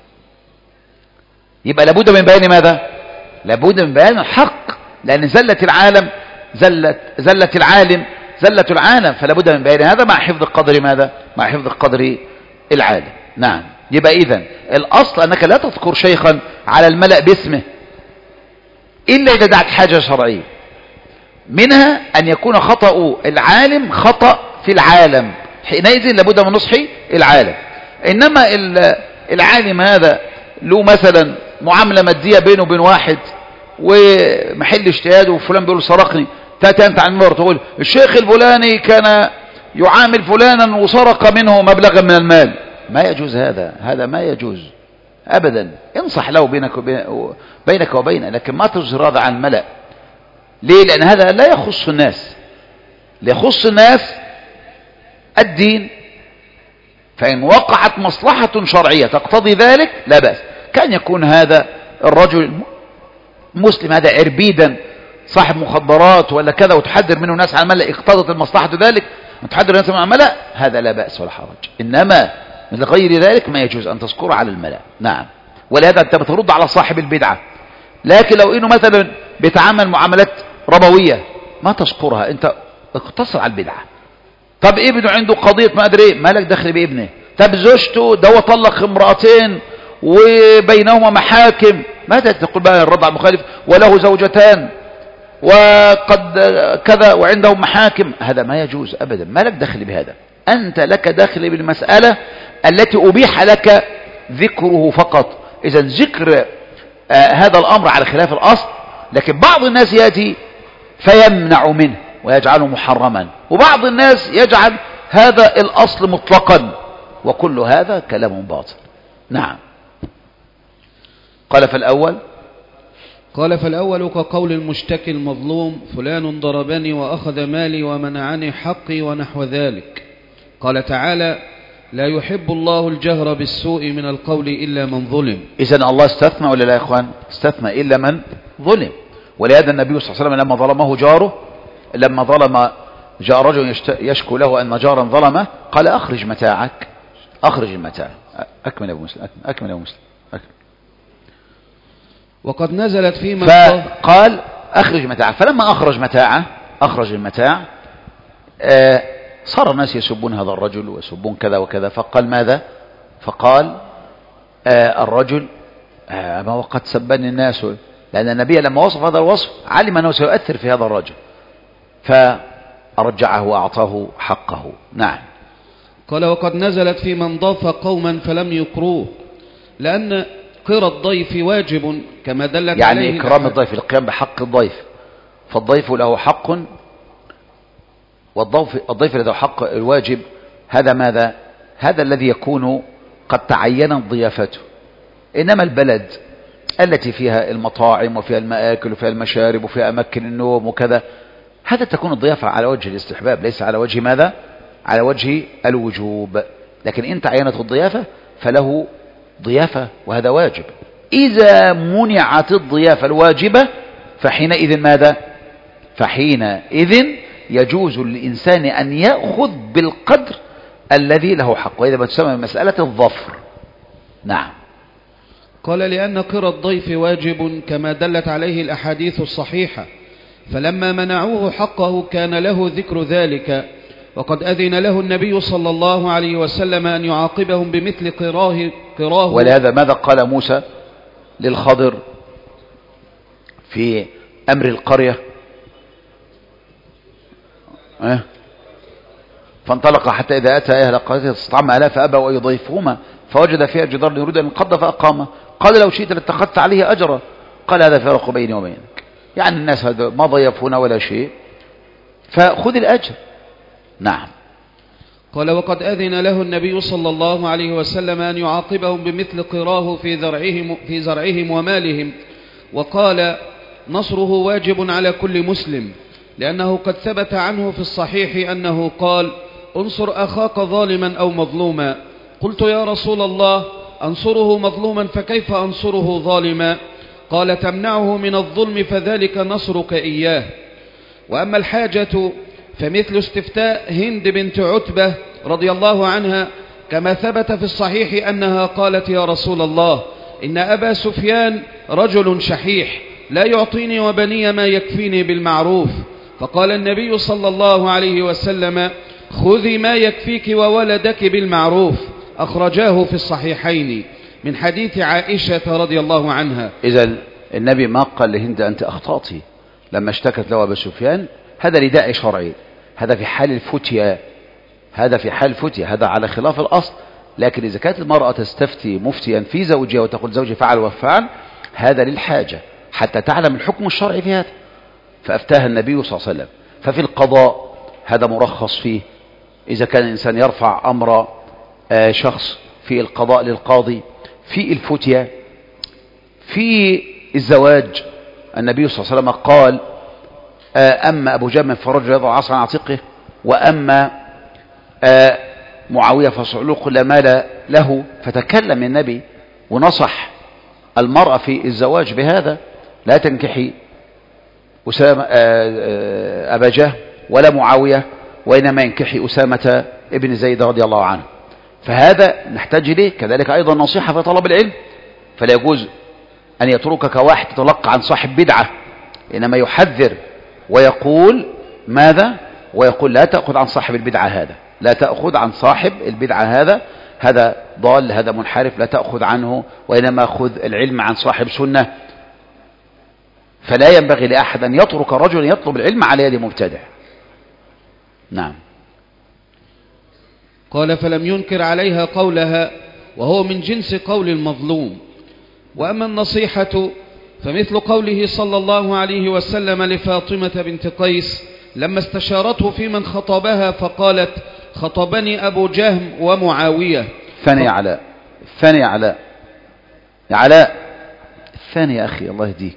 يبقى لابد من بيان ماذا؟ لابد من بيان الحق، لأن زلة العالم زلت زلة العالم زلة العالم، فلا بد من بيان هذا مع حفظ القدر ماذا؟ مع حفظ القدر العالم. نعم. يبقى إذن الأصل أنك لا تذكر شيخا على الملأ باسمه إلا إذا دعت حاجة شرعية، منها أن يكون خطأ العالم خطأ في العالم، حينئذ لابد من نصح العالم. إنما العالم هذا له مثلا معاملة مادية بينه وبين واحد ومحل اجتهاده وفلان بيقول سرقني، تأتي أنت عن المرة تقول الشيخ الفلاني كان يعامل فلانا وسرق منه مبلغا من المال، ما يجوز هذا، هذا ما يجوز أبدا. انصح له بينك وبين بينك وبينه، لكن ما تظهر هذا عن الملأ. ليه؟ لأن هذا لا يخص الناس، يخص الناس الدين، فإن وقعت مصلحة شرعية تقتضي ذلك لا بأس. كان يكون هذا الرجل مسلم هذا عربيدا صاحب مخدرات ولا كذا وتحذر منه الناس على الملأ، اقتضت المصلحة ذلك وتحذر الناس على الملأ، هذا لا بأس ولا حرج. إنما من غير ذلك ما يجوز أن تذكره على الملأ. نعم. ولهذا أنت بترد على صاحب البدعة، لكن لو إنه مثلا بيتعامل معاملات ربوية ما تذكرها، أنت اقتصر على البدعة. طب ابنه عنده قضية ما أدري إيه، مالك دخل بابنه. طب زوجته ده طلق امرأتين وبينهما محاكم، ماذا تقول بقى الرد على المخالف؟ وله زوجتان وقد كذا وعندهم محاكم، هذا ما يجوز أبدا، مالك دخل بهذا. أنت لك دخل بالمسألة التي أبيح لك ذكره فقط. إذا ذكر آه هذا الأمر على خلاف الأصل، لكن بعض الناس يأتي فيمنع منه ويجعله محرما، وبعض الناس يجعل هذا الأصل مطلقا، وكل هذا كلام باطل. نعم. قال فالأول قال فالأول كقول المشتكي المظلوم فلان ضربني وأخذ مالي ومنعني حقي ونحو ذلك. قال تعالى لا يحب الله الجهر بالسوء من القول إلا من ظلم. إذن الله استثنى ولا لا يا إخوان؟ استثنى إلا من ظلم. ولهذا النبي صلى الله عليه وسلم لما ظلمه جاره، لما ظلم جاء رجل يشكو له أن جارا ظلمه، قال أخرج متاعك، أخرج المتاع. أكمل يا أبو مسلم، أكمل يا أبو مسلم. أكمل. وقد نزلت فيما فقال أخرج متاعه، فلما أخرج متاعه أخرج المتاع آه صار الناس يسبون هذا الرجل ويسبون كذا وكذا، فقال ماذا؟ فقال آه الرجل آه ما وقد سبني الناس، لأن النبي لما وصف هذا الوصف علم أنه سيؤثر في هذا الرجل، فرجعه وأعطاه حقه. نعم. قال وقد نزلت في من ضاف قوما فلم يقروه، لأن قرى الضيف واجب كما دلت يعني عليه إكرام الضيف، القيام بحق الضيف، فالضيف له حق، والضيف الضيف له حق الواجب. هذا ماذا؟ هذا الذي يكون قد تعينت ضيافته. إنما البلد التي فيها المطاعم وفيها المآكل وفيها المشارب وفيها أماكن النوم وكذا، هذا تكون الضيافة على وجه الاستحباب، ليس على وجه ماذا؟ على وجه الوجوب. لكن إن تعينت الضيافة فله ضيافة، وهذا واجب. إذا منعت الضيافة الواجبة فحينئذ ماذا؟ فحينئذ يجوز للإنسان أن يأخذ بالقدر الذي له حق، وإذا ما تسمى مسألة الظفر. نعم. قال لأن قرى الضيف واجب كما دلت عليه الأحاديث الصحيحة، فلما منعوه حقه كان له ذكر ذلك، وقد أذن له النبي صلى الله عليه وسلم أن يعاقبهم بمثل قراه قراه. ولهذا ماذا قال موسى للخضر في أمر القرية؟ أه؟ فانطلق حتى إذا أتى أهل القرية استطعم أهلها فأبوا أن يضيفوهما فوجد فيها جدار يريد أن ينقض فأقامه، قال لو شئت لاتخذت عليه أجرا، قال هذا فارق بيني وبينك، يعني الناس هذا ما ضيفونا ولا شيء، فخذ الأجر. نعم. قال وقد أذن له النبي صلى الله عليه وسلم أن يعاقبهم بمثل قراه في زرعهم, في زرعهم ومالهم، وقال نصره واجب على كل مسلم، لأنه قد ثبت عنه في الصحيح أنه قال انصر أخاك ظالما أو مظلوما. قلت يا رسول الله أنصره مظلوما فكيف أنصره ظالما؟ قال تمنعه من الظلم فذلك نصرك إياه. وأما الحاجة فمثل استفتاء هند بنت عتبة رضي الله عنها، كما ثبت في الصحيح أنها قالت يا رسول الله إن أبا سفيان رجل شحيح لا يعطيني وبني ما يكفيني بالمعروف، فقال النبي صلى الله عليه وسلم خذي ما يكفيك وولدك بالمعروف، أخرجاه في الصحيحين من حديث عائشة رضي الله عنها. إذا النبي ما قال لهند أنت أخطأتي لما اشتكت له أبا سفيان، هذا رداء شرعي، هذا في حال الفتية، هذا في حال الفتية، هذا على خلاف الأصل. لكن إذا كانت المرأة تستفتي مفتيا في زوجها وتقول زوجي فعل وفعل، هذا للحاجة حتى تعلم الحكم الشرعي في هذا، فأفتاها النبي صلى الله عليه وسلم. ففي القضاء هذا مرخص فيه، إذا كان الإنسان يرفع أمر شخص في القضاء للقاضي، في الفتية، في الزواج النبي صلى الله عليه وسلم قال أما أبو جهم فرجل يضع عصا عن عاتقه، وأما معاوية فصعلوق لا مال له، فتكلم النبي ونصح المرأة في الزواج بهذا، لا تنكحي أسامة أبا جهم ولا معاوية، وإنما ينكحي أسامة ابن زيد رضي الله عنه. فهذا نحتاج إليه. كذلك أيضا نصيحة في طلب العلم، فلا يجوز أن يتركك واحد تتلقى عن صاحب بدعة، إنما يحذر ويقول ماذا؟ ويقول لا تأخذ عن صاحب البدعة هذا، لا تأخذ عن صاحب البدعة هذا، هذا ضال، هذا منحرف، لا تأخذ عنه، وإنما خذ العلم عن صاحب سنة. فلا ينبغي لأحد أن يترك رجل يطلب العلم على يد مبتدع. نعم. قال فلم ينكر عليها قولها، وهو من جنس قول المظلوم. وأما النصيحة فمثل قوله صلى الله عليه وسلم لفاطمة بنت قيس لما استشارته في من خطبها فقالت خطبني أبو جهم ومعاوية. ثاني علاء ثاني علاء يا علاء الثاني يا أخي الله يهديك.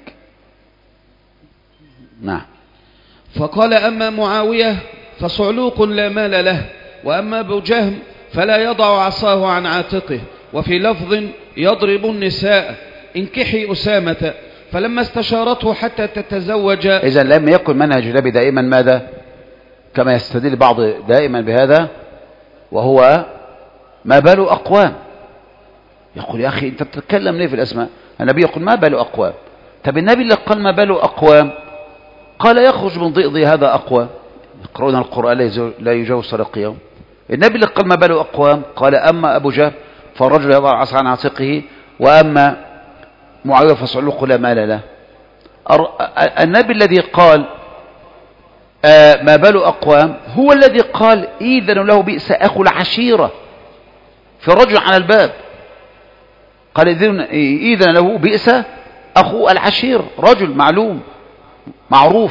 نعم. فقال أما معاوية فصعلوق لا مال له، وأما أبو جهم فلا يضع عصاه عن عاتقه. وفي لفظ يضرب النساء انكحي أسامة. فلما استشارته حتى تتزوج. إذا لم يكن منهج النبي دائما ماذا كما يستدل بعض دائما بهذا، وهو ما بال أقوام. يقول يا أخي أنت تتكلم ليه في الأسماء؟ النبي يقول ما بال أقوام. طب النبي اللي قال ما بال أقوام قال يخرج من ضئض هذا أقوام يقرؤون القرآن لا يجاوز ترقيهم. النبي اللي قال ما بال أقوام قال أما أبو جهل فالرجل يضع العصا عن عاتقه، وأما معاوية فصعلوق لا مال له. النبي الذي قال آه ما بال أقوام هو الذي قال إذن له بئس أخو العشيرة في الرجل على الباب. قال إذن له بئس أخو العشير، رجل معلوم معروف.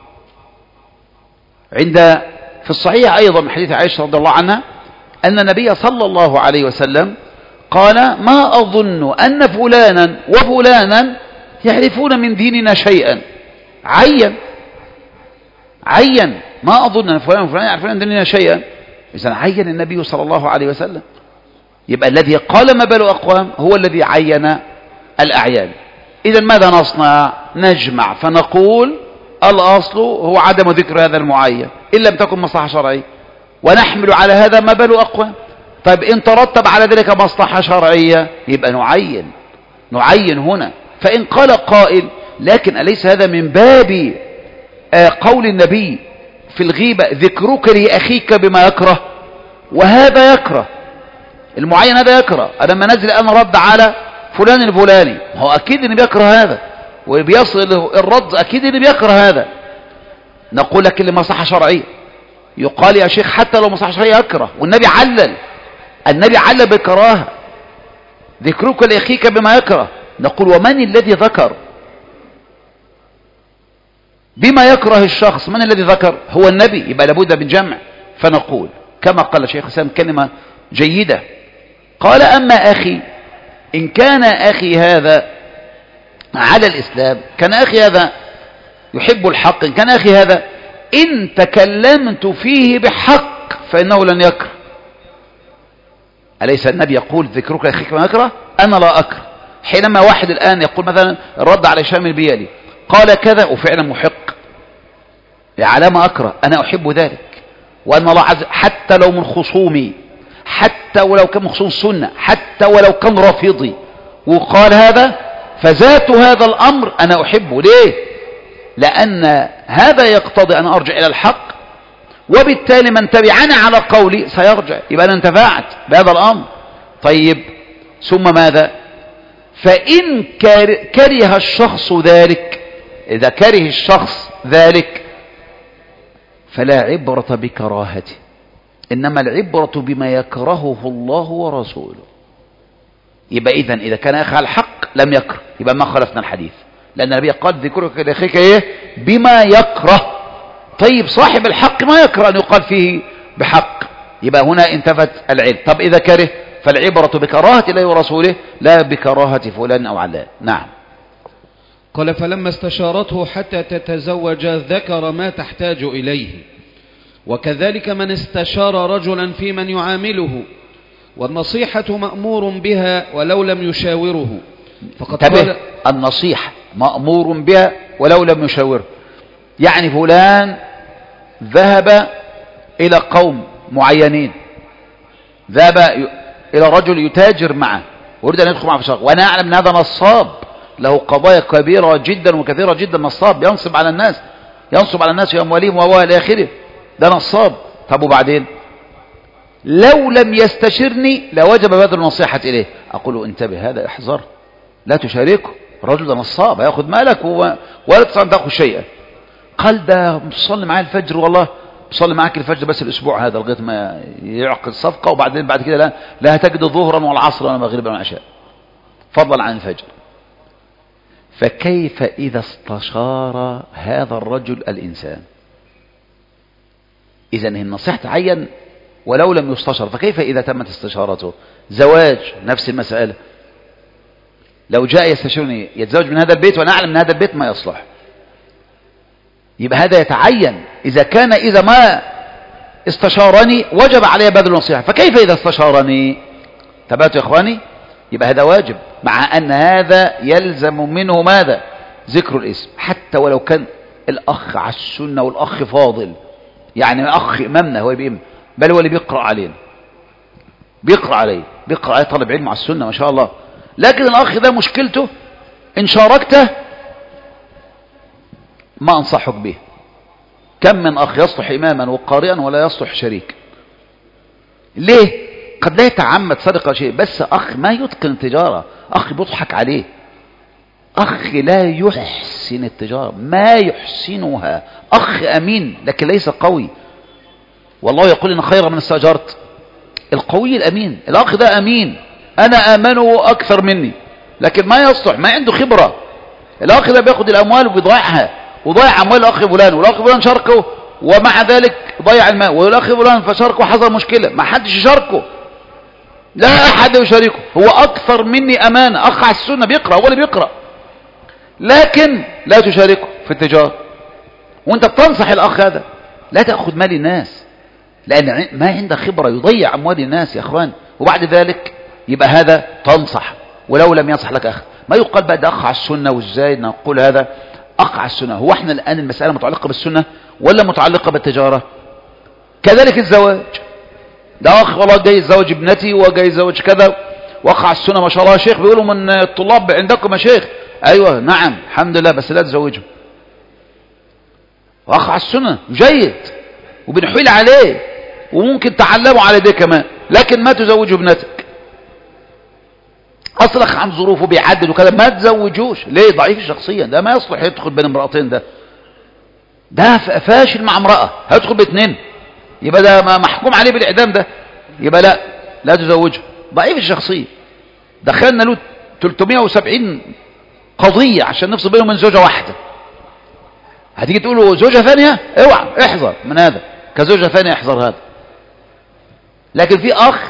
عند في الصحيح أيضا من حديث عائشة رضي الله عنها أن النبي صلى الله عليه وسلم قال ما أظن أن فلانا وفلانا يعرفون من ديننا شيئا. عين عين ما أظن أن فلانا وفلانا يعرفون من ديننا شيئا. إذن عين النبي صلى الله عليه وسلم. يبقى الذي قال ما بال أقوام هو الذي عين الأعيان. إذن ماذا نصنع؟ نجمع فنقول الأصل هو عدم ذكر هذا المعين إن لم تكن مصلحة شرعية، ونحمل على هذا ما بال أقوام. طيب إن ترتب على ذلك مصلحة شرعية يبقى نعين نعين هنا. فإن قال قائل لكن أليس هذا من باب آه قول النبي في الغيبة ذكرك لأخيك بما يكره، وهذا يكره المعين هذا يكره. أنا لما نزل أنا رد على فلان الفلاني هو أكيد اللي بيكره هذا، وبيصل الرد أكيد اللي بيكره هذا. نقول لك اللي مصلحة شرعية يقال يا شيخ حتى لو مصلحة شرعية يكره، والنبي علل النبي علل بكراهة ذكرك لأخيك بما يكره. نقول ومن الذي ذكر بما يكره الشخص؟ من الذي ذكر؟ هو النبي. يبقى لابد من جمع. فنقول كما قال شيخ الإسلام كلمة جيدة، قال أما أخي إن كان أخي هذا على الإسلام، كان أخي هذا يحب الحق، إن كان أخي هذا إن تكلمت فيه بحق فإنه لن يكره. أليس النبي يقول ذكرك لأخيك ما يكره؟ أنا لا أكره. حينما واحد الآن يقول مثلا الرد على هشام البيالي قال كذا وفعلا محق، على ما أكره أنا أحب ذلك، وأن الله عز حتى لو من خصومي، حتى ولو كان من خصوم السنة، حتى ولو كان رافضي وقال هذا فذات هذا الأمر أنا أحبه. ليه؟ لأن هذا يقتضي أن أرجع إلى الحق، وبالتالي من تبعني على قولي سيرجع، يبقى أنا انتفعت بهذا الأمر. طيب ثم ماذا؟ فإن كره الشخص ذلك، إذا كره الشخص ذلك فلا عبرة بكراهته، إنما العبرة بما يكرهه الله ورسوله. يبقى إذن إذا كان أخي على الحق لم يكره يبقى ما خالفنا الحديث، لأن النبي قال ذكرك لأخيك إيه؟ بما يكره. طيب صاحب الحق ما يكره أن يقال فيه بحق، يبقى هنا انتفت العلم. طب إذا كره فالعبرة بكراهة الله ورسوله لا بكراهة فلان أو علان. نعم. قال فلما استشارته حتى تتزوج ذكر ما تحتاج إليه، وكذلك من استشار رجلا في من يعامله، والنصيحة مأمور بها ولو لم يشاوره. فقد قال النصيحة مأمور بها ولو لم يشاوره، يعني فلان ذهب إلى قوم معينين، ذهب إلى رجل يتاجر معه ويريد أن يدخل معه في شغل، وأنا أعلم أن هذا نصاب له قضايا كبيرة جدا وكثيرة جدا، نصاب ينصب على الناس ينصب على الناس في أموالهم وهو إلى آخره، ده نصاب. طب وبعدين لو لم يستشرني لوجب بذل النصيحة إليه. أقول له انتبه هذا احذر لا تشاركه، الرجل ده نصاب هياخذ مالك ولا تستطيع أن تأخذ شيئا. قال ده مصلي معايا الفجر والله بصلي معاك الفجر بس الاسبوع هذا لغايه ما يعقد صفقه، وبعدين بعد كده لا لا هتجد ظهرا ولا عصرا ولا مغربا ولا عشاء، فضلا عن الفجر. فكيف اذا استشار هذا الرجل الانسان؟ اذا النصيحه تعين ولو لم يستشر، فكيف اذا تمت استشارته؟ زواج نفس المساله، لو جاء يستشيرني يتزوج من هذا البيت وانا اعلم ان هذا البيت ما يصلح، يبقى هذا يتعين. إذا كان إذا ما استشارني وجب علي بذل النصيحة، فكيف إذا استشارني؟ تبعتوا يا إخواني؟ يبقى هذا واجب، مع أن هذا يلزم منه ماذا؟ ذكر الاسم، حتى ولو كان الأخ على السنة والأخ فاضل، يعني أخ إمامنا هو بإمام، بل هو اللي بيقرأ علينا، بيقرأ عليه بيقرأ عليه طالب علم على السنة ما شاء الله، لكن الأخ ده مشكلته إن شاركته ما أنصحك به. كم من أخ يصلح إماما وقارئا ولا يصلح شريك؟ ليه؟ قد لا يتعمد سرقة شيء، بس أخ ما يتقن التجارة، أخ بيضحك عليه، أخ لا يحسن التجارة، ما يحسنها، أخ أمين لكن ليس قوي. والله يقول إن خير من استأجرت القوي الأمين. الأخ ده أمين، أنا آمنه أكثر مني، لكن ما يصلح، ما عنده خبرة. الأخ ده بياخد الأموال وبيضيعها، وضيع أموال الأخ فلان، والأخ فلان شاركه ومع ذلك ضيع الماء، والأخ فلان فشاركه حصل مشكلة، ما حدش يشاركه، لا أحد يشاركه، هو أكثر مني أمانة، أخ على السنة بيقرأ، هو اللي بيقرأ، لكن لا تشاركه في التجارة. وانت بتنصح الأخ هذا لا تأخذ مال الناس، لأن ما عنده خبرة، يضيع أموال الناس يا أخوان، وبعد ذلك يبقى هذا تنصح ولو لم ينصح لك أخ. ما يقال بقى ده أخ على السنة، وإزاي نقول هذا أخ على السنة؟ هو احنا الآن المسألة متعلقة بالسنة ولا متعلقة بالتجارة؟ كذلك الزواج، ده أخ والله جاي يتزوج ابنتي وجاي يتزوج كذا، وأخ على السنة ما شاء الله شيخ، بيقولوا من الطلاب عندكم يا شيخ، أيوة نعم الحمد لله، بس لا تزوجه. وأخ على السنة جيد وبنحيل عليه وممكن تعلموا على ده كمان، لكن ما تزوجوا ابنتك، أصلخ عن ظروفه بيعدد وكذا، ما تزوجوش. ليه؟ ضعيف الشخصية، ده ما يصلح يدخل بين امرأتين، ده ده فاشل مع امرأة، هيدخل باثنين، يبقى ده محكوم عليه بالإعدام، ده يبقى لا لا تزوجه، ضعيف الشخصية. دخلنا له ثلاثمائة وسبعين قضية عشان نفصل بينهم من زوجة واحدة، هتيجي تقول له زوجة ثانية؟ اوعى احذر من هذا، كزوجة ثانية احذر هذا. لكن في أخ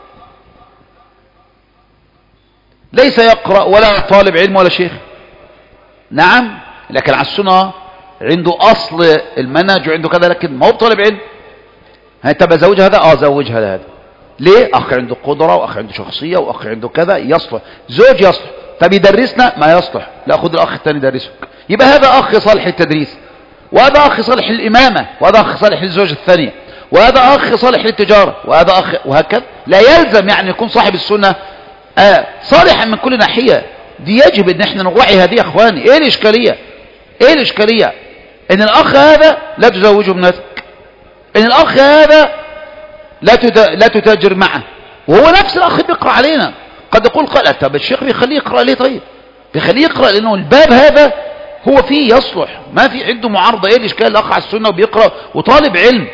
ليس يقرأ ولا طالب علم ولا شيخ، نعم، لكن على السنة عنده أصل المنهج وعنده كذا، لكن ما هو طالب علم. هتبقى زوج هذا؟ اه زوج هذا. هذا ليه؟ أخ عنده قدرة، وأخ عنده شخصية، وأخ عنده كذا، يصلح. زوج يصلح، طب يدرسنا؟ ما يصلح، لا خذ الأخ الثاني يدرسك. يبقى هذا أخ صالح للتدريس، وهذا أخ صالح للإمامة، وهذا أخ صالح للزوجة الثانية، وهذا أخ صالح للتجارة، وهذا أخ، وهكذا. لا يلزم يعني يكون صاحب السنة آه صالحا من كل ناحية، دي يجب ان احنا نراعي هذه يا اخواني. ايه الاشكالية؟ ايه الاشكالية؟ ان الاخ هذا لا تزوجه ابنتك، ان الاخ هذا لا لا تتاجر معه، وهو نفس الاخ بيقرأ علينا. قد يقول قال طب الشيخ بيخليه يقرأ ليه؟ طيب بيخليه يقرأ لانه الباب هذا هو فيه يصلح، ما في عنده معارضة. ايه الاشكال؟ الاخ على السنة وبيقرأ وطالب علم.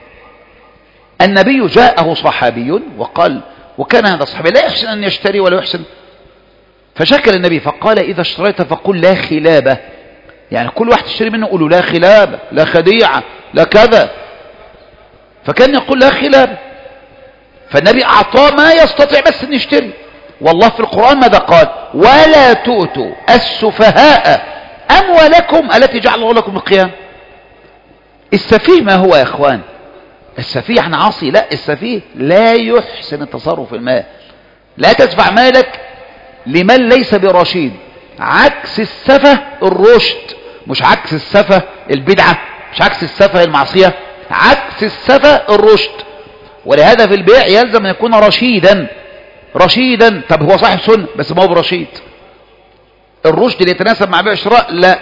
النبي جاءه صحابي وقال، وكان هذا الصحابي لا يحسن أن يشتري ولا يحسن، فشكر النبي فقال إذا اشتريت فقل لا خلابة، يعني كل واحد تشتري منه قولوا لا خلابة، لا خديعة، لا كذا. فكان يقول لا خلابة، فالنبي أعطاه ما يستطيع بس أن يشتري. والله في القرآن ماذا قال؟ ولا تؤتوا السفهاء أموالكم التي جعل الله لكم القيام. السفيه ما هو يا إخوان؟ السفيه عن عاصي؟ لا، السفيه لا يحسن التصرف في المال. لا تدفع مالك لمن ليس برشيد، عكس السفه الرشد، مش عكس السفه البدعة، مش عكس السفه المعصية، عكس السفه الرشد. ولهذا في البيع يلزم أن يكون رشيدا. رشيدا، طب هو صاحب سنة بس ما هو برشيد. الرشد اللي يتناسب مع بيع شراء لا.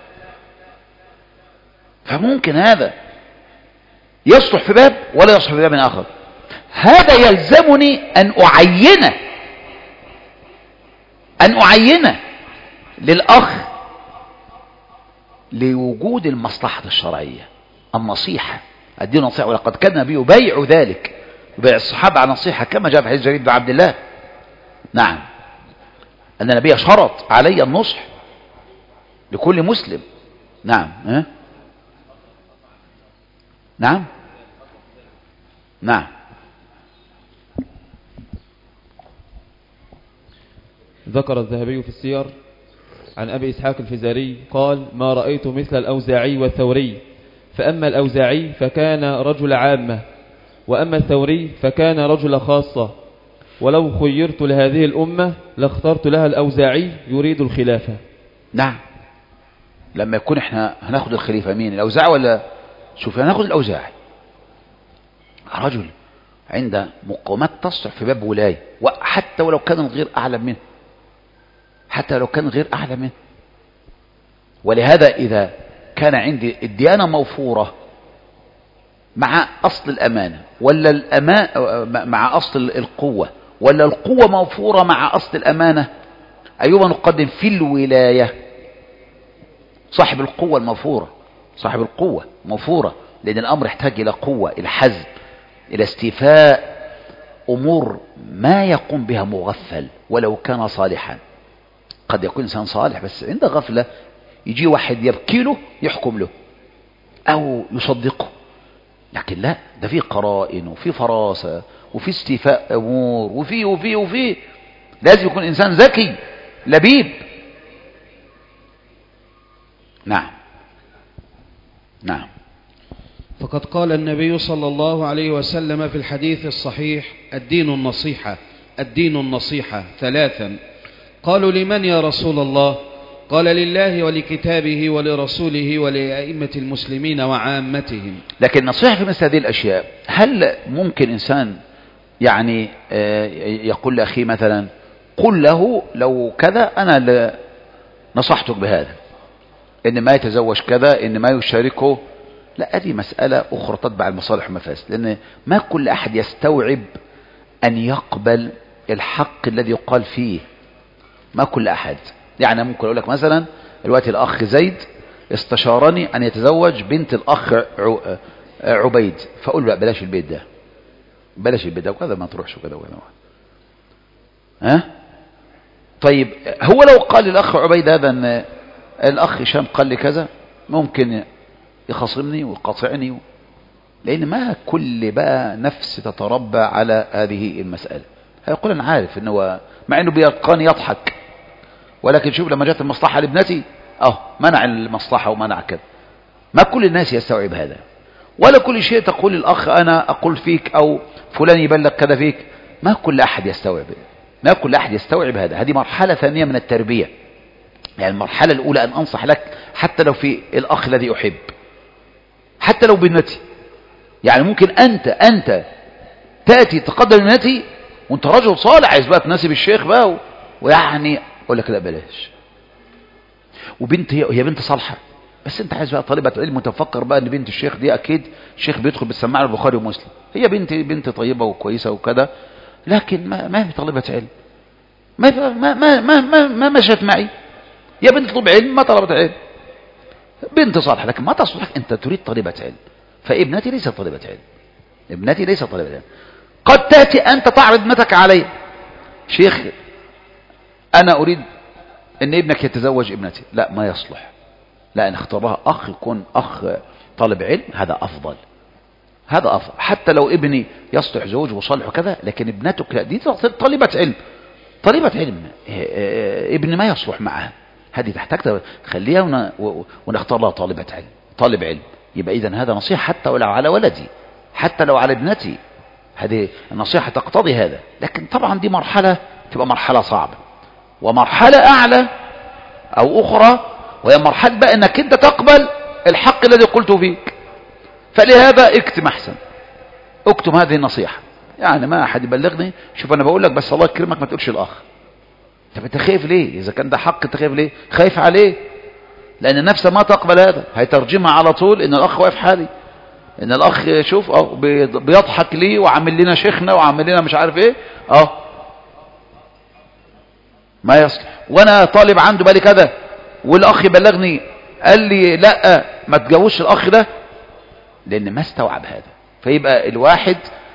فممكن هذا يصلح في باب ولا يصلح في باب آخر. هذا يلزمني أن أعينه أن أعينه للأخ لوجود المصلحة الشرعية، النصيحة، الدين نصيحة، ولقد كان النبي يبايع ذلك، يبايع الصحابة على نصيحة كما جاء في حديث جرير بن عبد الله. نعم، أن النبي شرط علي النصح لكل مسلم. نعم. ها؟ نعم نعم ذكر الذهبي في السير عن أبي إسحاق الفزاري قال: ما رأيت مثل الأوزاعي والثوري، فأما الأوزاعي فكان رجل عامة، وأما الثوري فكان رجل خاصة، ولو خيرت لهذه الأمة لاخترت لها الأوزاعي يريد الخلافة. نعم، لما يكون احنا هناخد الخليفة مين، الأوزاعي ولا؟ شوف، هناخد الأوزاعي، رجل عند مقومات تصلح في باب ولاية، وحتى ولو كان الغير أعلم منه، حتى لو كان غير أعلم منه. ولهذا إذا كان عندي الديانة موفورة مع أصل الأمانة، ولا الأمان مع أصل القوة، ولا القوة موفورة مع أصل الأمانة، أيوة نقدم في الولاية صاحب القوة الموفورة، صاحب القوة موفورة، لأن الأمر يحتاج إلى قوة، إلى حزم، إلى استيفاء أمور ما يقوم بها مغفل ولو كان صالحا. قد يكون إنسان صالح بس عند غفلة يجي واحد يبكي له يحكم له أو يصدقه، لكن لا، ده فيه قرائن وفيه فراسة وفيه استيفاء أمور وفيه وفيه وفيه لازم يكون إنسان ذكي لبيب. نعم نعم فقد قال النبي صلى الله عليه وسلم في الحديث الصحيح: الدين النصيحة، الدين النصيحة ثلاثا. قالوا: لمن يا رسول الله؟ قال: لله ولكتابه ولرسوله ولأئمة المسلمين وعامتهم. لكن نصيحة في مثل هذه الأشياء، هل ممكن إنسان يعني يقول لأخي مثلا قل له لو كذا أنا نصحتك بهذا، إن ما يتزوج كذا، إن ما يشاركه؟ لا، هذه مسألة أخرى تتبع المصالح والمفاسد، لأن ما كل أحد يستوعب أن يقبل الحق الذي يقال فيه، ما كل أحد. يعني ممكن أقول لك مثلا الوقت الأخ زيد استشارني أن يتزوج بنت الأخ عبيد، فأقول له بلاش البيت ده، بلاش البيت ده وكذا، ما تروحش وكذا وكذا. ها؟ طيب هو لو قال للأخ عبيد هذا أن الأخ هشام قال لي كذا، ممكن يخاصمني ويقاطعني، لأن ما كل بقى نفس تتربى على هذه المسألة. هيقول أنا عارف أنه مع أنه بيلقاني يضحك، ولكن شوف لما جاءت المصلحة لابنتي اه منع المصلحة ومنع كذا. ما كل الناس يستوعب هذا، ولا كل شيء تقول الأخ أنا أقول فيك أو فلان يبلغ كذا فيك، ما كل أحد يستوعب، ما كل أحد يستوعب هذا. هذه مرحلة ثانية من التربية. يعني المرحلة الأولى أن أنصح لك حتى لو في الأخ الذي أحب، حتى لو بابنتي. يعني ممكن أنت أنت تأتي تقدم ابنتي وأنت رجل صالح عايز بقى تناسب الشيخ بقى، ويعني أقول لك لا بلاش. وبنت هي, هي بنت صالحة، بس أنت عايز بقى طالبة علم وتفكر بقى أن بنت الشيخ دي أكيد الشيخ بيدخل بالسماعة البخاري ومسلم، هي بنت بنت طيبة وكويسة وكذا، لكن ما ما هي طالبة علم، ما ما ما ما ما, ما مشت معي. يا بنت طلب علم ما طلبت علم، بنت صالحة لكن ما تصلح، أنت تريد طالبة علم. فابنتي ليست طالبة علم، ابنتي ليست طالبة علم. قد تأتي أنت تعرض ابنتك علي، شيخ أنا أريد أن ابنك يتزوج ابنتي، لا ما يصلح، لا أن اختارها أخ يكون أخ طالب علم، هذا أفضل، هذا أفضل. حتى لو ابني يصلح زوج وصالح وكذا، لكن ابنتك لا، دي طالبة علم، طالبة علم، ابن ما يصلح معها، هذه تحتاج خليها ونختار لها طالبة علم، طالب علم. يبقى إذن هذا نصيحة حتى ولو على ولدي، حتى لو على ابنتي، هذه النصيحة تقتضي هذا. لكن طبعا دي مرحلة تبقى مرحلة صعبة، ومرحلة أعلى أو أخرى وهي مرحلة بقى أنك أنت تقبل الحق الذي قلته فيك. فلهذا اكتم أحسن، اكتم هذه النصيحة، يعني ما أحد يبلغني، شوف أنا بقول لك بس الله يكرمك ما تقولش الأخ. طب أنت خايف ليه؟ إذا كان ده حق أنت خايف ليه؟ خايف عليه، لأن النفس ما تقبل هذا، هيترجمها على طول إن الأخ واقف حالي، إن الأخ شوف أه بيضحك لي وعامل لنا شيخنا وعامل لنا مش عارف إيه، أه ما يصلح. وأنا طالب عنده بالي كذا والأخ يبلغني قال لي لا ما تجوزش الأخ ده، لأن ما استوعب هذا. فيبقى الواحد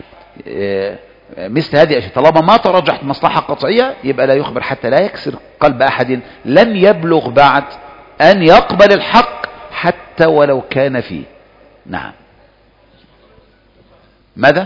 مثل هذه الأشياء طالما ما ترجحت مصلحة قطعية يبقى لا يخبر حتى لا يكسر قلب أحد لم يبلغ بعد أن يقبل الحق حتى ولو كان فيه. نعم. ماذا؟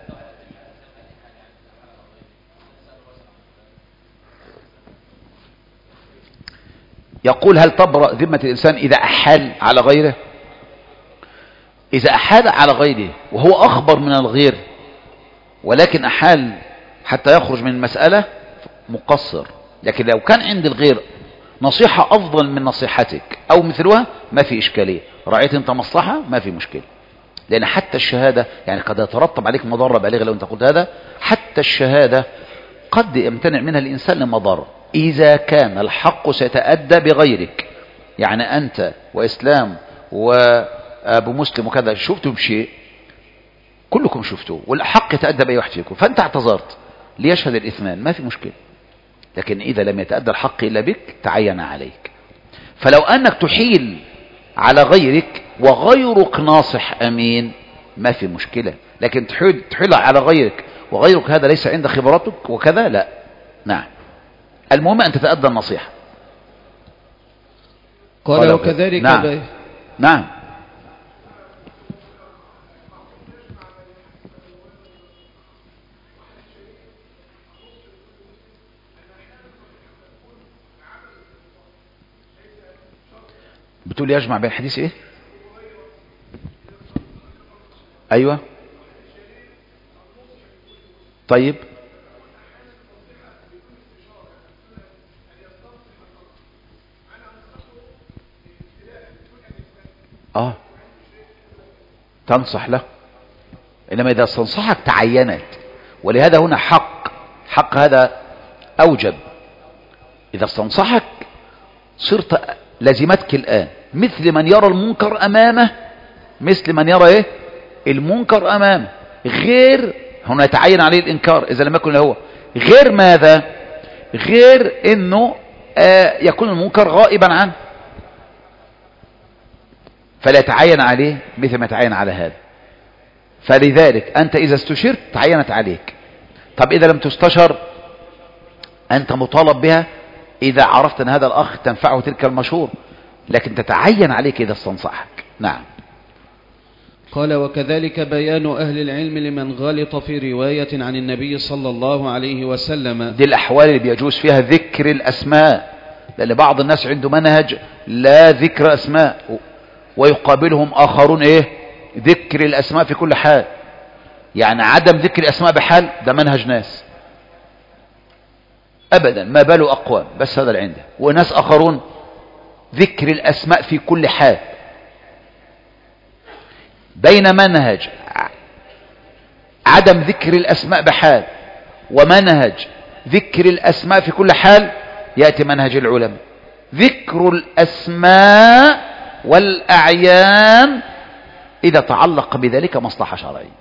يقول هل تبرأ ذمة الإنسان إذا أحال على غيره؟ إذا أحال على غيره وهو أخبر من الغير ولكن أحال حتى يخرج من المسألة مقصر. لكن لو كان عند الغير نصيحة أفضل من نصيحتك أو مثلها ما في إشكالية، رأيت أنت مصلحة ما في مشكلة. لأن حتى الشهادة يعني قد يترتب عليك مضرة بالغة لو أنت قلت هذا. حتى الشهادة قد يمتنع منها الإنسان لمضر إذا كان الحق سيتأدى بغيرك. يعني أنت وإسلام وأبو مسلم وكذا شفتوا بشيء كلكم شفتوه والحق يتأدى بأي واحد فيكم فأنت اعتذرت ليشهد الإثمان ما في مشكلة. لكن إذا لم يتأدى الحق إلا بك تعين عليك. فلو أنك تحيل على غيرك وغيرك ناصح أمين ما في مشكلة. لكن تحيل, تحيل على غيرك وغيرك هذا ليس عند خبرتك وكذا لا. نعم. المهم أن تتأدى النصيحة. قال وكذلك نعم. بي... نعم. بتقول يجمع بين الحديث ايه؟ ايوه طيب اه تنصح له. انما اذا استنصحك تعينت ولهذا هنا حق حق هذا اوجب. اذا استنصحك صرت لازمتك الآن مثل من يرى المنكر أمامه مثل من يرى إيه المنكر أمامه غير هنا يتعين عليه الإنكار إذا لم يكن له غير ماذا غير إنه آه يكون المنكر غائبا عنه فلا يتعين عليه مثل ما يتعين على هذا. فلذلك أنت إذا استشرت تعينت عليك. طب إذا لم تستشر أنت مطالب بها إذا عرفت أن هذا الأخ تنفعه تلك المشهور لكن تتعين عليك إذا استنصحك. نعم. قال وكذلك بيان أهل العلم لمن غلط في رواية عن النبي صلى الله عليه وسلم. دي الأحوال اللي بيجوز فيها ذكر الأسماء لأن بعض الناس عنده منهج لا ذكر أسماء ويقابلهم آخرون إيه ذكر الأسماء في كل حال. يعني عدم ذكر الأسماء بحال ده منهج ناس أبدا ما باله أقوام بس هذا اللي عنده. وناس آخرون ذكر الأسماء في كل حال. بين منهج عدم ذكر الأسماء بحال ومنهج ذكر الأسماء في كل حال يأتي منهج العلماء ذكر الأسماء والأعيان إذا تعلق بذلك مصلحة شرعية.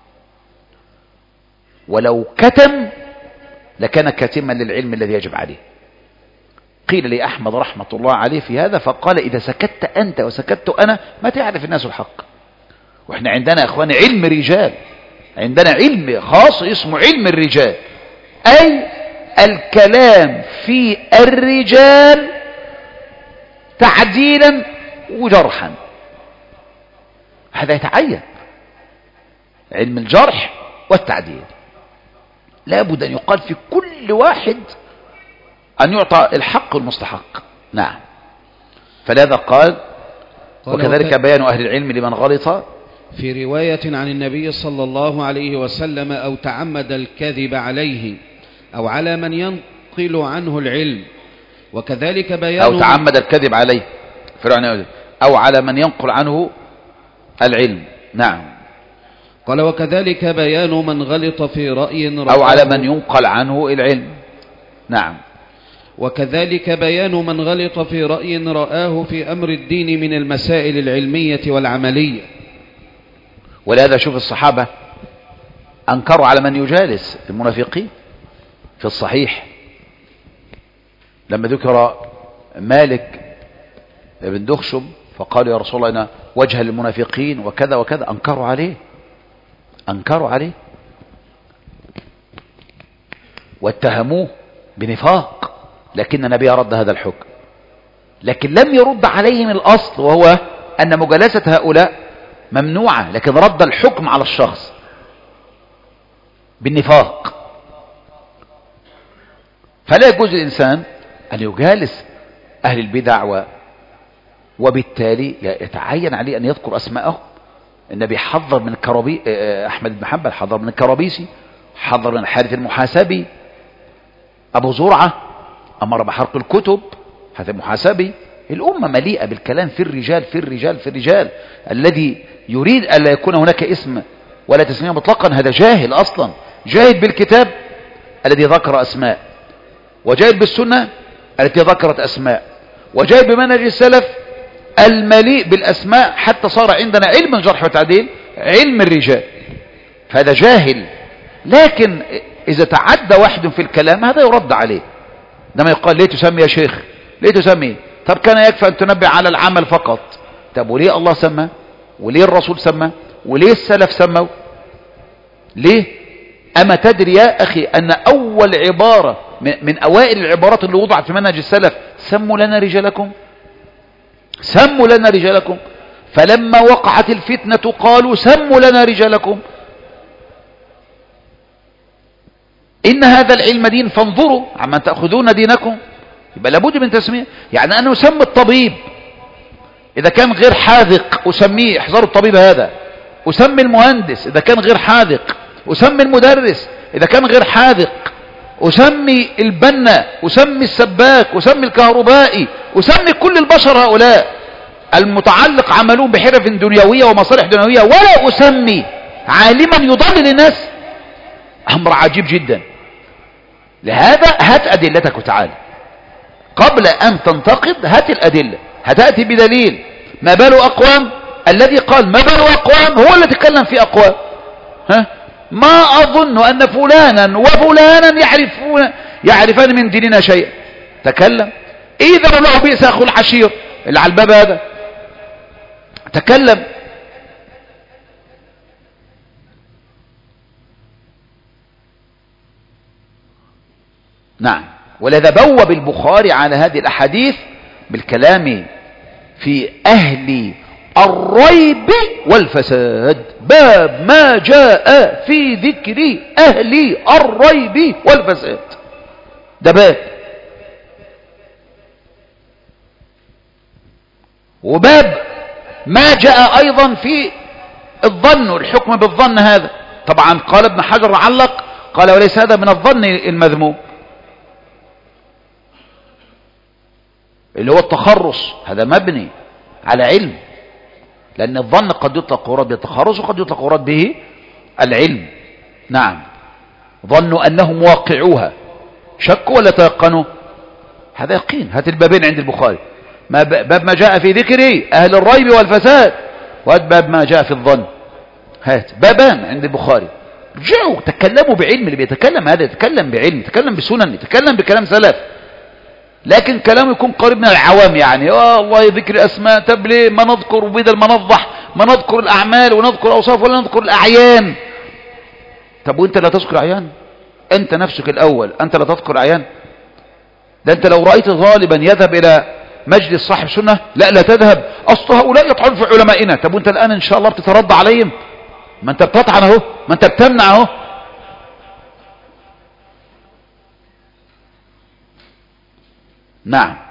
ولو كتم لكان كاتما للعلم الذي يجب عليه. قيل لي أحمد رحمة الله عليه في هذا فقال إذا سكت أنت وسكت أنا ما تعرف الناس الحق. وإحنا عندنا يا أخواني علم رجال عندنا علم خاص اسمه علم الرجال أي الكلام في الرجال تعديلا وجرحا. هذا يتعين علم الجرح والتعديل لابد أن يقال في كل واحد أن يعطى الحق المستحق. نعم. فلذا قال وكذلك بيان أهل العلم لمن غلط في رواية عن النبي صلى الله عليه وسلم أو تعمد الكذب عليه أو على من ينقل عنه العلم. وكذلك بيان أو تعمد الكذب عليه أو على من ينقل عنه العلم. نعم. قال وكذلك بيان من غلط في رأي أو على من ينقل عنه العلم. نعم. وكذلك بيان من غلط في رأي رآه في أمر الدين من المسائل العلمية والعملية. ولهذا شوف الصحابة أنكروا على من يجالس المنافقين في الصحيح لما ذكر مالك بن دخشم فقالوا يا رسول الله إن وجه للمنافقين وكذا وكذا، أنكروا عليه أنكروا عليه واتهموه بنفاق، لكن النبي رد هذا الحكم، لكن لم يرد عليهم الأصل وهو أن مجالسة هؤلاء ممنوعة، لكن رد الحكم على الشخص بالنفاق. فلا يجوز للإنسان أن يجالس أهل البدع و... وبالتالي يتعين عليه أن يذكر أسماءهم. النبي حذر من الكرابي أحمد بن حنبل، حذر من الكرابيسي، حذر من الحارث المحاسبي، أبو زرعة أمر بحرق الكتب، هذا المحاسبي. الأمة مليئة بالكلام في الرجال في الرجال في الرجال. الذي يريد ألا يكون هناك اسم ولا تسمية مطلقا هذا جاهل أصلا، جاهل بالكتاب الذي ذكر أسماء، وجاهل بالسنة التي ذكرت أسماء، وجاهل بمنهج السلف المليء بالأسماء، حتى صار عندنا علم الجرح والتعديل علم الرجال، فهذا جاهل. لكن إذا تعدى واحد في الكلام هذا يرد عليه. لما يقال ليه تسمي يا شيخ، ليه تسمي؟ طب كان يكفي أن تنبه على العمل فقط. طب وليه الله سمى، وليه الرسول سمى، وليه السلف سموا؟ ليه؟ أما تدري يا أخي أن أول عبارة من أوائل العبارات اللي وضعت في منهج السلف سموا لنا رجالكم، سموا لنا رجالكم. فلما وقعت الفتنة قالوا سموا لنا رجالكم، إن هذا العلم دين فانظروا عمن تأخذون دينكم. يبقى لابد من تسمية. يعني أنا أسمي الطبيب إذا كان غير حاذق أسميه، احذروا الطبيب هذا. أسمي المهندس إذا كان غير حاذق، أسمي المدرس إذا كان غير حاذق، أسمي البنا، أسمي السباك، أسمي الكهربائي، أسمي كل البشر هؤلاء المتعلق عملون بحرف دنيوية ومصالح دنيوية، ولا أسمي عالما يضلل الناس. أمر عجيب جدا. لهذا هات أدلتك تعالى قبل أن تنتقد، هات الأدلة، هتأتي بدليل. ما بال أقوام، الذي قال ما بال أقوام هو اللي تكلم في أقوام. ها؟ ما أظن أن فلانا وفلانا يعرفون يعرفان من ديننا شيئا. تكلم. إذا له بئس أخو العشير اللي على الباب هذا، تكلم. نعم. ولذا بوب البخاري على هذه الأحاديث بالكلام في أهل الريب والفساد، باب ما جاء في ذكر أهل الريب والفساد، ده باب. وباب ما جاء أيضا في الظن والحكم بالظن. هذا طبعا قال ابن حجر علق قال وليس هذا من الظن المذموم اللي هو التخرص، هذا مبني على علم، لأن الظن قد يطلق ورد بالتخرص وقد يطلق ورد به العلم. نعم. ظنوا أنهم واقعوها، شكوا ولا تيقنوا؟ هذا يقين. هات البابين عند البخاري، ما باب ما جاء في ذكر أهل الريب والفساد، وهات باب ما جاء في الظن. هات بابان عند البخاري. رجعوا تكلموا بعلم. اللي بيتكلم هذا يتكلم بعلم، يتكلم بسنن، يتكلم بكلام سلف. لكن كلامه يكون قريب من العوام، يعني اه والله ذكر اسماء، طب ليه ما نذكر بدل ما نفضح، ما نذكر الاعمال ونذكر اوصاف ولا نذكر الاعيان. طب وانت لا تذكر اعيان؟ انت نفسك الاول انت لا تذكر اعيان؟ ده انت لو رايت ظالما يذهب الى مجلس صاحب سنه، لا لا تذهب، اصل هؤلاء يطعنون في علمائنا. طب وانت الان ان شاء الله بتترد عليهم؟ ما انت بتطعن اهو، ما انت بتمنع اهو. نعم.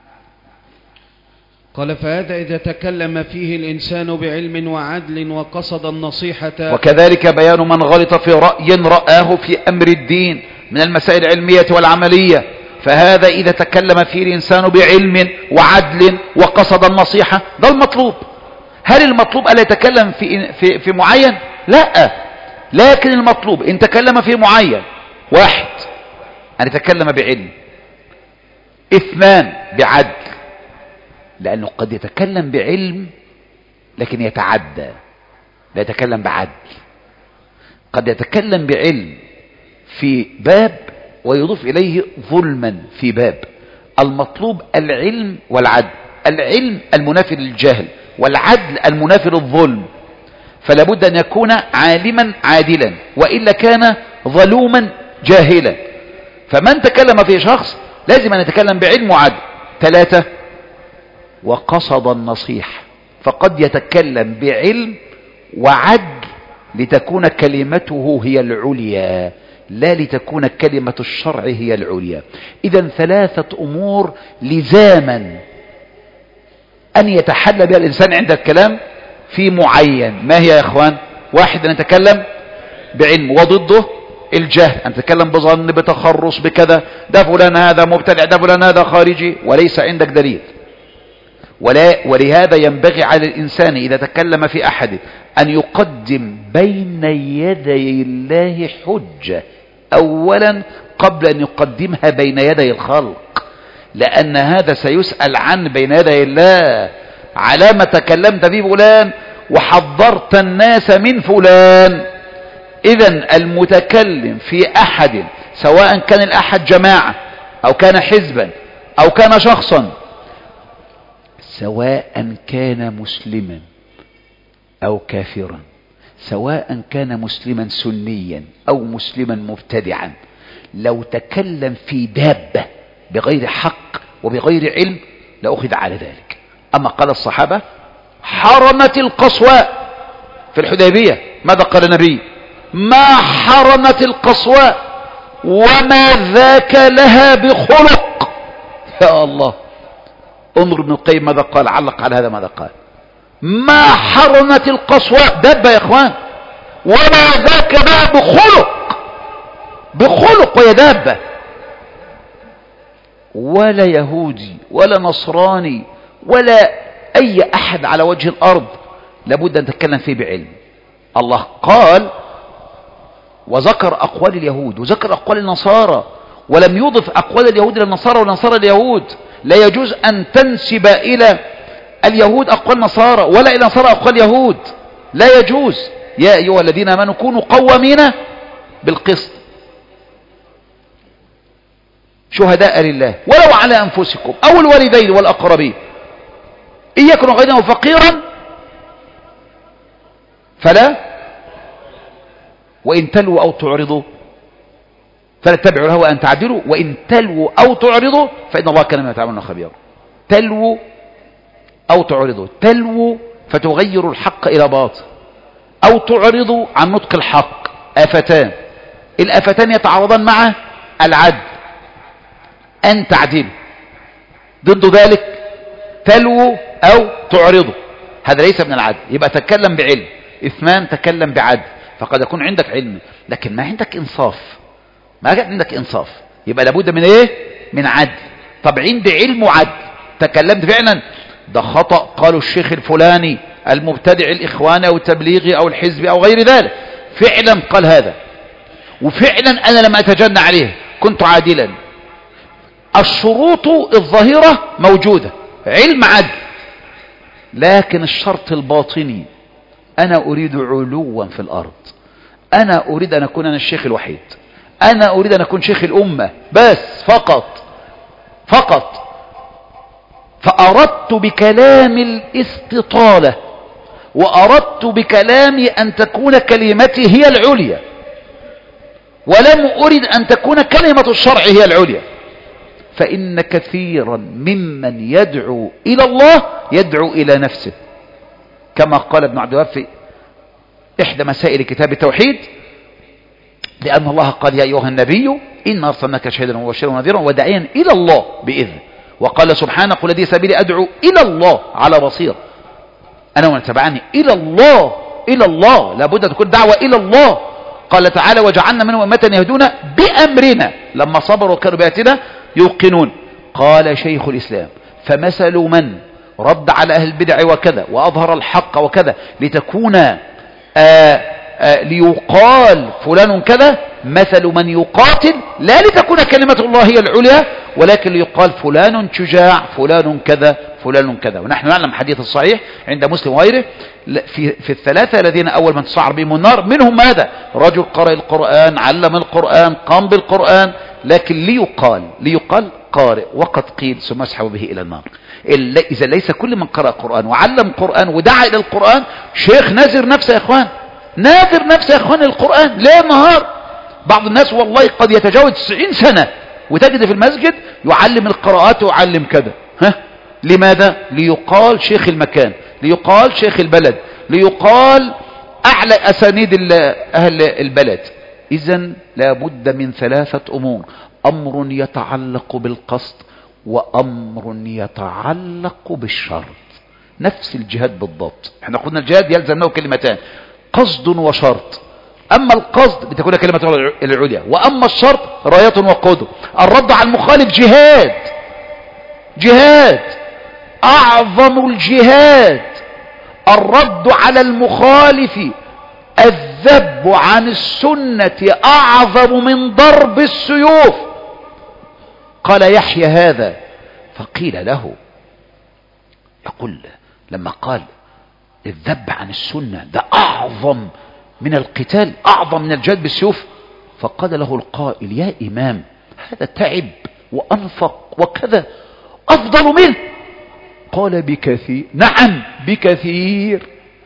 قال فهذا إذا تكلم فيه الإنسان بعلم وعدل وقصد النصيحة. وكذلك بيان من غلط في رأي رآه في أمر الدين من المسائل العلمية والعملية، فهذا إذا تكلم فيه الإنسان بعلم وعدل وقصد النصيحة، ده المطلوب. هل المطلوب ألا يتكلم في, في, في معين؟ لا، لكن المطلوب إن تكلم في معين، واحد أن يتكلم بعلم، اثنان بعدل، لأنه قد يتكلم بعلم لكن يتعدى، لا يتكلم بعدل. قد يتكلم بعلم في باب ويضيف إليه ظلما في باب. المطلوب العلم والعدل. العلم المنافي للجهل، والعدل المنافي للظلم، فلا بد أن يكون عالما عادلا، وإلا كان ظلوما جاهلا. فمن تكلم في شخص لازم أن يتكلم بعلم وعدل. ثلاثة، وقصد النصيحة، فقد يتكلم بعلم وعدل لتكون كلمته هي العليا، لا لتكون كلمة الشرع هي العليا. إذن ثلاثة أمور لزاما أن يتحلى بها الإنسان عند الكلام في معين. ما هي يا إخوان؟ واحد، أن يتكلم بعلم، وضده الجهل، أن تتكلم بظن بتخرص بكذا، ده فلان هذا مبتدع، ده فلان هذا خارجي، وليس عندك دليل. ولا ولهذا ينبغي على الإنسان إذا تكلم في أحد أن يقدم بين يدي الله حجة أولا قبل أن يقدمها بين يدي الخلق، لأن هذا سيسأل عن بين يدي الله على ما تكلمت في فلان وحضرت الناس من فلان. إذن المتكلم في أحد سواء كان الأحد جماعة أو كان حزبا أو كان شخصا، سواء كان مسلما أو كافرا، سواء كان مسلما سنيا أو مسلما مبتدعا، لو تكلم في دابة بغير حق وبغير علم لأخذ على ذلك. أما قال الصحابة حرمت القصواء في الحديبية، ماذا قال النبي؟ ما حرمت القصواء وما ذاك لها بخلق. يا الله، انظر ابن القيم ماذا قال، علق على هذا ماذا قال: ما حرمت القصواء، دابة يا اخوان، وما ذاك لها بخلق، بخلق وهي دابة. ولا يهودي ولا نصراني ولا اي احد على وجه الارض لابد ان تتكلم فيه بعلم. الله قال وذكر اقوال اليهود وذكر اقوال النصارى، ولم يضف اقوال اليهود للنصارى والنصارى اليهود. لا يجوز ان تنسب الى اليهود اقوال نصارى ولا الى نصارى اقوال يهود، لا يجوز. يا ايها الذين امنوا كونوا قوامين بالقسط شهداء لله ولو على انفسكم او الوالدين والاقربين، ان يكن غنيا فقيرا فلا، وان تلوا او تعرضوا فلا تتبعوا الهوى ان تعدلوا، وان تلوا او تعرضوا فان الله كان بما تعملون خبيرا. تلوا او تعرضوا، تلوا فتغيروا الحق الى باطل، او تعرضوا عن نطق الحق. آفتان، الآفتان يتعارضان مع العدل، ان تعدلوا، ضد ذلك تلوا او تعرضوا، هذا ليس من العدل. يبقى تكلم بعلم. اثنان، تكلم بعدل، فقد يكون عندك علم لكن ما عندك انصاف، ما عندك انصاف، يبقى لابد من ايه؟ من عدل. طب عندي علم وعدل، تكلمت فعلا ده خطأ، قالوا الشيخ الفلاني المبتدع الاخواني او التبليغي او الحزبي او غير ذلك، فعلا قال هذا وفعلا انا لم اتجنى عليه، كنت عادلا. الشروط الظاهرة موجودة، علم عدل، لكن الشرط الباطني انا اريد علوا في الارض، انا اريد ان اكون انا الشيخ الوحيد، انا اريد ان اكون شيخ الامة بس فقط فقط. فاردت بكلام الاستطالة واردت بكلامي ان تكون كلمتي هي العليا، ولم اريد ان تكون كلمة الشرع هي العليا. فان كثيرا ممن يدعو الى الله يدعو الى نفسه، كما قال ابن عبد الوهاب في احدى مسائل كتاب التوحيد: لان الله قال يا ايها النبي إنا أرسلناك شاهدا ومبشرا ونذيرا وداعيا إلى الله بإذنه، وقال سبحانه: قل هذه سبيلي أدعو إلى الله على بصيرة أنا ومن تبعني. إلى الله، إلى الله، لابد تكون دعوة إلى الله. قال تعالى: وجعلنا منهم أمة يهدون بأمرنا لما صبروا وكانوا بآياتنا يوقنون. قال شيخ الإسلام: فمثل من رد على أهل البدع وكذا وأظهر الحق وكذا لتكون آآ آآ ليقال فلان كذا، مثل من يقاتل لا لتكون كلمة الله هي العليا ولكن ليقال فلان شجاع، فلان كذا، فلان كذا. ونحن نعلم حديث الصحيح عند مسلم وغيره في, في الثلاثة الذين أول من تسعر بهم النار منهم ماذا؟ رجل قرأ القرآن، علم القرآن، قام بالقرآن، لكن ليقال ليقال قارئ وقد قيل ثم اسحب به إلى النار. إذا ليس كل من قرأ قرآن وعلم قرآن ودعا إلى القرآن شيخ ناذر نفسه يا إخوان، ناذر نفسه يا إخوان القرآن ليل نهار. بعض الناس والله قد يتجاوز تسعين سنة وتجد في المسجد يعلم القراءات ويعلم كذا. ها لماذا؟ ليقال شيخ المكان، ليقال شيخ البلد، ليقال أعلى أسانيد أهل البلد. إذن لابد من ثلاثة أمور: أمر يتعلق بالقصد، وأمر يتعلق بالشرط. نفس الجهاد بالضبط. احنا قلنا الجهاد يلزم له كلمتان: قصد وشرط. أما القصد بتكون كلمة العليا، وأما الشرط راية وقدر. الرد على المخالف جهاد، جهاد أعظم الجهاد الرد على المخالف. الذب عن السنة أعظم من ضرب السيوف. قال يحيى هذا فقيل له، يقول لما قال الذب عن السنة ده أعظم من القتال، أعظم من الجهاد بالسيوف، فقال له القائل: يا إمام هذا تعب وأنفق وكذا، أفضل منه. قال: بكثير. نعم بكثير.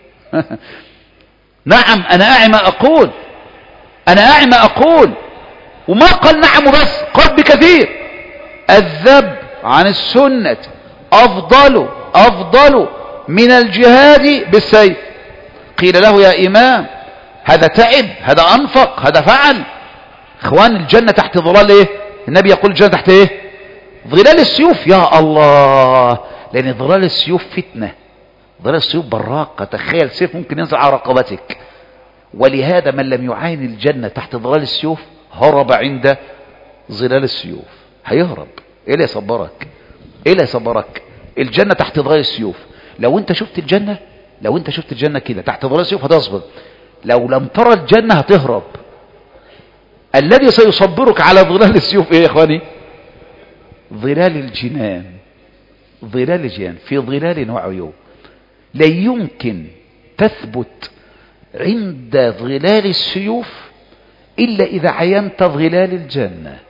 نعم أنا أعي ما أقول، أنا أعي ما أقول. وما قال نعم بس، قال بكثير. الذب عن السنة أفضل أفضل من الجهاد بالسيف. قيل له: يا إمام هذا تعب، هذا أنفق، هذا فعل. اخوان الجنة تحت ظلال ايه؟ النبي يقول الجنة تحت ايه؟ ظلال السيوف. يا الله، لأن ظلال السيوف فتنة، ظلال السيوف براقة. تخيل سيف ممكن ينزل على رقبتك. ولهذا من لم يعاين الجنة تحت ظلال السيوف هرب عند ظلال السيوف. هيهرب. ايه اللي يصبرك؟ ايه اللي يصبرك؟ الجنة تحت ظلال السيوف. لو انت شفت الجنة، لو انت شفت الجنة كده تحت ظلال السيوف هتصبر. لو لم ترى الجنة هتهرب. الذي سيصبرك على ظلال السيوف ايه يا اخواني؟ ظلال الجنان. ظلال الجنان في ظلال وعيون لا يمكن تثبت عند ظلال السيوف إلا إذا عينت ظلال الجنة.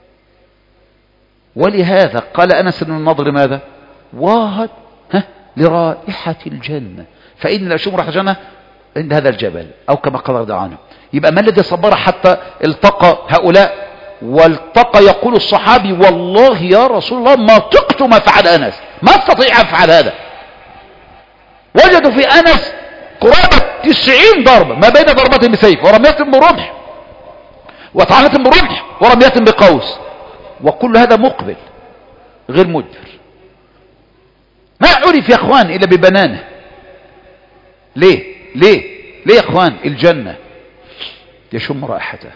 ولهذا قال أنس بن النضر ماذا؟ واهد لرائحة الجنة فإن لا شم رائحة الجنة عند هذا الجبل، أو كما قال رضي عنه. يبقى ما الذي صبر حتى التقى هؤلاء؟ والتقى يقول الصحابي: والله يا رسول الله ما طقت ما فعل أنس، ما استطيع أن أفعل هذا. وجدوا في أنس قرابة تسعين ضربة، ما بين ضربة بسيف ورمية برمح وطعنة برمح ورمية بقوس، وكل هذا مقبل غير مدبر. ما عرف يا اخوان الا ببنانه. ليه ليه ليه يا اخوان؟ الجنة يشم رائحته.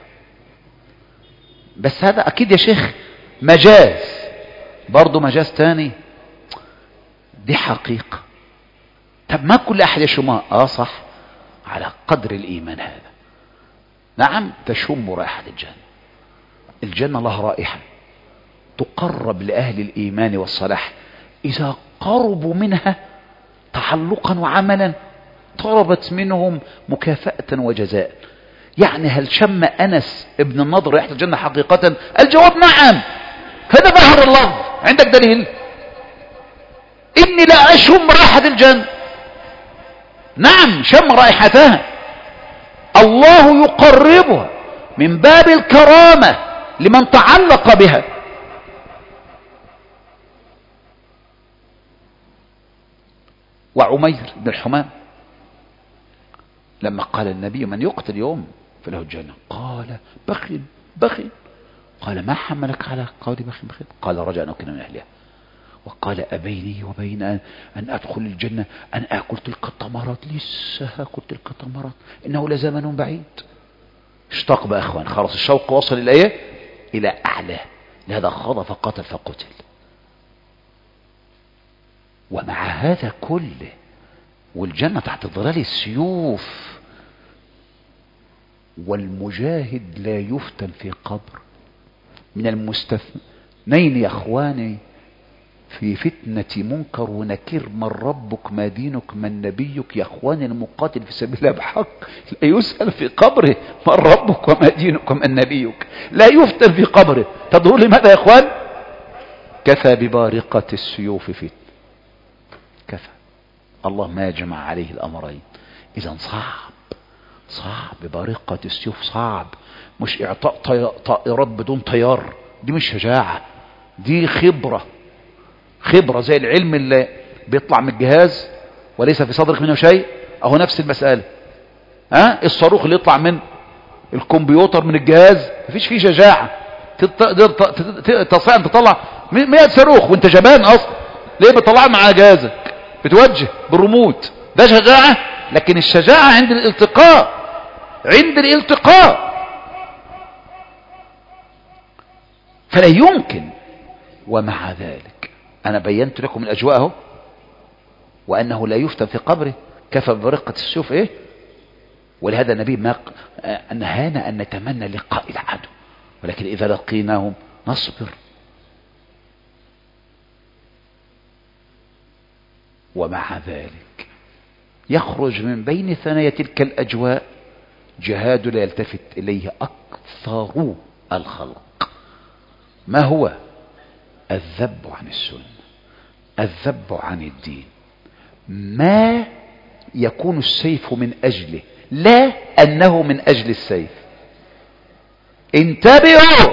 بس هذا اكيد يا شيخ مجاز، برضو مجاز تاني، دي حقيقة. طب ما كل احد يشمها. اه صح، على قدر الايمان هذا. نعم تشم رائحة الجنة. الجنة لها رائحة تقرب لأهل الإيمان والصلاح، إذا قربوا منها تعلقا وعملا طلبت منهم مكافأة وجزاء. يعني هل شم أنس ابن النضر رائحة الجنة حقيقة؟ الجواب نعم. هذا ظهر اللفظ. عندك دليل؟ إني لا أشم رائحة الجنة. نعم شم رائحتها. الله يقربها من باب الكرامة لمن تعلق بها. وعمير بن الحمام لما قال النبي: من يقتل اليوم فله الجنة، قال: بخل بخل. قال: ما حملك على قول بخل بخل؟ قال: رجاء أن أكون من أهلها. وقال: أبيني وبين أن, أن أدخل الجنة أن أكل تلك التمرات. لسه أكل تلك التمرات، إنه لزمن بعيد. اشتاق بقى أخوان، خلاص الشوق وصل إلى إيه؟ إلى أعلى. لهذا خاض فقاتل فقتل. ومع هذا كله والجنة تحت ظلال السيوف، والمجاهد لا يفتن في قبر. من المستثنين يا اخواني في فتنة منكر ونكير، من ربك ما دينك من نبيك. يا اخوان المقاتل في سبيل الله بحق لا يسأل في قبره من ربك وما دينك من نبيك، لا يفتن في قبره. تدرون لماذا يا اخوان؟ كفى ببارقة السيوف فتنة، كفى. الله ما جمع عليه الامرين. اذا صعب صعب ببارقة السيوف، صعب. مش اعطاء طائرات بدون طيار، دي مش شجاعة، دي خبرة. خبرة زي العلم اللي بيطلع من الجهاز وليس في صدرك منه شيء، اهو نفس المسألة. ها الصاروخ اللي يطلع من الكمبيوتر من الجهاز مفيش فيه شجاعة. تستطيع ان تطلع مئة صاروخ وانت جبان اصلا، ليه؟ بتطلع مع جهازك بتوجه بالريموت، ده شجاعة. لكن الشجاعة عند الالتقاء، عند الالتقاء. فلا يمكن. ومع ذلك انا بينت لكم الاجواء اهو، وانه لا يفتن في قبره، كفى ببرقة السيوف ايه. ولهذا النبي ما نهانا ان نتمنى لقاء العدو، ولكن اذا لقيناهم نصبر. ومع ذلك يخرج من بين ثنايا تلك الاجواء جهاد لا يلتفت اليه اكثر الخلق. ما هو؟ الذب عن السنة، الذب عن الدين، ما يكون السيف من أجله، لا أنه من أجل السيف. انتبهوا،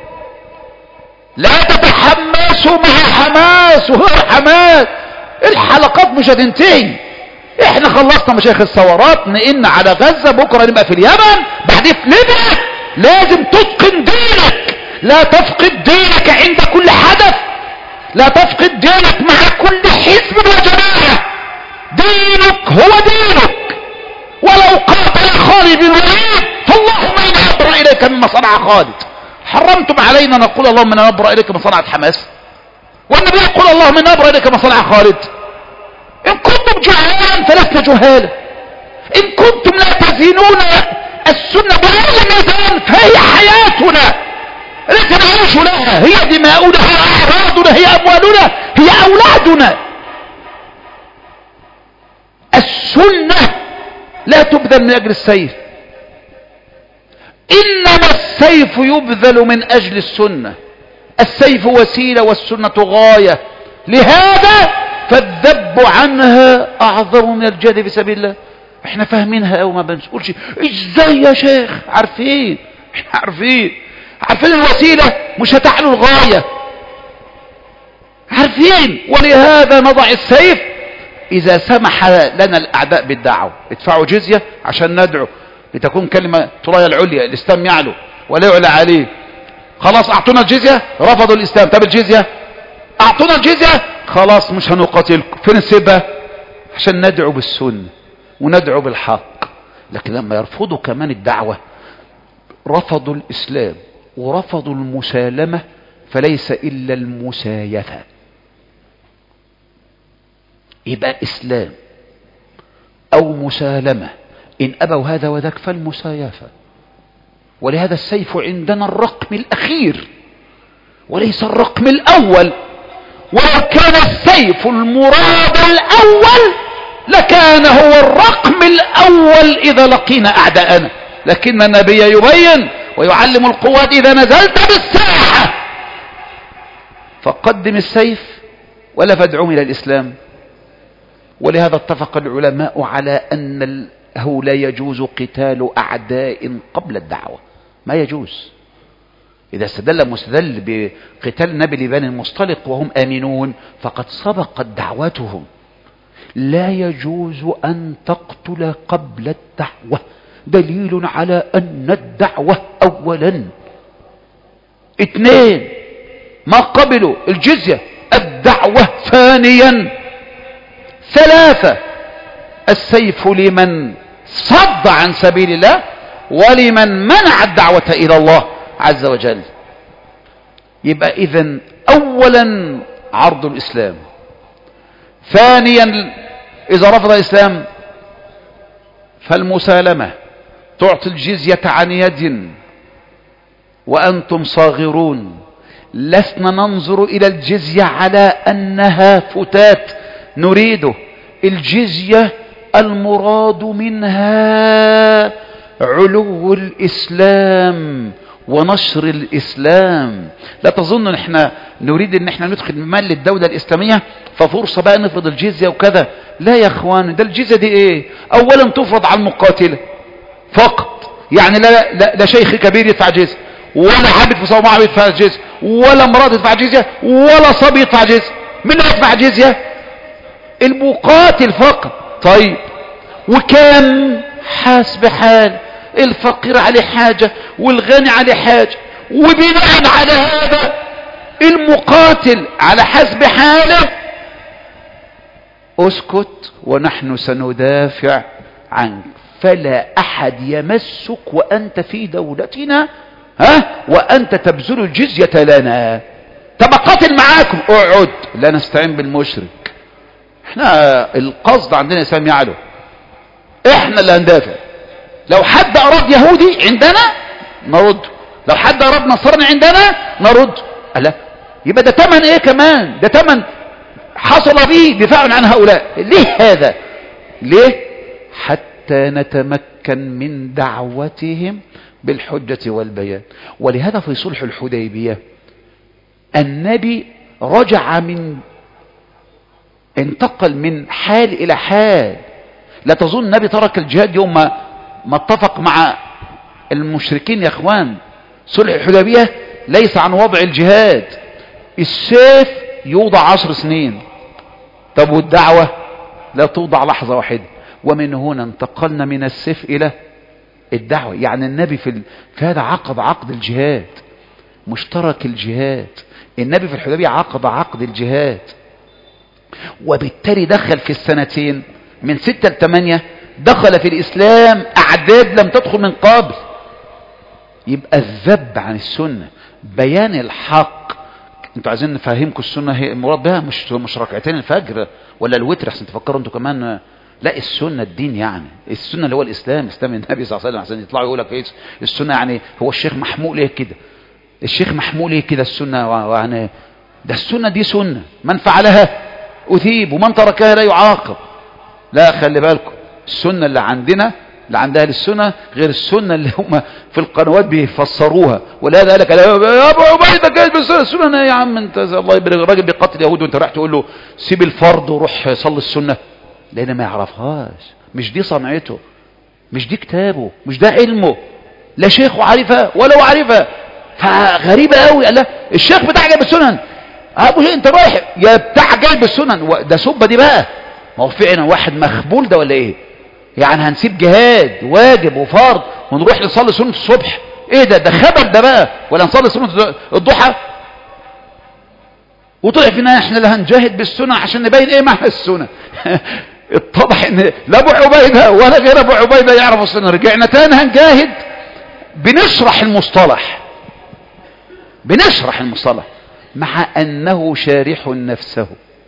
لا تتحمسوا مع حماس وغير حماس. الحلقات مش هتنتهي. احنا خلصنا مشايخ الثورات، نقلنا على غزة، بكرة نبقى في اليمن، بعدين في ليبيا. لازم تتقن دينك، لا تفقد دينك عند كل حدث، لا تفقد دينك مع كل حزب وجماعة. دينك هو دينك، ولو قاتل خالد بن الوليد فاللهم إنا نبرأ إليك مما صنع خالد. حرمتم علينا نقول اللهم إنا نبرأ إليك مما صنعت حماس، والنبي يقول اللهم إنا نبرأ إليك مما صنع خالد. إن كنتم جهالا فلسنا جهالا، إن كنتم لا تزينون السنة بأي ميزان فهي حياتنا التي نعيش لها، هي دماؤنا، هي أعراضنا، هي أموالنا، هي أولادنا. السنة لا تبذل من أجل السيف، إنما السيف يبذل من أجل السنة. السيف وسيلة والسنة غاية، لهذا فالذب عنها أعظم من الجهاد في سبيل الله. احنا فاهمينها أو ما بنقولش ازاي يا شيخ، عارفين، احنا عارفين عارفين الوسيلة مش هتعلو الغاية، عارفين. ولهذا نضع السيف إذا سمح لنا الأعداء بالدعوة. ادفعوا جزية عشان ندعو لتكون كلمة طرايا العليا، الإسلام يعلو ولا يعلى عليه. خلاص أعطونا الجزية، رفضوا الإسلام. طب الجزية، أعطونا الجزية، خلاص مش هنقاتلكم. فين السبة؟ عشان ندعو بالسنة وندعو بالحق. لكن لما يرفضوا كمان الدعوة، رفضوا الإسلام ورفضوا المسالمة، فليس إلا المسايفة. يبقى إسلام أو مسالمة، إن أبوا هذا وذاك فالمسايفة. ولهذا السيف عندنا الرقم الأخير وليس الرقم الأول. ولو كان السيف المراد الأول لكان هو الرقم الأول إذا لقينا أعداءنا. لكن النبي يبين ويعلم القوات إذا نزلت بالساحة فقدم السيف ولا فادعوهم إلى الإسلام. ولهذا اتفق العلماء على أنه لا يجوز قتال أعداء قبل الدعوة، ما يجوز. إذا استدل مستدل بقتال نبي لبني المصطلق وهم آمنون فقد سبقت دعوتهم. لا يجوز أن تقتل قبل الدعوة، دليل على أن الدعوة أولا. اثنين، ما قبلوا الجزية، الدعوة ثانيا. ثلاثة، السيف لمن صد عن سبيل الله ولمن منع الدعوة إلى الله عز وجل. يبقى إذن أولا عرض الإسلام، ثانيا إذا رفض الإسلام فالمسالمة، تعطي الجزية عن يد وأنتم صاغرون. لسنا ننظر إلى الجزية على أنها فتات نريده. الجزية المراد منها علو الإسلام ونشر الإسلام. لا تظن ان احنا نريد ان احنا ندخل مال للدولة الإسلامية ففرصة بقى نفرض الجزية وكذا. لا يا اخوان، ده الجزية دي ايه؟ اولا تفرض على المقاتلة فقط، يعني لا, لا, لا شيخ كبير يدفع جزية، ولا عابد في صومعة يدفع جزية، ولا امرأة تدفع جزية، ولا صبي يدفع جزية. من اللي يدفع جزية؟ المقاتل فقط. طيب وكم؟ حسب حال، الفقير عليه حاجة والغني عليه حاجة، وبناء على هذا المقاتل على حسب حاله اسكت ونحن سندافع عنك، فلا أحد يمسك وأنت في دولتنا، ها، وأنت تبذل الجزية لنا. طب قاتل معاكم، اقعد، لا نستعين بالمشرك. احنا القصد عندنا اسلام يعلو، احنا اللي هندافع. لو حد أراد يهودي عندنا نرد، لو حد أراد نصراني عندنا نرد. لا، يبقى ده تمن ايه كمان؟ ده تمن حصل به دفاع عن هؤلاء. ليه هذا؟ ليه؟ حتى نتمكن من دعوتهم بالحجة والبيان. ولهذا في صلح الحديبية النبي رجع من انتقل من حال إلى حال. لا تظن النبي ترك الجهاد يوم ما, ما اتفق مع المشركين. يا اخوان، صلح الحديبية ليس عن وضع الجهاد، السيف يوضع عشر سنين. طب والدعوة لا توضع لحظة واحدة. ومن هنا انتقلنا من السيف إلى الدعوة. يعني النبي في, ال... في هذا عقد عقد الجهاد، مشترك الجهاد. النبي في الحديبية عقد عقد الجهاد، وبالتالي دخل في السنتين من ستة لثمانية دخل في الإسلام أعداد لم تدخل من قبل. يبقى الذب عن السنة، بيان الحق. انتوا عايزين نفهمكم السنة هي المراد بها مش مش ركعتين الفجر ولا الوتر عشان تفكروا انتوا كمان. لا، السنة الدين، يعني السنة اللي هو الإسلام، إسلام النبي صلى الله عليه وسلم. عشان يطلعوا يقول لك ايه السنة، يعني هو الشيخ محمول ايه كده، الشيخ محمول ايه كده السنة، يعني ده السنة دي سنة، من فعلها أثيب ومن تركها لا يعاقب. لا، خلي بالكم، السنة اللي عندنا اللي عند اهل السنة غير السنة اللي هم في القنوات بيفسروها. ولهذا قال لك يا ابو عبيده جاي بالسنة. السنة يا عم انت الله يبارك، الراجل بيقتل يهود وانت رايح تقول له سيب الفرض وروح صلي السنة؟ لان ما يعرفهاش، مش دي صنعته، مش دي كتابه، مش ده علمه، لا شيخه عارفها ولا هو عارفها. فغريبة قوي. قال لا الشيخ بتاع جايب السنن، ابو انت رايح يا بتاع جايب السنن، ده سبه دي بقى. ما هو فعلا واحد مخبول ده ولا ايه؟ يعني هنسيب جهاد واجب وفرض ونروح نصلي سنة الصبح؟ ايه ده؟ ده خبل ده بقى. ولا نصلي سنة الضحى؟ وطلع فينا احنا اللي هنجاهد بالسنة عشان نبين ايه معنى السنة. اتضح ان لا ابو عبيدة ولا غير ابو عبيدة يعرفوا السنة. رجعنا تاني هنجاهد، بنشرح المصطلح، بنشرح المصطلح مع انه شارح نفسه.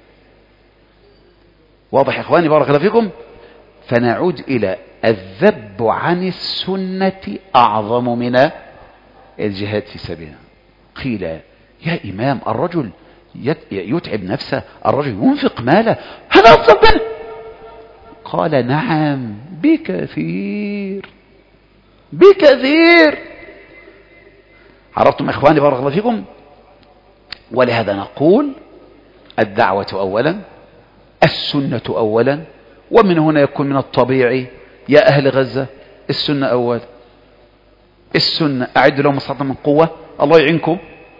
واضح يا اخواني؟ بارك الله فيكم. فنعود إلى الذب عن السنة أعظم من الجهاد في سبيلها. قيل يا إمام الرجل يتعب نفسه، الرجل ينفق ماله، هذا أفضل منه. قال نعم بكثير، بكثير. عرفتم إخواني بارك الله فيكم؟ ولهذا نقول الدعوة أولا، السنة أولا، ومن هنا يكون من الطبيعي يا أهل غزة السنة أول. السنة أعد لهم مصادر من قوة، الله يعينكم،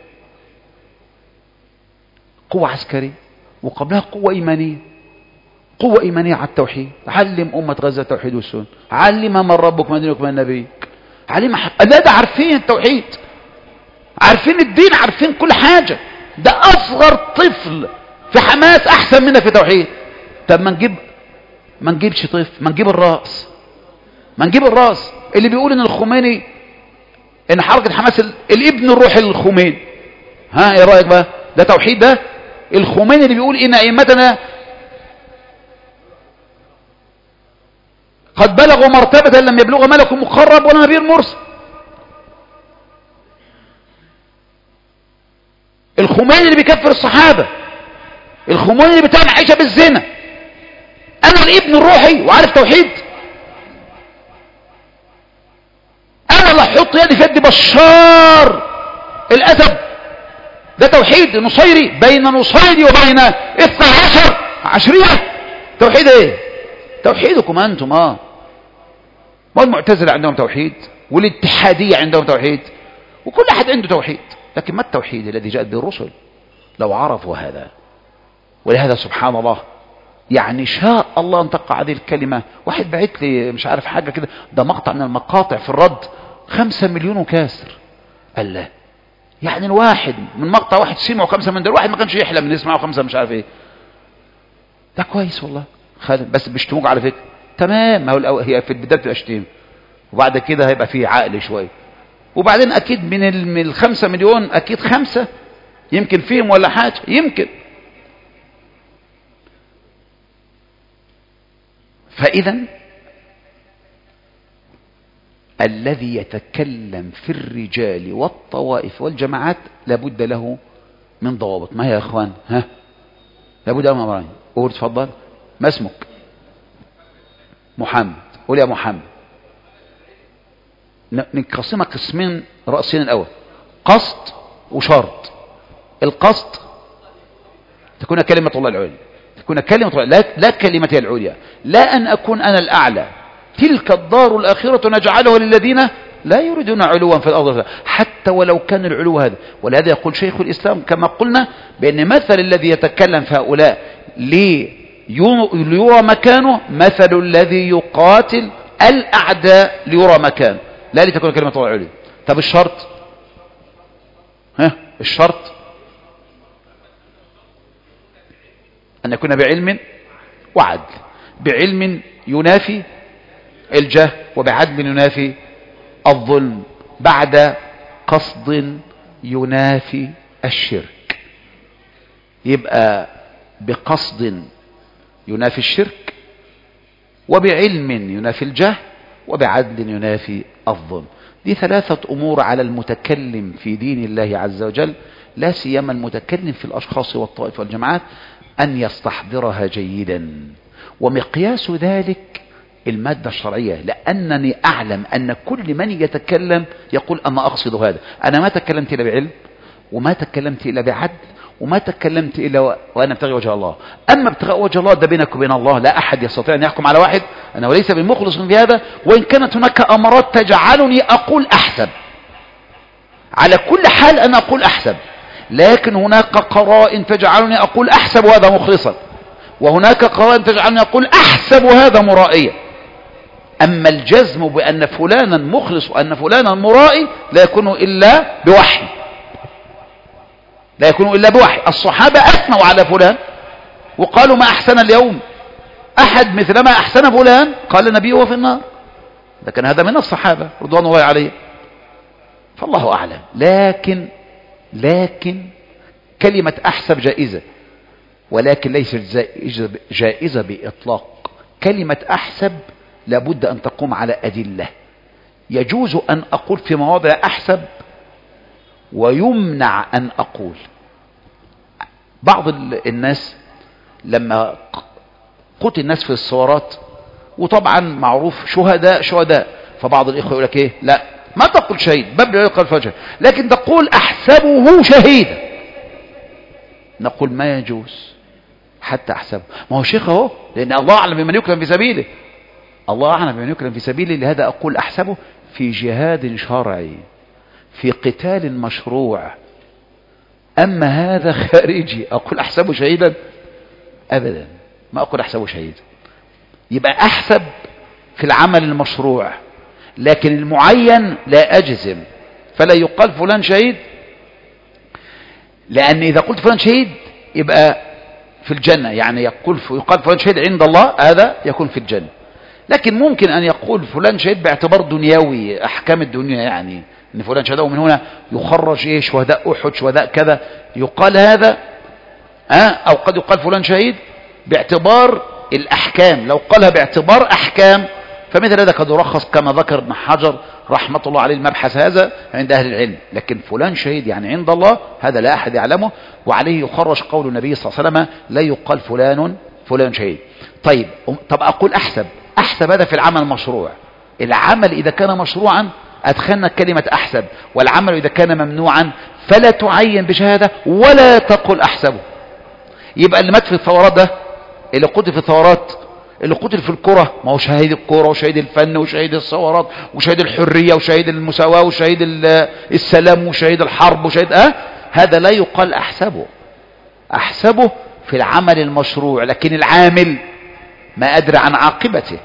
قوة عسكرية وقبلها قوة إيمانية، قوة إيمانية على التوحيد. علم أمة غزة التوحيد والسنة، علم من ربك من دينك من نبيك، علم حق. لا ده عارفين التوحيد، عارفين الدين، عارفين كل حاجة. ده أصغر طفل في حماس أحسن منا في توحيد. طب ما نجيب ما نجيبش طفل، ما نجيب الرأس، ما نجيب الرأس اللي بيقول ان الخميني، ان حركة حماس الابن الروحي للخميني. ها ايه رأيك بقى؟ ده توحيد ده؟ الخميني اللي بيقول ان ائمتنا قد بلغوا مرتبة لم يبلغ ملك مقرب ولا نبي مرسل. الخميني اللي بيكفر الصحابة، الخميني اللي بيتهم عائشة بالزنا، انا الابن الروحي وعارف توحيد؟ انا اللي احط يدي في يد بشار الاسد، ده توحيد نصيري؟ بين نصيري وبين اثنى عشر عشرية توحيد ايه؟ توحيدكم انتم. اه والمعتزلة عندهم توحيد، والاتحادية عندهم توحيد، وكل احد عنده توحيد، لكن ما التوحيد الذي جاءت به الرسل لو عرفوا هذا؟ ولهذا سبحان الله يعني شاء الله ان تقع هذه الكلمة. واحد بعت لي مش عارف حاجة كده، ده مقطع من المقاطع في الرد، خمسة مليون وكاسر. قال لا يعني الواحد من مقطع واحد سمعوا خمسة من دول، واحد ما كانش يحلم ان يسمعوا خمسة مش عارف ايه. ده كويس والله، بس بيشتموك على فكرة. تمام، ما هو هي في البداية بتبقى شتيمة، وبعد كده هيبقى فيه عقل شوية، وبعدين اكيد من الخمسة مليون اكيد خمسة يمكن فيهم ولا حاجة، يمكن. فاذا الذي يتكلم في الرجال والطوائف والجماعات لابد له من ضوابط. ما هي يا اخوان؟ ها لابد له من امرين. قول تفضل. ما اسمك؟ محمد. قول يا محمد. نقسمها قسمين رأسين. الاول قصد وشرط. القصد تكون كلمة الله العليا، تكون كلمة الله لا, لا كلمتي العليا، لا أن أكون أنا الأعلى. تلك الدار الآخرة نجعلها للذين لا يريدون علوا في الأرض، حتى ولو كان العلو هذا. ولهذا يقول شيخ الإسلام كما قلنا بأن مثل الذي يتكلم في هؤلاء ليرى مكانه مثل الذي يقاتل الأعداء ليرى مكانه، لا لتكون كلمة الله العليا. طب الشرط؟ ها الشرط أن يكون بعلم وعدل. بعلم ينافي الجهل، وبعدل ينافي الظلم، بعد قصد ينافي الشرك. يبقى بقصد ينافي الشرك، وبعلم ينافي الجهل، وبعدل ينافي الظلم. دي ثلاثة أمور على المتكلم في دين الله عز وجل، لا سيما المتكلم في الأشخاص والطوائف والجماعات، أن يستحضرها جيدا. ومقياس ذلك المادة الشرعية، لأنني أعلم أن كل من يتكلم يقول أما أقصد هذا. أنا ما تكلمت إلا بعلم، وما تكلمت إلا بعدل، وما تكلمت إلا وأنا ابتغي وجه الله. أما ابتغاء وجه الله ده بينك وبين الله، لا أحد يستطيع أن يحكم على واحد أنه ليس بمخلص في هذا، وإن كانت هناك أمرات تجعلني أقول أحسب. على كل حال أنا أقول أحسب، لكن هناك قرائن تجعلني أقول أحسب هذا مخلصا، وهناك قرائن تجعلني أقول أحسب هذا مرائيا. أما الجزم بأن فلانا مخلص وأن فلانا مرائي لا يكون إلا بوحي، لا يكون إلا بوحي. الصحابة أثنوا على فلان وقالوا ما أحسن اليوم أحد مثل ما أحسن فلان، قال النبي هو في النار. لكن هذا من الصحابة رضوان الله عليه، فالله أعلم. لكن لكن كلمة أحسب جائزة، ولكن ليست جائزة بإطلاق. كلمة أحسب لابد أن تقوم على أدلة. يجوز أن أقول في مواضع أحسب، ويمنع أن أقول. بعض الناس لما قتل الناس في الثورات، وطبعا معروف شهداء شهداء، فبعض الإخوة يقول لك إيه، لا ما تقول شهيد، باب لا يقال فجر، لكن تقول أحسبه شهيدا. نقول ما يجوز حتى أحسبه. ما هو شيخ اهو، لأن الله أعلم بمن يكرم في سبيله، الله أعلم بمن يكرم في سبيله. لهذا أقول أحسبه في جهاد شرعي، في قتال مشروع. أما هذا خارجي أقول أحسبه شهيدا؟ أبدا، ما أقول أحسبه شهيدا. يبقى أحسب في العمل المشروع، لكن المعين لا أجزم. فلا يقال فلان شهيد، لأن إذا قلت فلان شهيد يبقى في الجنة، يعني يقول يقال فلان شهيد عند الله، هذا يكون في الجنة. لكن ممكن أن يقول فلان شهيد باعتبار دنيوي، أحكام الدنيا، يعني أن فلان شهيد ومن هنا يخرج إيه شهداء أحد شهداء كذا، يقال هذا ها. أو قد يقال فلان شهيد باعتبار الأحكام، لو قالها باعتبار أحكام فمثل هذا قد يرخص كما ذكر ابن حجر رحمة الله عليه المبحث هذا عند أهل العلم. لكن فلان شهيد يعني عند الله هذا لا أحد يعلمه، وعليه يخرج قول النبي صلى الله عليه وسلم لا يقال فلان فلان شهيد. طيب طب أقول أحسب أحسب هذا في العمل المشروع. العمل إذا كان مشروعا أدخلنا كلمة أحسب، والعمل إذا كان ممنوعا فلا تعين بشهادة ولا تقل أحسبه. يبقى اللي مات في الثورات ده، اللي قتل في الثورات، اللي قتل في الكرة، ما هو شهيد الكرة وشهيد الفن وشهيد الثورات وشهيد الحرية وشهيد المساواة وشهيد السلام وشهيد الحرب وشهيد أه هذا لا يقال أحسبه. أحسبه في العمل المشروع، لكن العامل ما أدري عن عاقبته.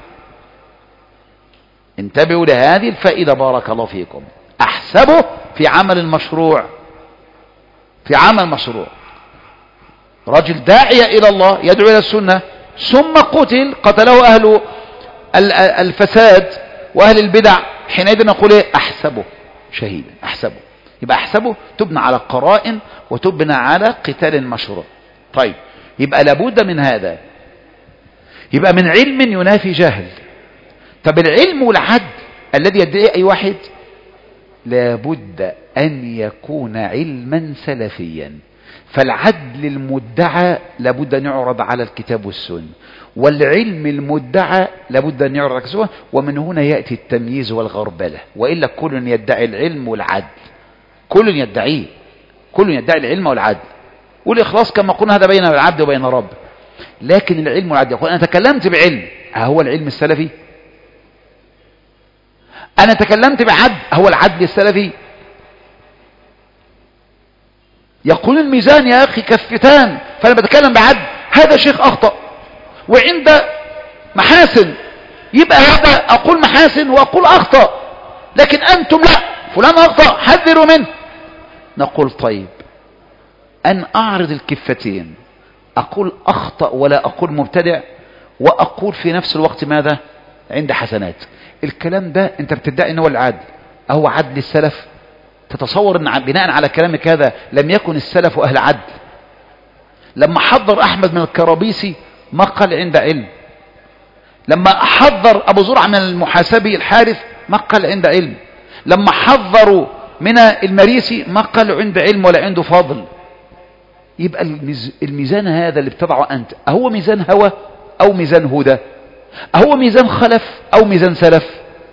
انتبهوا لهذه الفائدة بارك الله فيكم. أحسبه في عمل المشروع، في عمل مشروع. رجل داعية إلى الله يدعو إلى السنة ثم قتل قتله أهل الفساد وأهل البدع، حينئذ نقول إيه؟ أحسبه شهيدا. أحسبه يبقى أحسبه تبنى على قرائن وتبنى على قتال مشروع. طيب يبقى لابد من هذا، يبقى من علم ينافي جهل. طب العلم والعدل الذي يدعي أي واحد لابد أن يكون علما سلفيا. فالعدل المدعى لابد أن يعرض على الكتاب والسنة، والعلم المدعى لابد أن يعرض على الكتاب، ومن هنا يأتي التمييز والغربلة. وإلا كل يدعي العلم والعدل، كل يدعيه، كل يدعي العلم والعدل والإخلاص كما قلنا هذا بين العبد وبين رب. لكن العلم والعدل يقول أنا تكلمت بعلم، هو العلم السلفي؟ أنا تكلمت بعدل، هو العدل السلفي؟ يقول الميزان يا أخي كفتان، فأنا بتكلم بعدل، هذا شيخ أخطأ وعند محاسن، يبقى هذا أقول محاسن وأقول أخطأ، لكن أنتم لا، فلان أخطأ حذروا منه. نقول طيب أن أعرض الكفتين، أقول أخطأ ولا أقول مبتدع، وأقول في نفس الوقت ماذا؟ عند حسنات. الكلام ده أنت بتدعي أنه العدل، أهو عدل السلف؟ تتصور أن بناء على كلامك هذا لم يكن السلف أهل عدل؟ لما حضر أحمد من الكرابيسي ما قال عند علم، لما حضر أبو زرع من المحاسبي الحارث ما قال عند علم، لما حضروا من المريسي ما قال عند علم ولا عنده فاضل. يبقى الميزان هذا اللي بتضعه أنت أهو ميزان هوى أو ميزان هدى؟ أهو ميزان خلف أو ميزان سلف؟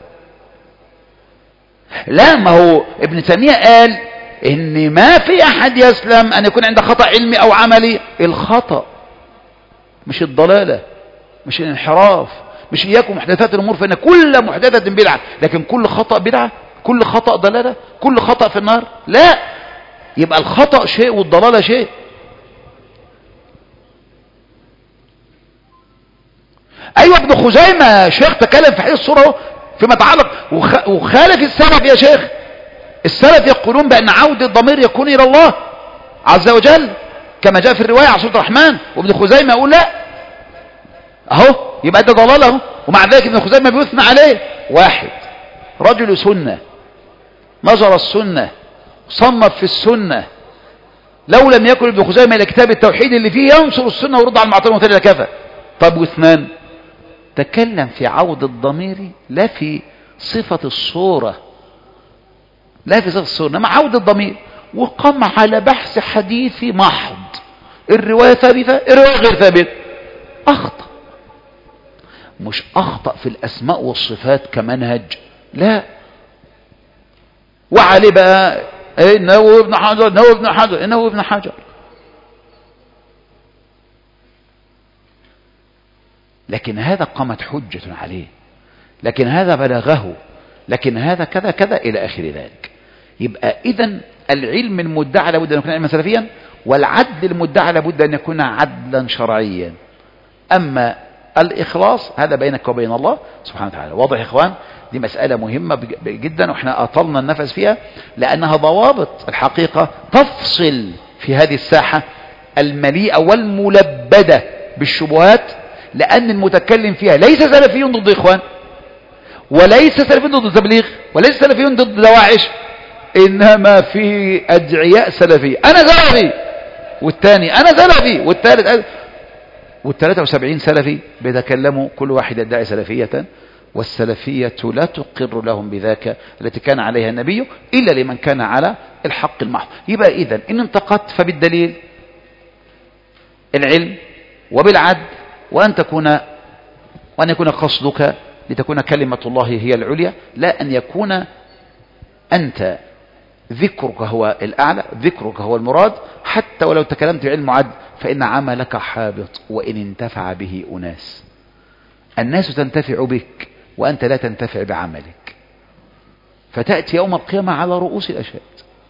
لا، ما هو ابن تيمية قال إن ما في أحد يسلم أن يكون عنده خطأ علمي أو عملي. الخطأ مش الضلالة، مش الانحراف، مش إياكم محدثات الأمور فإن كل محدثة بدعة، لكن كل خطأ بدعة، كل خطأ ضلالة، كل خطأ في النار. لا، يبقى الخطأ شيء والضلالة شيء. أيوة ابن خزيمة شيخ تكلم في حديث الصورة فيما يتعلق وخالف السلف يا شيخ. السلف يقولون بأن عودة الضمير يكون إلى الله عز وجل كما جاء في الرواية عن سورة الرحمن، وابن خزيمة يقول لا. أهو يبقى ده ضلاله، ومع ذلك ابن خزيمة بيثنى عليه. واحد رجل سنة نظر السنة صمت في السنة، لو لم يكن ابن خزيمة إلى كتاب التوحيد اللي فيه ينصر السنة ويرد على المعطل والمثال إلى كفى. طب واثنان تكلم في عودة الضمير لا في صفة الصورة، لا في صفة الصورة، انما عودة الضمير، وقام على بحث حديثي محض، الرواية ثابتة الرواية غير ثابتة. أخطأ، مش أخطأ في الأسماء والصفات كمنهج، لا. وعلي بقى إنه ابن حجر إنه ابن حجر إنه ابن حجر، لكن هذا قامت حجة عليه، لكن هذا بلغه، لكن هذا كذا كذا إلى آخر ذلك. يبقى إذن العلم المدعى لابد أن يكون علما سلفيا، والعدل المدعى لابد أن يكون عدلا شرعيا. أما الإخلاص هذا بينك وبين الله سبحانه وتعالى. واضح يا إخوان؟ دي مسألة مهمة جدا، وإحنا أطلنا النفس فيها لأنها ضوابط الحقيقة تفصل في هذه الساحة المليئة والملبدة بالشبهات، لأن المتكلم فيها ليس سلفي ضد إخوان، وليس سلفي ضد تبليغ، وليس سلفي ضد دواعش، إنما في أدعياء سلفي. أنا سلفي، والثاني أنا سلفي، والثالث والثلاثة وسبعين سلفي بيتكلموا كل واحد يدعي سلفية، والسلفية لا تقر لهم بذاك التي كان عليها النبي إلا لمن كان على الحق المحض. يبقى إذن إن انتقدت فبالدليل العلم وبالعدل، وأن تكون وأن يكون قصدك لتكون كلمة الله هي العليا، لا أن يكون أنت ذكرك هو الأعلى، ذكرك هو المراد، حتى ولو تكلمت بعلم عدل فإن عملك حابط وإن انتفع به أناس. الناس تنتفع بك وأنت لا تنتفع بعملك، فتأتي يوم القيامة على رؤوس الأشهاد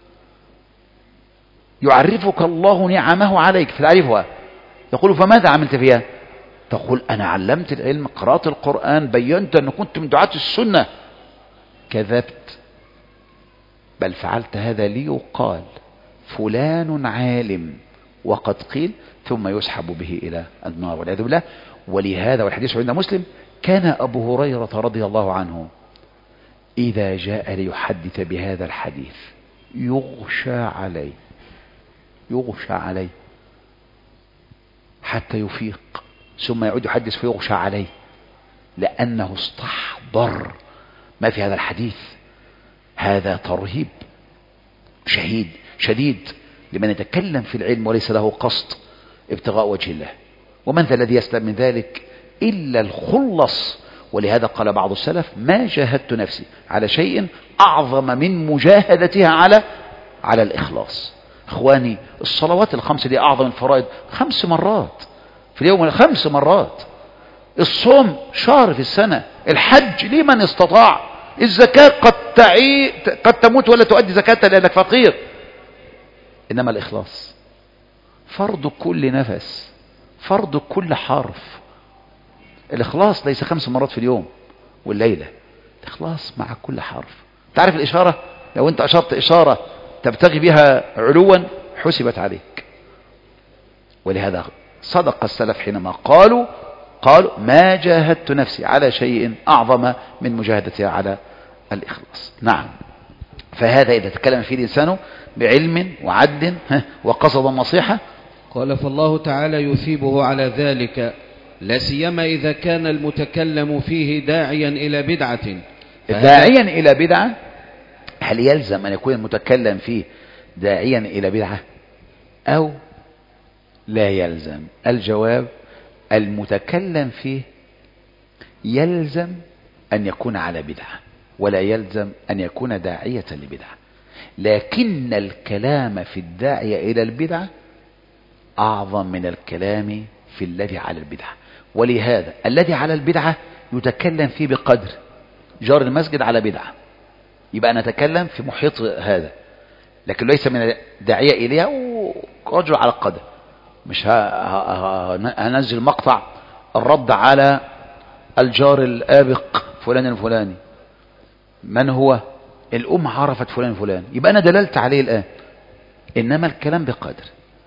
يعرفك الله نعمه عليك فتعرفها، يقول فماذا عملت فيها؟ تقول أنا علمت العلم، قرأت القرآن، بينت أن كنت من دعاة السنة. كذبت، بل فعلت هذا ليقال فلان عالم وقد قيل، ثم يسحب به إلى النار والعياذ بالله. ولهذا والحديث عند مسلم كان أبو هريرة رضي الله عنه إذا جاء ليحدث بهذا الحديث يغشى عليه يغشى عليه حتى يفيق، ثم يعود يحدث فيغشى عليه، لأنه استحضر ما في هذا الحديث. هذا ترهيب شهيد شديد لمن يتكلم في العلم وليس له قصد ابتغاء وجه الله. ومن ذا الذي يسلم من ذلك إلا الخلص. ولهذا قال بعض السلف ما جاهدت نفسي على شيء أعظم من مجاهدتها على على الإخلاص. إخواني، الصلوات الخمس دي أعظم الفرائض خمس مرات في اليوم، خمس مرات. الصوم شهر في السنة، الحج لمن استطاع، الزكاة قد تعي قد تموت ولا تؤدي زكاتها لأنك فقير. إنما الإخلاص فرض كل نفس، فرض كل حرف. الإخلاص ليس خمس مرات في اليوم والليلة، الإخلاص مع كل حرف. تعرف الإشارة، لو أنت أشرت إشارة تبتغي بها علوا حسبت عليك. ولهذا صدق السلف حينما قالوا قالوا ما جاهدت نفسي على شيء أعظم من مجاهدتها على الإخلاص. نعم، فهذا إذا تكلم فيه الإنسان بعلم وعدل وقصد النصيحة. قال فالله تعالى يثيبه على ذلك، لا سيما إذا كان المتكلم فيه داعيا إلى بدعة. داعيا إلى بدعة، هل يلزم أن يكون المتكلم فيه داعيا إلى بدعة أو لا يلزم؟ الجواب المتكلم فيه يلزم أن يكون على بدعة، ولا يلزم أن يكون داعية لبدعة. لكن الكلام في الداعية إلى البدعة أعظم من الكلام في الذي على البدعة. ولهذا الذي على البدعة يتكلم فيه بقدر جار المسجد على بدعة، يبقى نتكلم في محيط هذا، لكن ليس من داعية إليها ورجل على القدر. مش هنزل مقطع الرد على الجار الآبق فلان الفلاني، من هو؟ الأم عرفت فلان الفلاني، يبقى أنا دللت عليه الآن. إنما الكلام بقدر.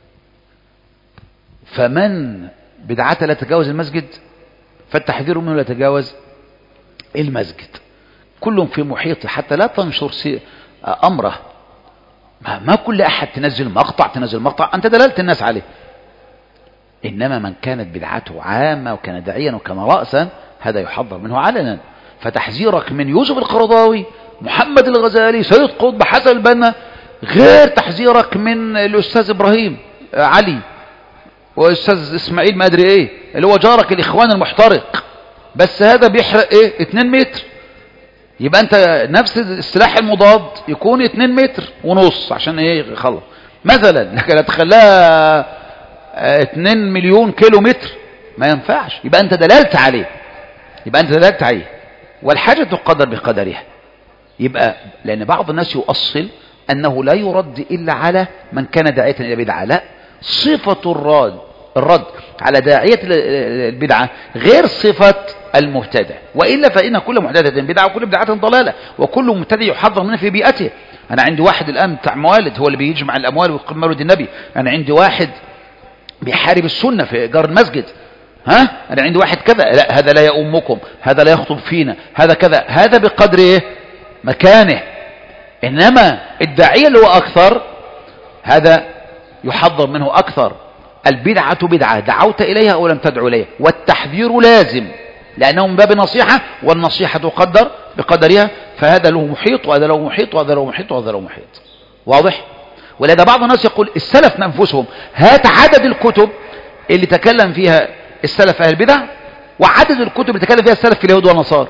فمن بدعته لا تتجاوز المسجد فالتحذير منه لا تتجاوز المسجد. كلهم في محيطه حتى لا تنشر أمره. ما كل أحد تنزل مقطع تنزل مقطع أنت دللت الناس عليه. إنما من كانت بدعته عامة وكان داعيا وكان رأسا هذا يحذر منه علنا. فتحذيرك من يوسف القرضاوي، محمد الغزالي، سيد قطب، حسن البنا، غير تحذيرك من الأستاذ إبراهيم علي وأستاذ إسماعيل ما أدري إيه اللي هو جارك الإخوان المحترق، بس هذا بيحرق إيه اتنين متر. يبقى أنت نفس السلاح المضاد يكون اتنين متر ونص عشان إيه يخلص مثلا، لكن هتخليها اتنين مليون كيلو متر ما ينفعش. يبقى أنت دللت عليه يبقى أنت دللت عليه والحاجة تقدر بقدرها. يبقى لأن بعض الناس يؤصل أنه لا يرد إلا على من كان داعية إلى بدعة. لا، صفة الرد الرد على داعية البدعة غير صفة المبتدع، وإلا فإن كل محدثة بدعة وكل بدعة ضلالة وكل مبتدع يحذر منه في بيئته. أنا عندي واحد الآن بتاع موالد هو اللي بيجمع الأموال ويقيم مولد النبي، أنا عندي واحد بيحارب السنة في جار المسجد، ها أنا عندي واحد كذا، لا هذا لا يؤمكم، هذا لا يخطب فينا، هذا كذا، هذا بقدر إيه مكانه. إنما الداعية اللي هو أكثر هذا يحذر منه أكثر. البدعة بدعة دعوت إليها أو لم تدعو إليها، والتحذير لازم لأنه من باب النصيحة، والنصيحة تقدر بقدرها، فهذا له محيط وهذا له محيط وهذا له محيط وهذا له محيط. واضح؟ ولذا بعض الناس يقول السلف من أنفسهم، هات عدد الكتب اللي تكلم فيها السلف أهل البدع وعدد الكتب اللي تكلم فيها السلف في اليهود والنصارى،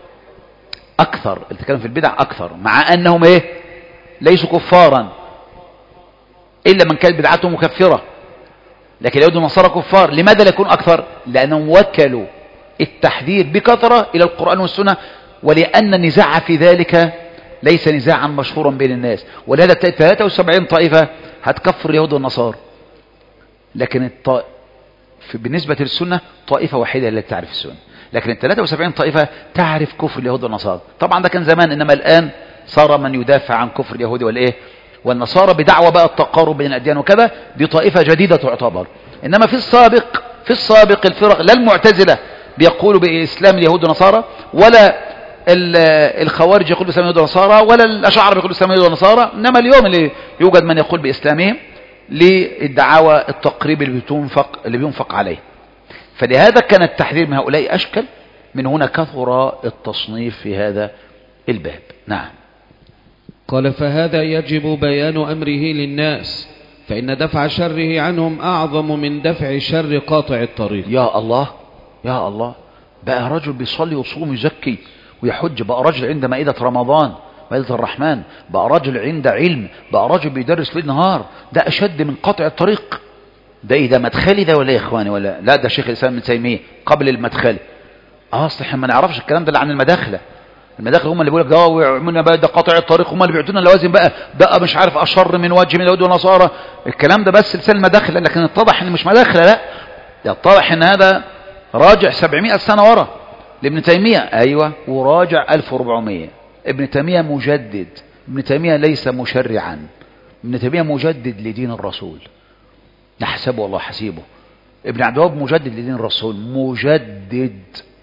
أكثر اللي تكلم في البدع أكثر، مع أنهم إيه؟ ليسوا كفارا إلا من كانت بدعتهم مكفرة، لكن اليهود والنصارى كفار. لماذا لا يكون أكثر؟ لأنهم وكلوا التحذير بكثرة إلى القرآن والسنة، ولأن النزاع في ذلك ليس نزاعا مشهورا بين الناس. ولهذا ثلاثة وسبعين طائفة هتكفر اليهود والنصارى، لكن الط... بالنسبة للسنة طائفة واحدة التي تعرف السنة، لكن ال ثلاثة وسبعين طائفة تعرف كفر اليهود والنصارى. طبعا ده كان زمان، إنما الآن صار من يدافع عن كفر اليهود والإيه والنصارى بدعوة بقى التقارب بين الأديان وكذا، دي طائفة جديدة تعتبر. إنما في السابق في السابق الفرق، لا المعتزلة بيقولوا بإسلام اليهود والنصارى، ولا الخوارج يقول بإسلام اليهود والنصارى، ولا الأشاعرة بيقولوا بإسلام اليهود والنصارى. إنما اليوم اللي يوجد من يقول بإسلامهم للدعاوى التقريب اللي بينفق اللي بينفق عليه. فلهذا كان التحذير من هؤلاء أشكل، من هنا كثر التصنيف في هذا الباب. نعم. قال فهذا يجب بيان أمره للناس، فإن دفع شره عنهم أعظم من دفع شر قاطع الطريق. يا الله يا الله، بقى رجل بيصلي ويصوم ويزكي ويحج، بقى رجل عند مائدة رمضان مائدة الرحمن، بقى رجل عند علم، بقى رجل بيدرس ليل نهار، ده أشد من قاطع الطريق. ده إيه ده؟ مدخلي ده ولا يا إخواني؟ ولا لا، ده شيخ الإسلام ابن تيمية قبل المدخلي. اه اصل احنا ما نعرفش الكلام ده عن المداخله. المداخل هم اللي بيقول لك ده ويعملنا بقى ده قاطع الطريق، هم اللي بيعطونا اللوازم بقى، ده مش عارف اشر من وجه من اليهود والنصارى. الكلام ده بس لسان المداخله، لكن اتضح ان مش مداخله، لا يتضح ان هذا راجع سبعمائة سنه ورا لابن تيميه. ايوه، وراجع ألف وأربعمائة. ابن تيميه مجدد، ابن تيميه ليس مشرعا، ابن تيميه مجدد لدين الرسول، نحسبه الله حسيبه. ابن عبد الوهاب مجدد لدين الرسول، مجدد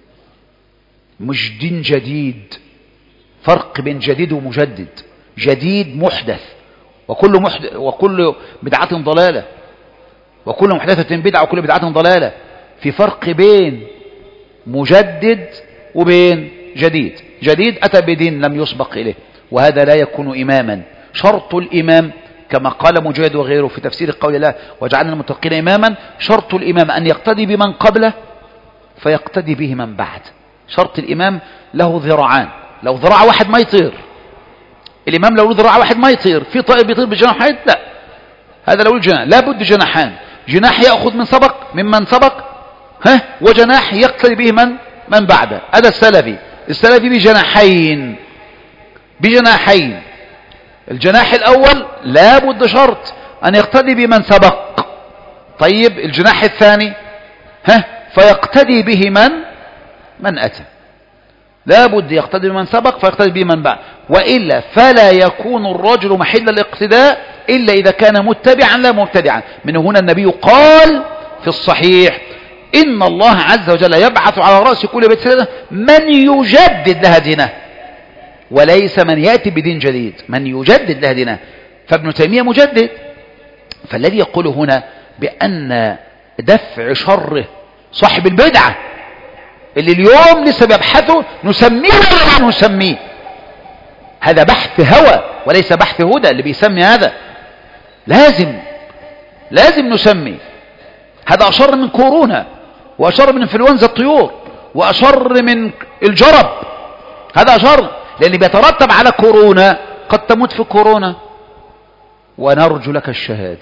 مش دين جديد. فرق بين جديد ومجدد. جديد محدث، وكل محدث وكل بدعة ضلالة، وكل محدثة بدعة وكل بدعة ضلالة. في فرق بين مجدد وبين جديد. جديد أتى بدين لم يسبق إليه، وهذا لا يكون إماما. شرط الإمام كما قال مجاهد وغيره في تفسير قول الله وجعلنا المتقين إماما، شرط الإمام أن يقتدي بمن قبله فيقتدي به من بعد. شرط الإمام له ذراعان، لو ذراع واحد ما يطير. الإمام لو له ذراع واحد ما يطير. في طائر بيطير بجناح واحد؟ لا، هذا لو الجناح لابد جناحان، جناح يأخذ من سبق ممن سبق، ها، وجناح يقتدي به من من بعده. هذا السلفي. السلفي بجناحين بجناحين الجناح الأول لابد شرط أن يقتدي بمن سبق. طيب الجناح الثاني، ها، فيقتدي به من من أتى. لابد يقتدي بمن سبق فيقتدي به من بعد، وإلا فلا يكون الرجل محل الاقتداء إلا إذا كان متبعا لا مبتدعا. من هنا النبي قال في الصحيح إن الله عز وجل يبعث على رأس كل بيت سنة من يجدد لها دينه، وليس من يأتي بدين جديد، من يجدد لها دينه. فابن تيمية مجدد. فالذي يقول هنا بأن دفع شره صاحب البدعة اللي اليوم لسه بيبحثوا نسميه ولا لا نسميه، هذا بحث هوى وليس بحث هدى. اللي بيسمي هذا لازم لازم نسمي. هذا أشر من كورونا، وأشر من انفلونزا الطيور، وأشر من الجرب. هذا أشر، لأن بيترتب على كورونا قد تموت في كورونا ونرجو لك الشهادة.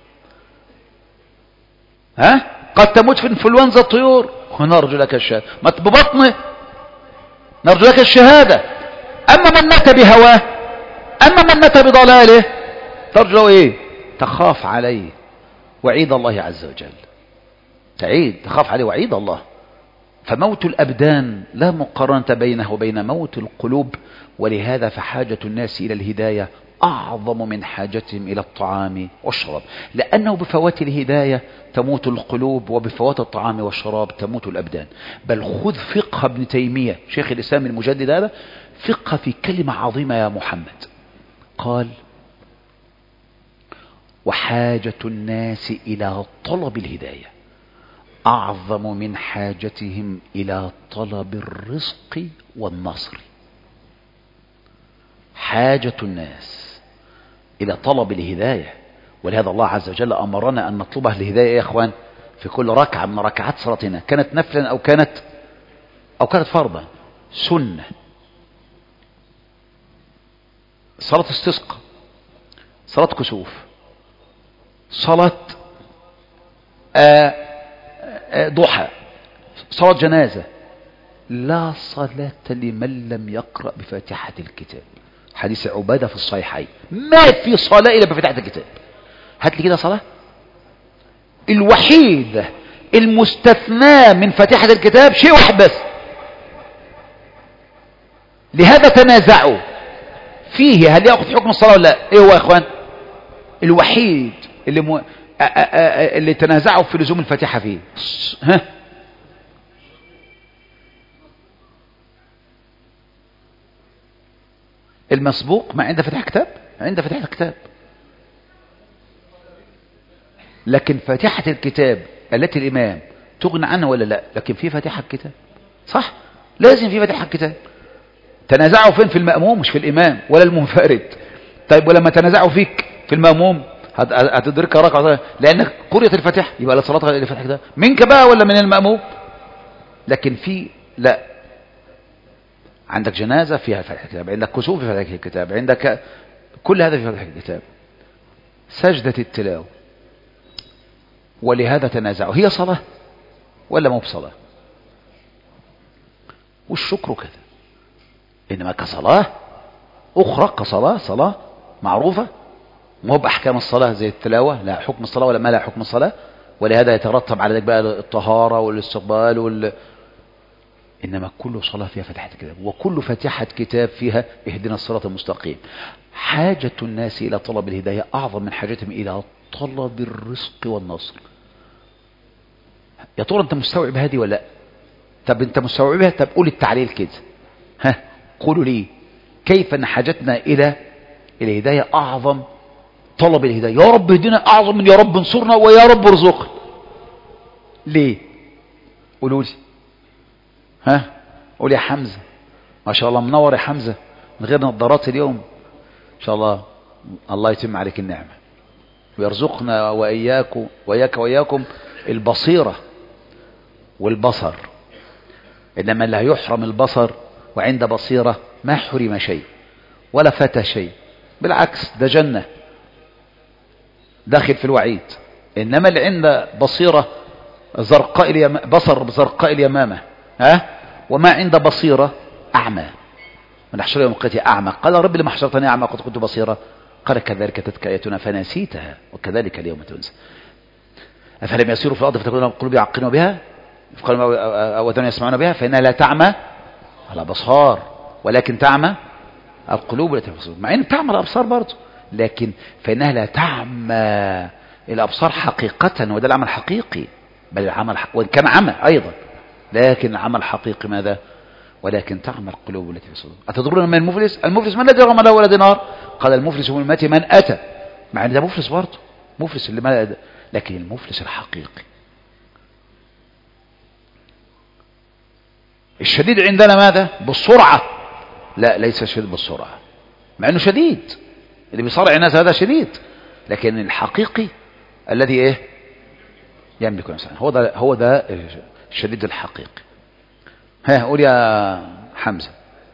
ها، قد تموت في انفلونزا الطيور ونرجو لك الشهادة. مات ببطنه نرجو لك الشهادة. أما من مات بهواه، أما من مات بضلاله، ترجو له إيه؟ تخاف عليه وعيد الله عز وجل. تعيد تخاف عليه وعيد الله. فموت الأبدان لا مقارنة بينه وبين موت القلوب. ولهذا فحاجة الناس إلى الهداية أعظم من حاجتهم إلى الطعام والشراب، لأنه بفوات الهداية تموت القلوب، وبفوات الطعام والشراب تموت الأبدان. بل خذ فقه ابن تيمية شيخ الإسلام المجدد هذا، فقه في كلمة عظيمة يا محمد. قال وحاجة الناس إلى طلب الهداية أعظم من حاجتهم إلى طلب الرزق والنصر. حاجة الناس إلى طلب الهداية، ولهذا الله عز وجل أمرنا أن نطلبها الهداية يا إخوان في كل ركعة من ركعات صلاتنا، كانت نفلا أو كانت أو كانت فرضا، سنة. صلاة استسقاء، صلاة كسوف، صلاة آآ آآ ضحى، صلاة جنازة، لا صلاة لمن لم يقرأ بفاتحة الكتاب. حديث عبادة في الصحيحين، ما في صلاة إلا بفاتحة الكتاب. هات لي كده صلاة. الوحيدة المستثنى من فاتحة الكتاب شيء واحد بس، لهذا تنازعوا فيه هل يأخذ حكم الصلاة ولا لا. ايه هو يا اخوان؟ الوحيد اللي م... آ آ آ اللي تنازعوا في لزوم الفاتحة فيه. ها المسبوق ما عنده فاتحة كتاب، عنده فاتحة كتاب، لكن فاتحة الكتاب التي الإمام تغنى عنها ولا لا؟ لكن في فاتحة الكتاب صح، لازم في فاتحة الكتاب. تنازعوا فين؟ في المأموم مش في الإمام ولا المنفرد. طيب ولما تنازعوا فيك في المأموم هتدرك ركعة لأنك قريت الفاتحة، يبقى لا صلاة غير اللي فاتحة كتاب منك بقى ولا من المأموم. لكن في لا، عندك جنازة فيها فاتحة الكتاب، عندك كسوف في فاتحة الكتاب، عندك كل هذا في فاتحة الكتاب. سجدة التلاوة، ولهذا تنازعوا هي صلاة ولا مو بصلاة؟ والشكر كذا، إنما كصلاة أخرى كصلاة، صلاة معروفة مو بأحكام الصلاة زي التلاوة، لا حكم الصلاة ولا ما لا حكم الصلاة. ولهذا يترتب على ذلك بقى الطهارة والاستقبال وال... إنما كل صلاة فيها فاتحة كتاب، وكل فاتحة كتاب فيها اهدنا الصراط المستقيم. حاجة الناس إلى طلب الهداية أعظم من حاجتهم إلى طلب الرزق والنصر. يا ترى أنت مستوعب هذه ولا لا؟ طب أنت مستوعبها؟ طب قول التعليل كده، ها قولوا لي كيف أن حاجتنا إلى الهداية أعظم طلب الهداية. يا رب اهدنا أعظم من يا رب انصرنا ويا رب ارزقنا. ليه؟ قولوا لي. ها قول يا حمزة. ما شاء الله منور يا حمزة من غير نظارات اليوم إن شاء الله. الله يتم عليك النعمة ويرزقنا وإياكم وإياك وإياكم البصيرة والبصر. إنما اللي هيحرم البصر وعند بصيرة ما حرم شيء ولا فات شيء، بالعكس ده جنة داخل في الوعيد. إنما اللي عند بصيرة زرقاء اليم... بصر زرقاء اليمامة ها وما عند بصيرة أعمى. من أحشر يوم القيامة أعمى قال رب لما حشرتني أعمى قد كنت بصيرة قال كذلك تتك آياتنا فنسيتها وكذلك اليوم تنسى. أفلم يسيروا في الأرض فتكون لهم قلوب يعقلون بها أو أذان يسمعون بها فإنها لا تعمى الأبصار ولكن تعمى القلوب التي في الصدور. مع إن تعمى الأبصار برضه، لكن فإنها لا تعمى الأبصار حقيقة، وده العمل الحقيقي. بل العمل حق... وإن كان عمى أيضا، لكن العمل الحقيقي ماذا؟ ولكن تعمى القلوب التي في الصدور. أتدرون من المفلس؟ المفلس من الذي رغم له ولا دينار؟ قال المفلس من أمتي من أتى. مع إن ده مفلس برضه، مفلس اللي ما، لكن المفلس الحقيقي. الشديد عندنا ماذا؟ بالسرعة. لا ليس شديد بالسرعة، مع انه شديد اللي بيصارع الناس هذا شديد، لكن الحقيقي الذي ايه يملك الانسان هو ده، هو ده الشديد الحقيقي. ها قول يا حمزة.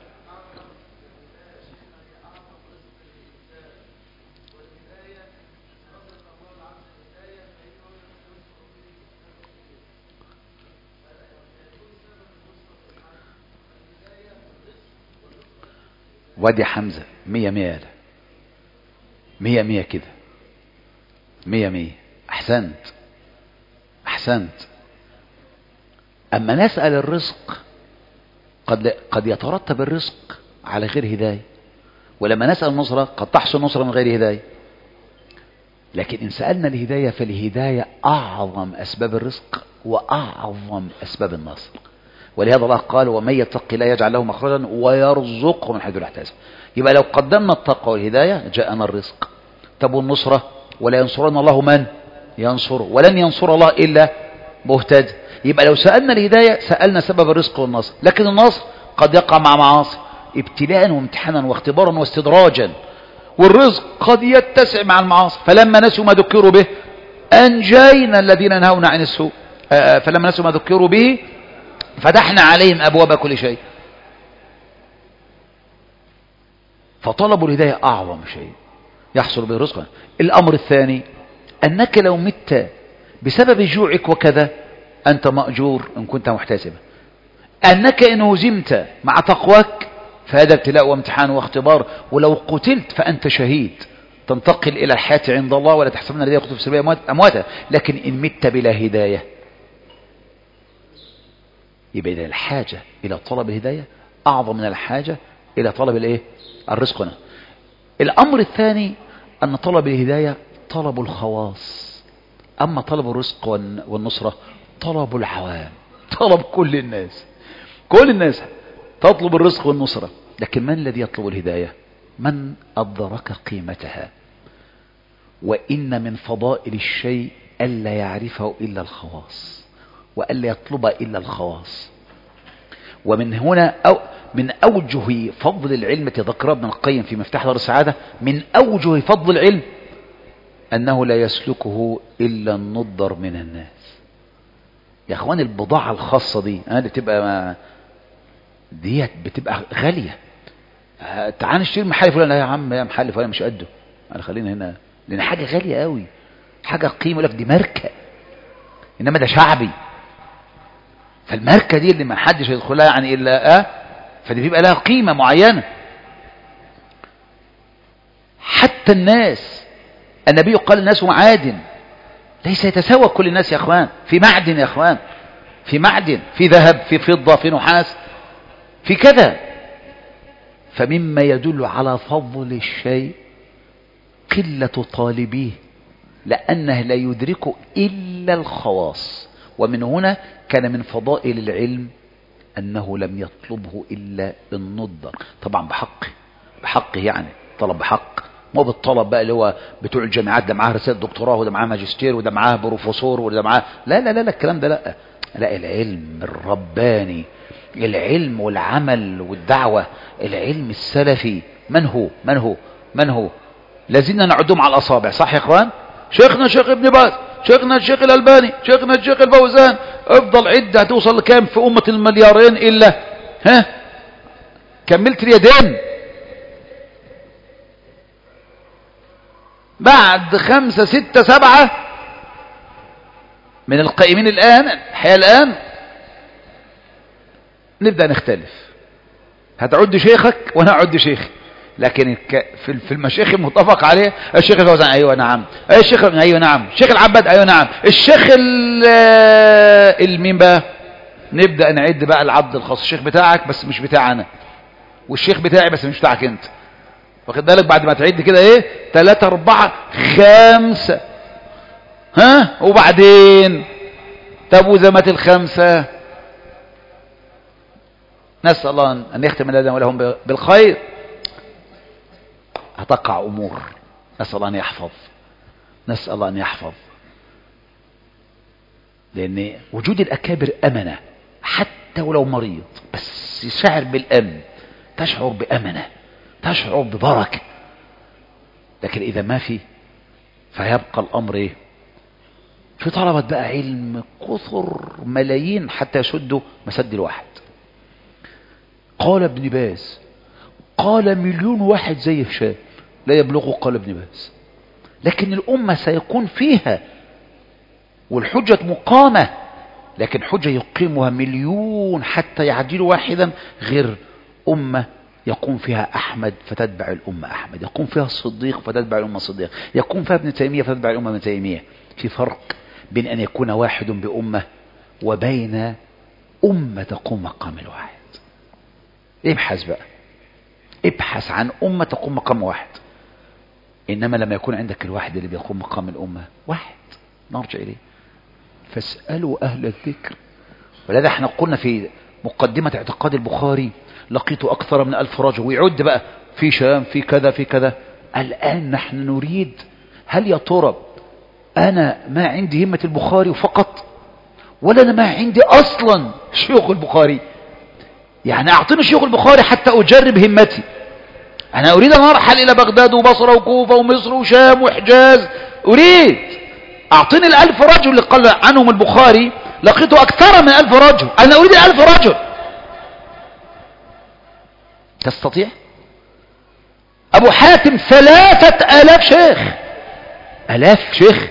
وادي حمزة مية مية ده مية مية كده مية مية. أحسنت أحسنت. أما نسأل الرزق قد قد يترتب الرزق على غير هداية، ولما نسأل النصرة قد تحصل نصرة من غير هداية. لكن إن سألنا الهداية فالهداية أعظم أسباب الرزق وأعظم أسباب النصر. ولهذا الله قال ومن يتق الله يجعل له مخرجا ويرزقه من حيث لا يحتسب. يبقى لو قدمنا التقوى والهداية جاءنا الرزق. طب والنصرة؟ ولا ينصرن الله من ينصره، ولن ينصر الله إلا مهتد. يبقى لو سألنا الهداية سألنا سبب الرزق والنصر، لكن النصر قد يقع مع معاصي ابتلاء وامتحانا واختبارا واستدراجا، والرزق قد يتسع مع المعاصي. فلما نسوا ما ذكروا به أنجينا الذين ينهون عن السوء، فلما نسوا ما ذكروا به فتحنا عليهم أبواب كل شيء. فطلب الهداية أعظم شيء يحصل به رزقا. الأمر الثاني أنك لو مت بسبب جوعك وكذا أنت مأجور إن كنت محتسبا، أنك إن هزمت مع تقواك فهذا ابتلاء وامتحان واختبار، ولو قتلت فأنت شهيد تنتقل إلى الحياة عند الله، ولا تحسبنا الذين يقتلون في سبيل الله أمواتا. لكن إن مت بلا هداية يبقى إذا الحاجة إلى طلب الهداية أعظم من الحاجة إلى طلب الإيه؟ الرزق. الأمر الثاني أن طلب الهداية طلب الخواص، أما طلب الرزق والنصرة طلب العوام، طلب كل الناس. كل الناس تطلب الرزق والنصرة، لكن من الذي يطلب الهداية؟ من أدرك قيمتها. وإن من فضائل الشيء ألا يعرفه إلا الخواص، وألا يطلب إلا الخواص. ومن هنا أو من أوجه فضل العلم تذكر ابن القيم في مفتاح دار السعادة، من أوجه فضل العلم أنه لا يسلكه إلا النضر من الناس. يا أخوان البضاعة الخاصة دي اللي بتبقى ديت بتبقى غالية. تعال نشتري محل فلان، لا يا عم يا محل فلان مش قده، أنا خلينا هنا لأن حاجة غالية قوي، حاجة قيمة لك، دي ماركة، إنما ده شعبي. فالماركة دي اللي ما حدش يدخلها يعني إلا آه فدي بيبقى لها قيمة معينة. حتى الناس النبي قال الناس معادن، ليس يتساوى كل الناس يا أخوان، في معدن يا أخوان، في معدن، في ذهب، في فضة، في نحاس، في كذا. فمما يدل على فضل الشيء قلة طالبيه، لأنه لا يدرك إلا الخواص. ومن هنا كان من فضائل العلم أنه لم يطلبه إلا النضر، طبعا بحقه، بحقه يعني طلب بحق، مو بالطلب بقى اللي هو بتوع الجامعات ده معاه رسالة دكتوراه وده معاه ماجستير وده معاه بروفيسور وده معاه، لا لا لا لا الكلام ده لا لا. العلم الرباني، العلم والعمل والدعوة، العلم السلفي، من هو من هو من هو لازلنا نعدهم على الأصابع، صح يا إخوان؟ شيخنا الشيخ ابن باز، شيخنا الشيخ الألباني، شيخنا الشيخ الفوزان، افضل عدة هتوصل لكام في أمة المليارين إلا ها كملت اليدين بعد خمسة ستة سبعة من القائمين الآن الحياة الآن نبدأ نختلف. هتعد شيخك وانا اعد شيخي، لكن في المشايخ المتفق عليه الشيخ الفوزان ايوه نعم، الشيخ ايوه نعم، الشيخ العباد ايوه نعم، الشيخ المين بقى نبدأ نعد بقى العبد الخاص، الشيخ بتاعك بس مش بتاعنا، والشيخ بتاعي بس مش بتاعك انت، واخد بالك؟ بعد ما تعد كده ايه ثلاثة اربعة خمسة، ها وبعدين طب وإذا مات الخمسة نسأل الله أن يختم لنا ولهم بالخير، هتقع أمور، نسأل الله أن يحفظ، نسأل الله أن يحفظ. لأن وجود الأكابر أمنة، حتى ولو مريض بس يشعر بالأمن، تشعر بأمنة، تشعر ببركة. لكن إذا ما في فيبقى الأمر إيه؟ في طلبة بقى علم كثر ملايين حتى يسدوا مسد الواحد. قال ابن باز، قال مليون واحد زي هشام لا يبلغه قال ابن باز، لكن الأمة سيكون فيها والحجة مقامة، لكن حجة يقيمها مليون حتى يعدل واحدا، غير أمة يقوم فيها أحمد فتتبع الأمة أحمد، يقوم فيها الصديق فتتبع الأمة الصديق، يقوم فيها ابن تيمية فتتبع الأمة ابن تيمية. في فرق بين أن يكون واحد بأمة وبين أمة تقوم مقام الواحد. ابحث بقى، ابحث عن أمة تقوم مقام واحد. إنما لما يكون عندك الواحد اللي بيقوم مقام الأمة واحد، نرجع إليه فاسألوا أهل الذكر. ولذا احنا قلنا في مقدمة اعتقاد البخاري لقيت أكثر من ألف رجل، ويعد بقى في شام في كذا في كذا. الآن نحن نريد، هل يا ترى أنا ما عندي همة البخاري فقط، ولا أنا ما عندي أصلا شيوخ البخاري، يعني أعطيني شيوخ البخاري حتى أجرب همتي. أنا أريد أن أرحل إلى بغداد وبصرة وكوفة ومصر وشام وحجاز، أريد أعطيني الألف رجل اللي قال عنهم البخاري لقيته أكثر من ألف رجل، أنا أريد ألف رجل. تستطيع؟ أبو حاتم ثلاثة آلاف شيخ، آلاف شيخ.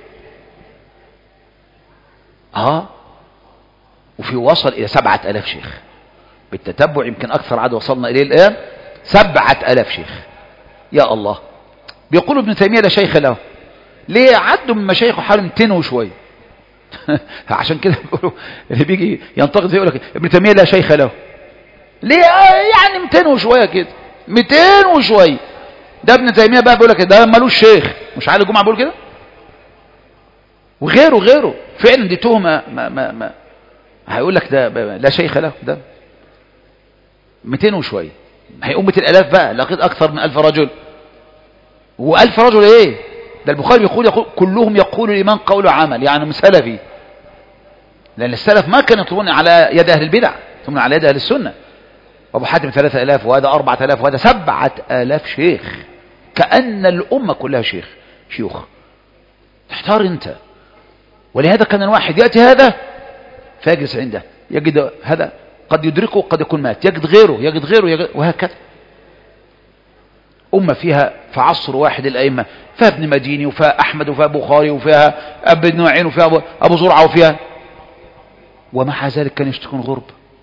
آه وفي وصل إلى سبعة آلاف شيخ بالتتبع، يمكن أكثر عدد وصلنا إليه الآن سبعة آلاف شيخ. يا الله. بيقولوا ابن تيمية لا شيخ له، ليه؟ عدوا من مشايخه حوالي مئتين وشوية. عشان كده بيقولوا اللي بيجي ينتقد يقول لك ابن تيمية لا شيخ له، ليه؟ يعني مئتين وشوية كده، مئتين وشوية. ده ابن تيمية بقى بيقول لك ده مالوش شيخ، مش علي الجمعة بيقول كده، وغيره غيره. فعلا دي تهمة. ما ما ما هيقول لك ده لا شيخ له، ده مئتين وشوية. هي أمة الآلاف بقى، لقيت أكثر من ألف رجل. وألف رجل إيه؟ ده البخاري يقول, يقول كلهم يقول الإيمان قول وعمل، يعني من سلفي، لأن السلف ما كانوا يطلبون على يد أهل البدع، يطلبون على يد أهل السنة. أبو حاتم ثلاثة آلاف، وهذا أربعة آلاف، وهذا سبعة آلاف شيخ، كأن الأمة كلها شيخ شيوخ. تحتار أنت. ولهذا كان الواحد يأتي هذا فيجلس عنده، يجد هذا قد يدركه قد يكون مات، يجد غيره يجد غيره يجد، وهكذا. أمة فيها في عصر واحد الأئمة، فيها ابن مديني وفيها أحمد وفيها بخاري وفيها ابن نعين وفيها أبو, أبو زرعة وفيها، ومع ذلك كان يشتكون غرب.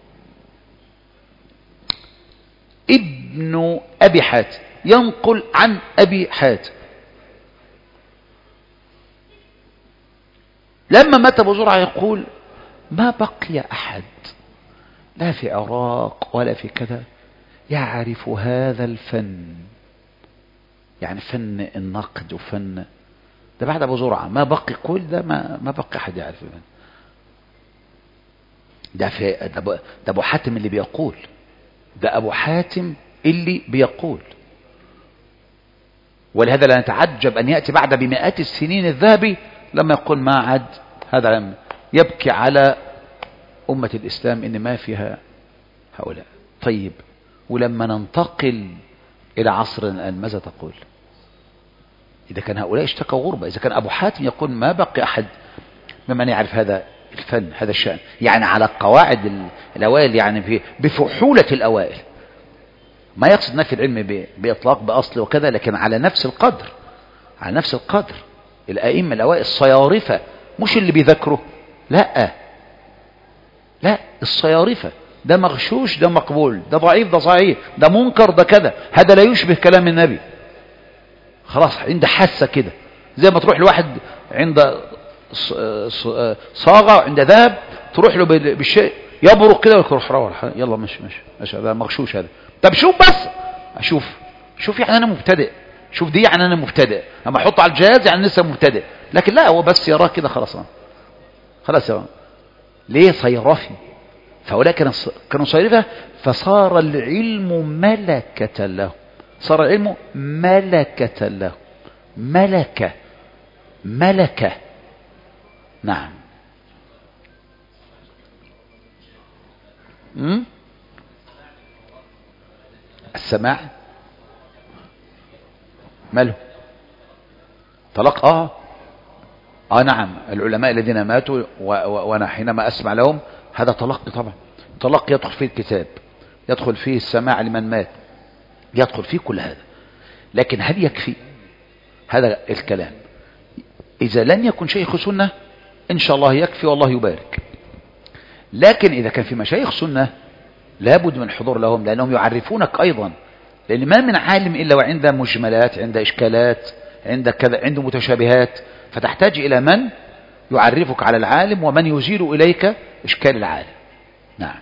ابن أبي حاتم ينقل عن أبي حاتم لما مات أبو زرعة يقول ما بقي أحد لا في عراق ولا في كذا يعرف هذا الفن، يعني فن النقد وفن ده بعد أبو زرعة ما بقي، كل ده ما, ما بقي أحد يعرف الفن ده. في ده, ده أبو حاتم اللي بيقول، ده أبو حاتم اللي بيقول. ولهذا لا نتعجب أن يأتي بعد بمئات السنين الذهبي لما يقول ما عد هذا العلم يبكي على أمة الإسلام إن ما فيها هؤلاء. طيب ولما ننتقل إلى عصر الآن ماذا تقول؟ إذا كان هؤلاء اشتكوا غربة، إذا كان أبو حاتم يقول ما بقي أحد ممن يعرف هذا الفن هذا الشأن، يعني على قواعد الأوائل، يعني في بفحولة الأوائل، ما يقصد نفي العلم بإطلاق بأصل وكذا، لكن على نفس القدر، على نفس القدر. الأئمة الأوائل الصيارفة، مش اللي بيذكره، لا لا الصيارفة، ده مغشوش ده مقبول، ده ضعيف ده صحيح، ده منكر ده كذا، هذا لا يشبه كلام النبي. خلاص عند حاسة كده، زي ما تروح لواحد عند صاغة عند ذهب تروح له بالشيء يبرق كده ويروح روح يلا مش مش مش هذا مغشوش هذا. طب شوف بس اشوف شوف يعني انا مبتدئ، شوف دي يعني انا مبتدئ، اما احط على الجهاز يعني لسه مبتدئ، لكن لا هو بس يراه كده خلاص خلاص يراه. ليه؟ صيرفي. فهؤلاء كانوا صيرفة، فصار العلم ملكة له، صار العلم ملكة له، ملكة ملكة. نعم. م? السماع ماله طلاق؟ اه اه نعم. العلماء الذين ماتوا وانا حينما اسمع لهم هذا طلاق طبعا، طلاق يدخل فيه الكتاب، يدخل فيه السماع لمن مات، يدخل فيه كل هذا. لكن هل يكفي هذا الكلام؟ إذا لن يكن شيخ سنة إن شاء الله يكفي والله يبارك. لكن إذا كان في مشايخ سنة لابد من الحضور لهم، لأنهم يعرفونك أيضا، لأن ما من عالم إلا وعنده مجملات، عنده إشكالات، عنده كذا، عنده متشابهات، فتحتاج إلى من يعرفك على العالم ومن يزيل إليك إشكال العالم. نعم.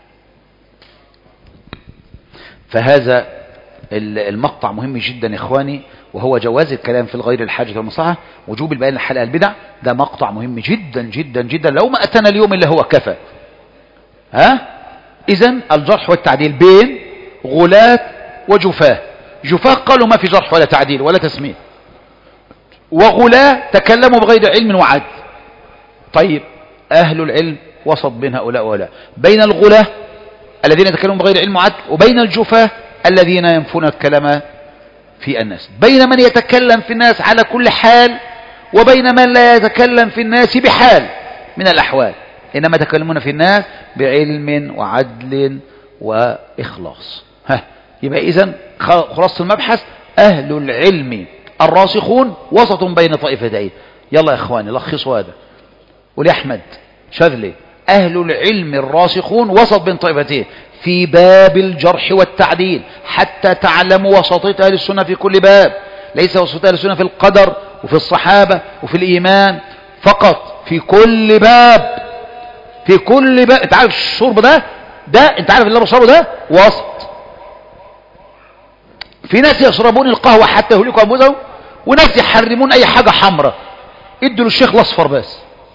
فهذا المقطع مهم جدا إخواني، وهو جواز الكلام في الغير الحاجة والمصلحة، وجوب البيان لحلقة البدع. ده مقطع مهم جدا جدا جدا، لو ما أتنا اليوم إلا هو كفى. ها إذن الجرح والتعديل بين غلاة وجفاه. جفاه قالوا ما في جرح ولا تعديل ولا تسمية، وغلاة تكلموا بغير علم وعد. طيب أهل العلم وسط بين هؤلاء وهؤلاء، بين الغلاة الذين يتكلمون بغير علم وعدل، وبين الجفاة الذين ينفون الكلام في الناس، بين من يتكلم في الناس على كل حال وبين من لا يتكلم في الناس بحال من الأحوال، إنما يتكلمون في الناس بعلم وعدل وإخلاص. ها، يبقى إذن خلاصة المبحث أهل العلم الراسخون وسط بين طائفتين. يلا يا إخواني لخصوا هذا، ولي أحمد شاذلي، أهل العلم الراسخون وسط بين طائفتين في باب الجرح والتعديل، حتى تعلموا وسطية أهل السنة في كل باب، ليس وسطية أهل السنة في القدر وفي الصحابة وفي الإيمان فقط، في كل باب، في كل باب. انت عارف الشرب ده ده انت عارف اللي بشربه ده وسط. في ناس يشربون القهوة حتى يهلكوا أنفسهم، وناس يحرمون أي حاجة حمراء. ادوا للشيخ الأصفر بس،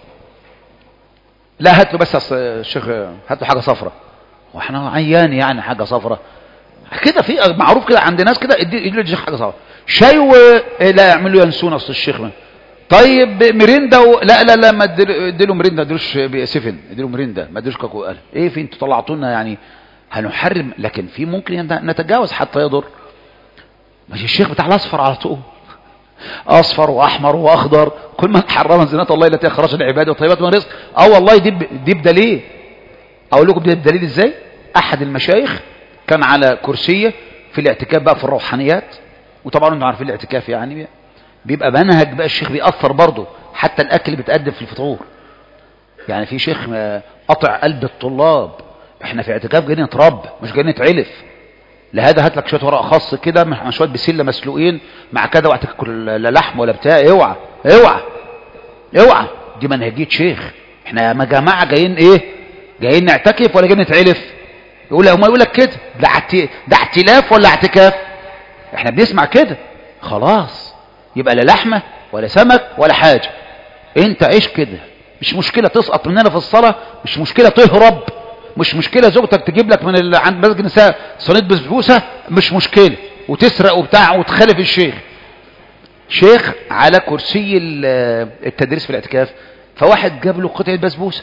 لا هات له بس الشيخ هات له حاجة صفراء، واحنا عيان يعني حاجة صفراء كده، في معروف كده عند ناس كده، ادوا للشيخ حاجة صفراء. شاي و... لا يعملوا ينسون أصل الشيخ من. طيب ميريندا و... لا لا لا ما اديله ميريندا، ما اديلوش سيفن، اديله ميريندا، ما اديلوش كاكو. قال ايه في انتوا طلعتونا يعني هنحرم، لكن في ممكن نتجاوز حتى يضر. ماشي الشيخ بتاع الاصفر على طول، اصفر واحمر واخضر، كل من حرم زينات الله التي اخرج العباد وطيبات من الرزق. اه والله دي دي بدليل. اقول لكم دي بدليل ازاي. احد المشايخ كان على كرسيه في الاعتكاف بقى في الروحانيات، وطبعا انتم عارفين الاعتكاف يعني بيبقى منهج بقى، الشيخ بيأثر برضه حتى الاكل بيتقدم في الفطور. يعني في شيخ قطع قلب الطلاب، احنا في اعتكاف جايين نتربى مش جايين نتعلف، لهذا هات لك شويه ورق خاص كده مع شويه بسله مسلوقين مع كده، وهتاكل لا لحم ولا بتاع. اوعى اوعى اوعى، دي منهجيه شيخ. احنا يا جماعه جايين ايه؟ جايين نعتكف ولا جايين نتعلف؟ يقول هم يقول لك كده ده ده اعتلاف ولا اعتكاف؟ احنا بنسمع كده خلاص، يبقى لا لحمه ولا سمك ولا حاجه، انت عيش كده. مش مشكله تسقط مننا في الصلاه، مش مشكله تهرب، مش مشكلة زوجتك تجيب لك من ال... عند مسجد النساء صينية بسبوسة، مش مشكلة، وتسرق وبتاع وتخالف الشيخ. شيخ على كرسي التدريس في الاعتكاف، فواحد جاب له قطعة بسبوسة،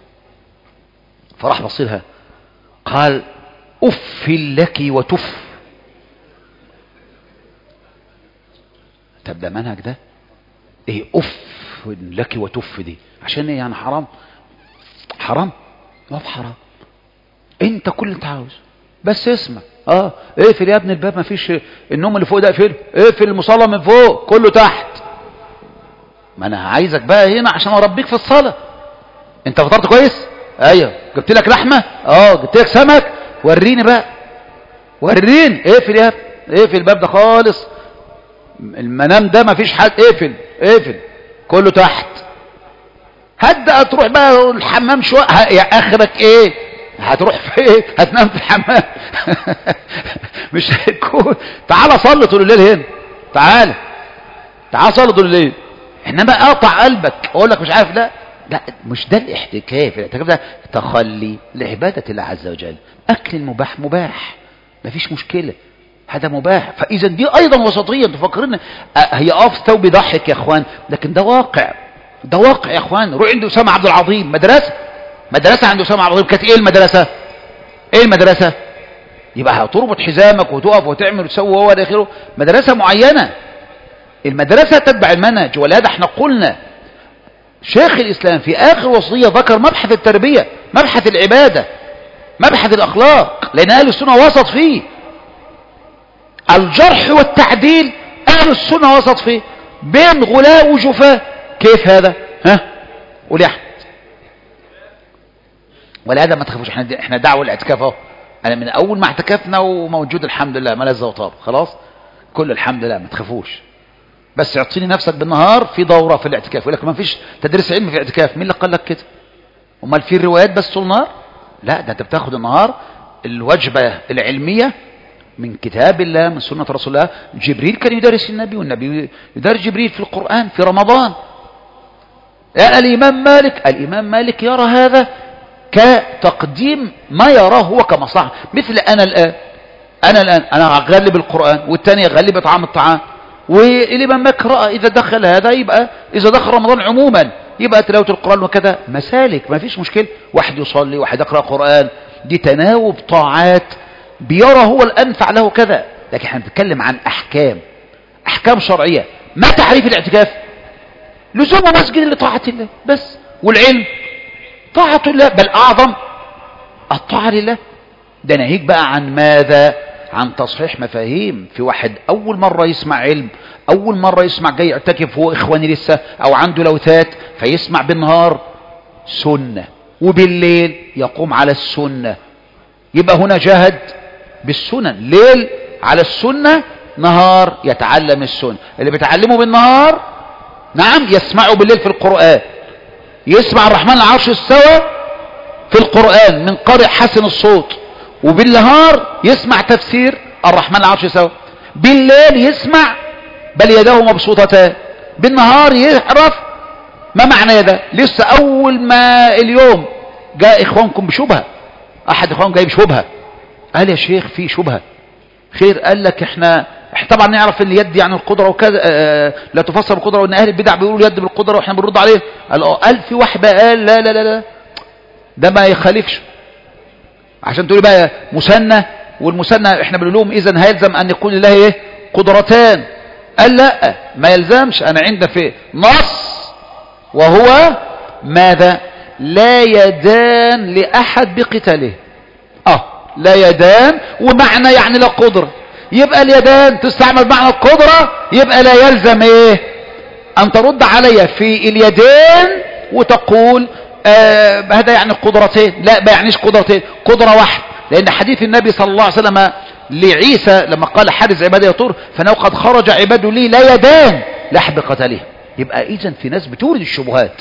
فراح بصيلها قال أف لك وتف. طب ده منهج ده ايه؟ أف لك وتف دي عشان ايه يعني؟ حرام حرام ما في حرام، انت كل اللي انت عاوزه بس اسمع. اه اقفل يا ابن الباب، ما فيش النوم اللي فوق ده اقفله، اقفل المصلى من فوق كله تحت. ما انا عايزك بقى هنا عشان اربيك في الصلاه. انت فطرت كويس؟ ايوه. جبت لك لحمه؟ اه. جبت لك سمك؟ وريني بقى وريني. اقفل يا ابني، اقفل الباب ده خالص، المنام ده ما فيش حد، اقفل اقفل كله تحت. هتبقى تروح بقى الحمام شويه، يا اخرك ايه؟ هتروح فين؟ هتنام في الحمام مش هيكون. تعال صلي طول الليل هنا، تعال تعال صلي طول الليل. انما اقطع قلبك اقول لك مش عارف، لا لا مش ده الاحتكاف. الاحتكاف ده تخلي لعباده الله عز وجل. اكل المباح مباح مفيش مشكله، هذا مباح. فاذا دي ايضا وسطيه. انتوا فاكرين هي اه في ثوب ضحك يا اخوان، لكن ده واقع، ده واقع يا اخوان. روح عند اسامه عبد العظيم، مدرسه مدرسه عند اسامه عبد العظيم. كانت ايه المدرسه؟ ايه المدرسه؟ يبقى هتربط حزامك وتقف وتعمل وتسوي وهو الى اخره. مدرسه معينه، المدرسه تتبع المنهج. ولهذا احنا قلنا شيخ الاسلام في اخر وصيه ذكر مبحث التربيه، مبحث العباده، مبحث الاخلاق، لان اهل السنه وسط فيه. الجرح والتعديل اهل السنه وسط فيه، بين غلاء وجفاء. كيف هذا؟ ها قول يا احمد. ولهذا ما تخافوش، احنا احنا دعوه الاعتكاف اهو. انا من اول ما اعتكفنا وموجود الحمد لله، ما لذ وطاب خلاص، كل الحمد لله. ما تخافوش، بس اعطيني نفسك بالنهار في دوره في الاعتكاف. يقول لك ما فيش تدريس علم في الاعتكاف، مين اللي قال لك كده؟ امال في الروايات بس طول النهار؟ لا، ده انت بتاخد النهار الوجبه العلميه من كتاب الله، من سنه رسول الله. جبريل كان يدرس النبي، والنبي يدرس جبريل في القران في رمضان. الامام مالك الامام مالك يرى هذا كتقديم ما يراه هو كمصلحه. مثل انا الان انا الان انا اغلب القران، والثاني يغلب اطعام الطعام. والامام مالك راى اذا دخل هذا يبقى اذا دخل رمضان عموما يبقى تلاوة القرآن وكذا مسالك، ما فيش مشكلة. واحد يصلي، واحد يقرأ قرآن، دي تناوب طاعات بيرى هو الأنفع له كذا. لكن احنا بنتكلم عن أحكام، أحكام شرعية. ما تعريف الاعتكاف؟ لزوم مسجد لطاعة الله بس، والعلم طاعة الله، بل أعظم الطاعة لله. ده ناهيك بقى عن ماذا؟ عن تصحيح مفاهيم. في واحد أول مرة يسمع علم، أول مرة يسمع جاي يعتكف هو إخواني لسه، أو عنده لوثات، فيسمع بالنهار سنة وبالليل يقوم على السنة، يبقى هنا جاهد بالسنن. ليل على السنة، نهار يتعلم السنة. اللي بيتعلمه بالنهار نعم يسمعه بالليل في القرآن، يسمع الرحمن العرش استوى في القرآن من قارئ حسن الصوت، وبالنهار يسمع تفسير الرحمن العرش استوى. بالليل يسمع بل يداه مبسوطتان. بالنهار يعرف ما معنى يده. لسه اول ما اليوم جاء اخوانكم بشبهة، احد اخوانكم جاي بشبهة، قال يا شيخ في شبهة. خير؟ قال لك احنا طبعا نعرف ان اليد يعني القدرة وكذا، اه لا تفسر بالقدرة، وان اهل البدع بيقولوا اليد بالقدرة واحنا بنرد عليه. قال اه قال في واحد بقى قال لا لا لا لا ده ما يخالفش، عشان تقولي بقى مثنى، والمثنى احنا بنقول لهم اذا هيلزم ان يكون لله ايه قدرتان. قال لا ما يلزمش، انا عندنا في نص وهو ماذا؟ لا يدان لاحد بقتاله. اه لا يدان، ومعنى يعني لا قدرة، يبقى اليدان تستعمل معنى القدرة، يبقى لا يلزم ايه ان ترد علي في اليدين وتقول آه هذا يعني قدرتين. لا ما يعنيش قدرتين، قدرة واحدة. لان حديث النبي صلى الله عليه وسلم لعيسى لما قال حارس عبادي يطور، فانه قد خرج عباد لي لا يدان لاحد بقتاله. يبقى اذا في ناس بتورد الشبهات.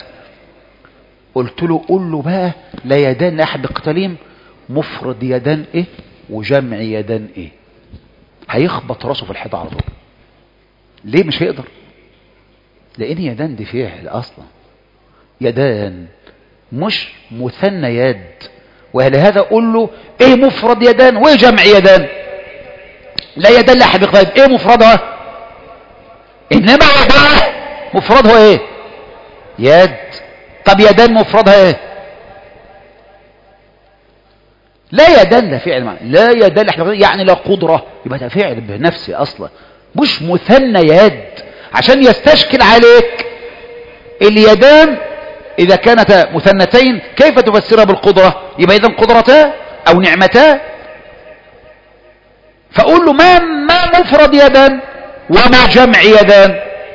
قلت له قول له بقى لا يدان لاحد بقتالهم مفرد يدان ايه وجمع يدان ايه؟ هيخبط راسه في الحيطه على طول. ليه مش هيقدر؟ لان يدان دي فعل اصلا، يدان مش مثنى يد. ولهذا قول له ايه مفرد يدان وايه جمع يدان؟ لا يدان لاحد بقتالهم ايه مفردها؟ انما يدان مفردها ايه؟ يد. طب يدان مفردها ايه؟ لا يدان ده فعل معنى. لا يدان يعني لا قدرة، يبقى ده فعل بنفسه اصلا مش مثنى يد، عشان يستشكل عليك اليدان اذا كانت مثنتين كيف تفسرها بالقدرة؟ يبقى اذا قدرتان او نعمتان. فقول له ما ما مفرد يدان وما جمع يدان؟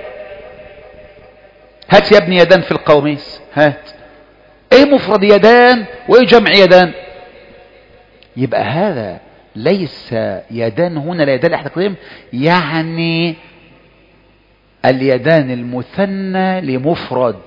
هات يا ابني يدان في القواميس، هات ايه مفرد يدان وايه جمع يدان؟ يبقى هذا ليس يدان هنا لا يدان احد قديم، يعني اليدان المثنى لمفرد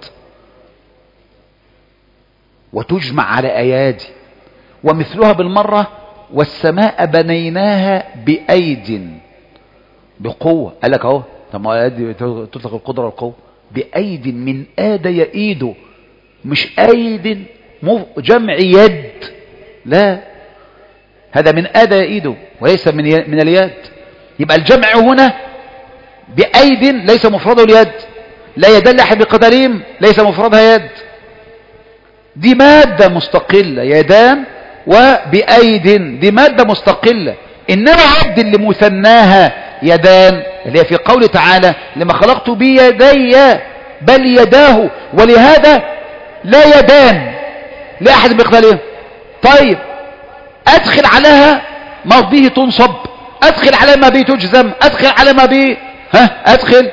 وتجمع على ايادي. ومثلها بالمرة والسماء بنيناها بأيد بقوة. قال لك اهو، طب ما ايادي تطلق القدرة والقوة. بأيد من آد يأيده، مش أيد جمع يد، لا هذا من آد يأيده وليس من من اليد. يبقى الجمع هنا بأيد ليس مفرده اليد. لا يدل لاحد بقدرهم ليس مفردها يد، دي مادة مستقلة. يدان وبأيد دي مادة مستقلة. إنما عد اللي مثناها يدان اللي هي في قوله تعالى لما خلقت بيدي بل يداه، ولهذا لا يدان لأحد بقدرهم. طيب أدخل عليها ما به تنصب، أدخل على ما به تجزم، أدخل على ما به ها أدخل،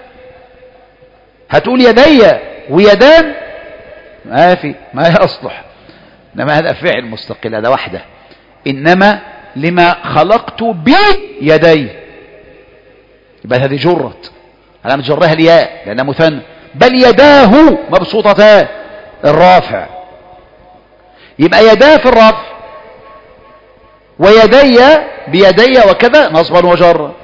هتقول يدي ويدان ما في، ما يصلح. إنما هذا فعل مستقل، هذا وحده. إنما لما خلقت بيدي يبقى هذه جرت علامة جرها الياء لأنها مثنى. بل يداه مبسوطتان الرافع، يبقى يداه في الرفع ويدي بيدي وكذا نصبا وجرا،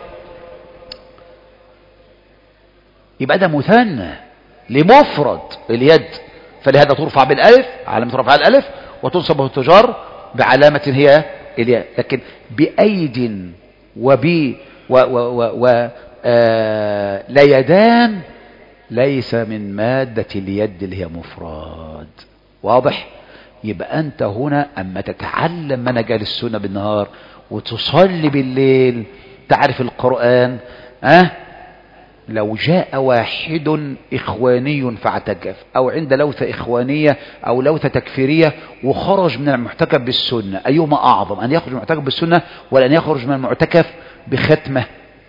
يبقى ده مثنى لمفرد اليد. فلهذا ترفع بالالف علامة رفع الالف وتنصب وتجر بعلامة هي الياء. لكن بأيد وبي و و و و آه لا يدان ليس من مادة اليد اللي هي مفرد. واضح؟ يبقى أنت هنا أما تتعلم منهج أهل السنة بالنهار وتصلي بالليل تعرف القرآن، أه؟ لو جاء واحد إخواني فاعتكف أو عند لوثة إخوانية أو لوثة تكفيرية وخرج من المعتكف بالسنة، أيهما أعظم، أن يخرج من المعتكف بالسنة ولا أن يخرج من المعتكف بختمة؟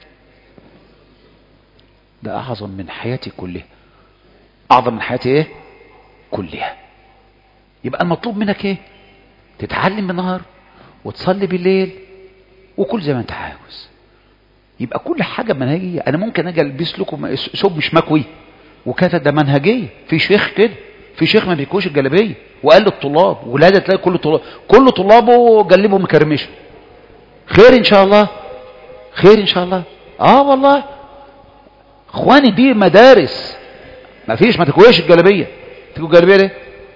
ده أعظم من حياتي كلها، أعظم من حياتي إيه كلها. يبقى المطلوب منك إيه؟ تتعلم بالنهار وتصلي بالليل وكل زي ما أنت عاوز. يبقى كل حاجة منهجية. أنا ممكن أجي ألبس لكم ثوب مش مكوي وكذا، ده منهجية. في شيخ كده، في شيخ ما بيكوش الجلابية وقال للطلاب ولاده تلاقي كل طلاب كل طلابه جلبه مكرمشه. خير إن شاء الله، خير إن شاء الله. آه والله اخواني دي مدارس، ما فيش ما تكويش الجلابيه. تكوي الجلابيه ليه؟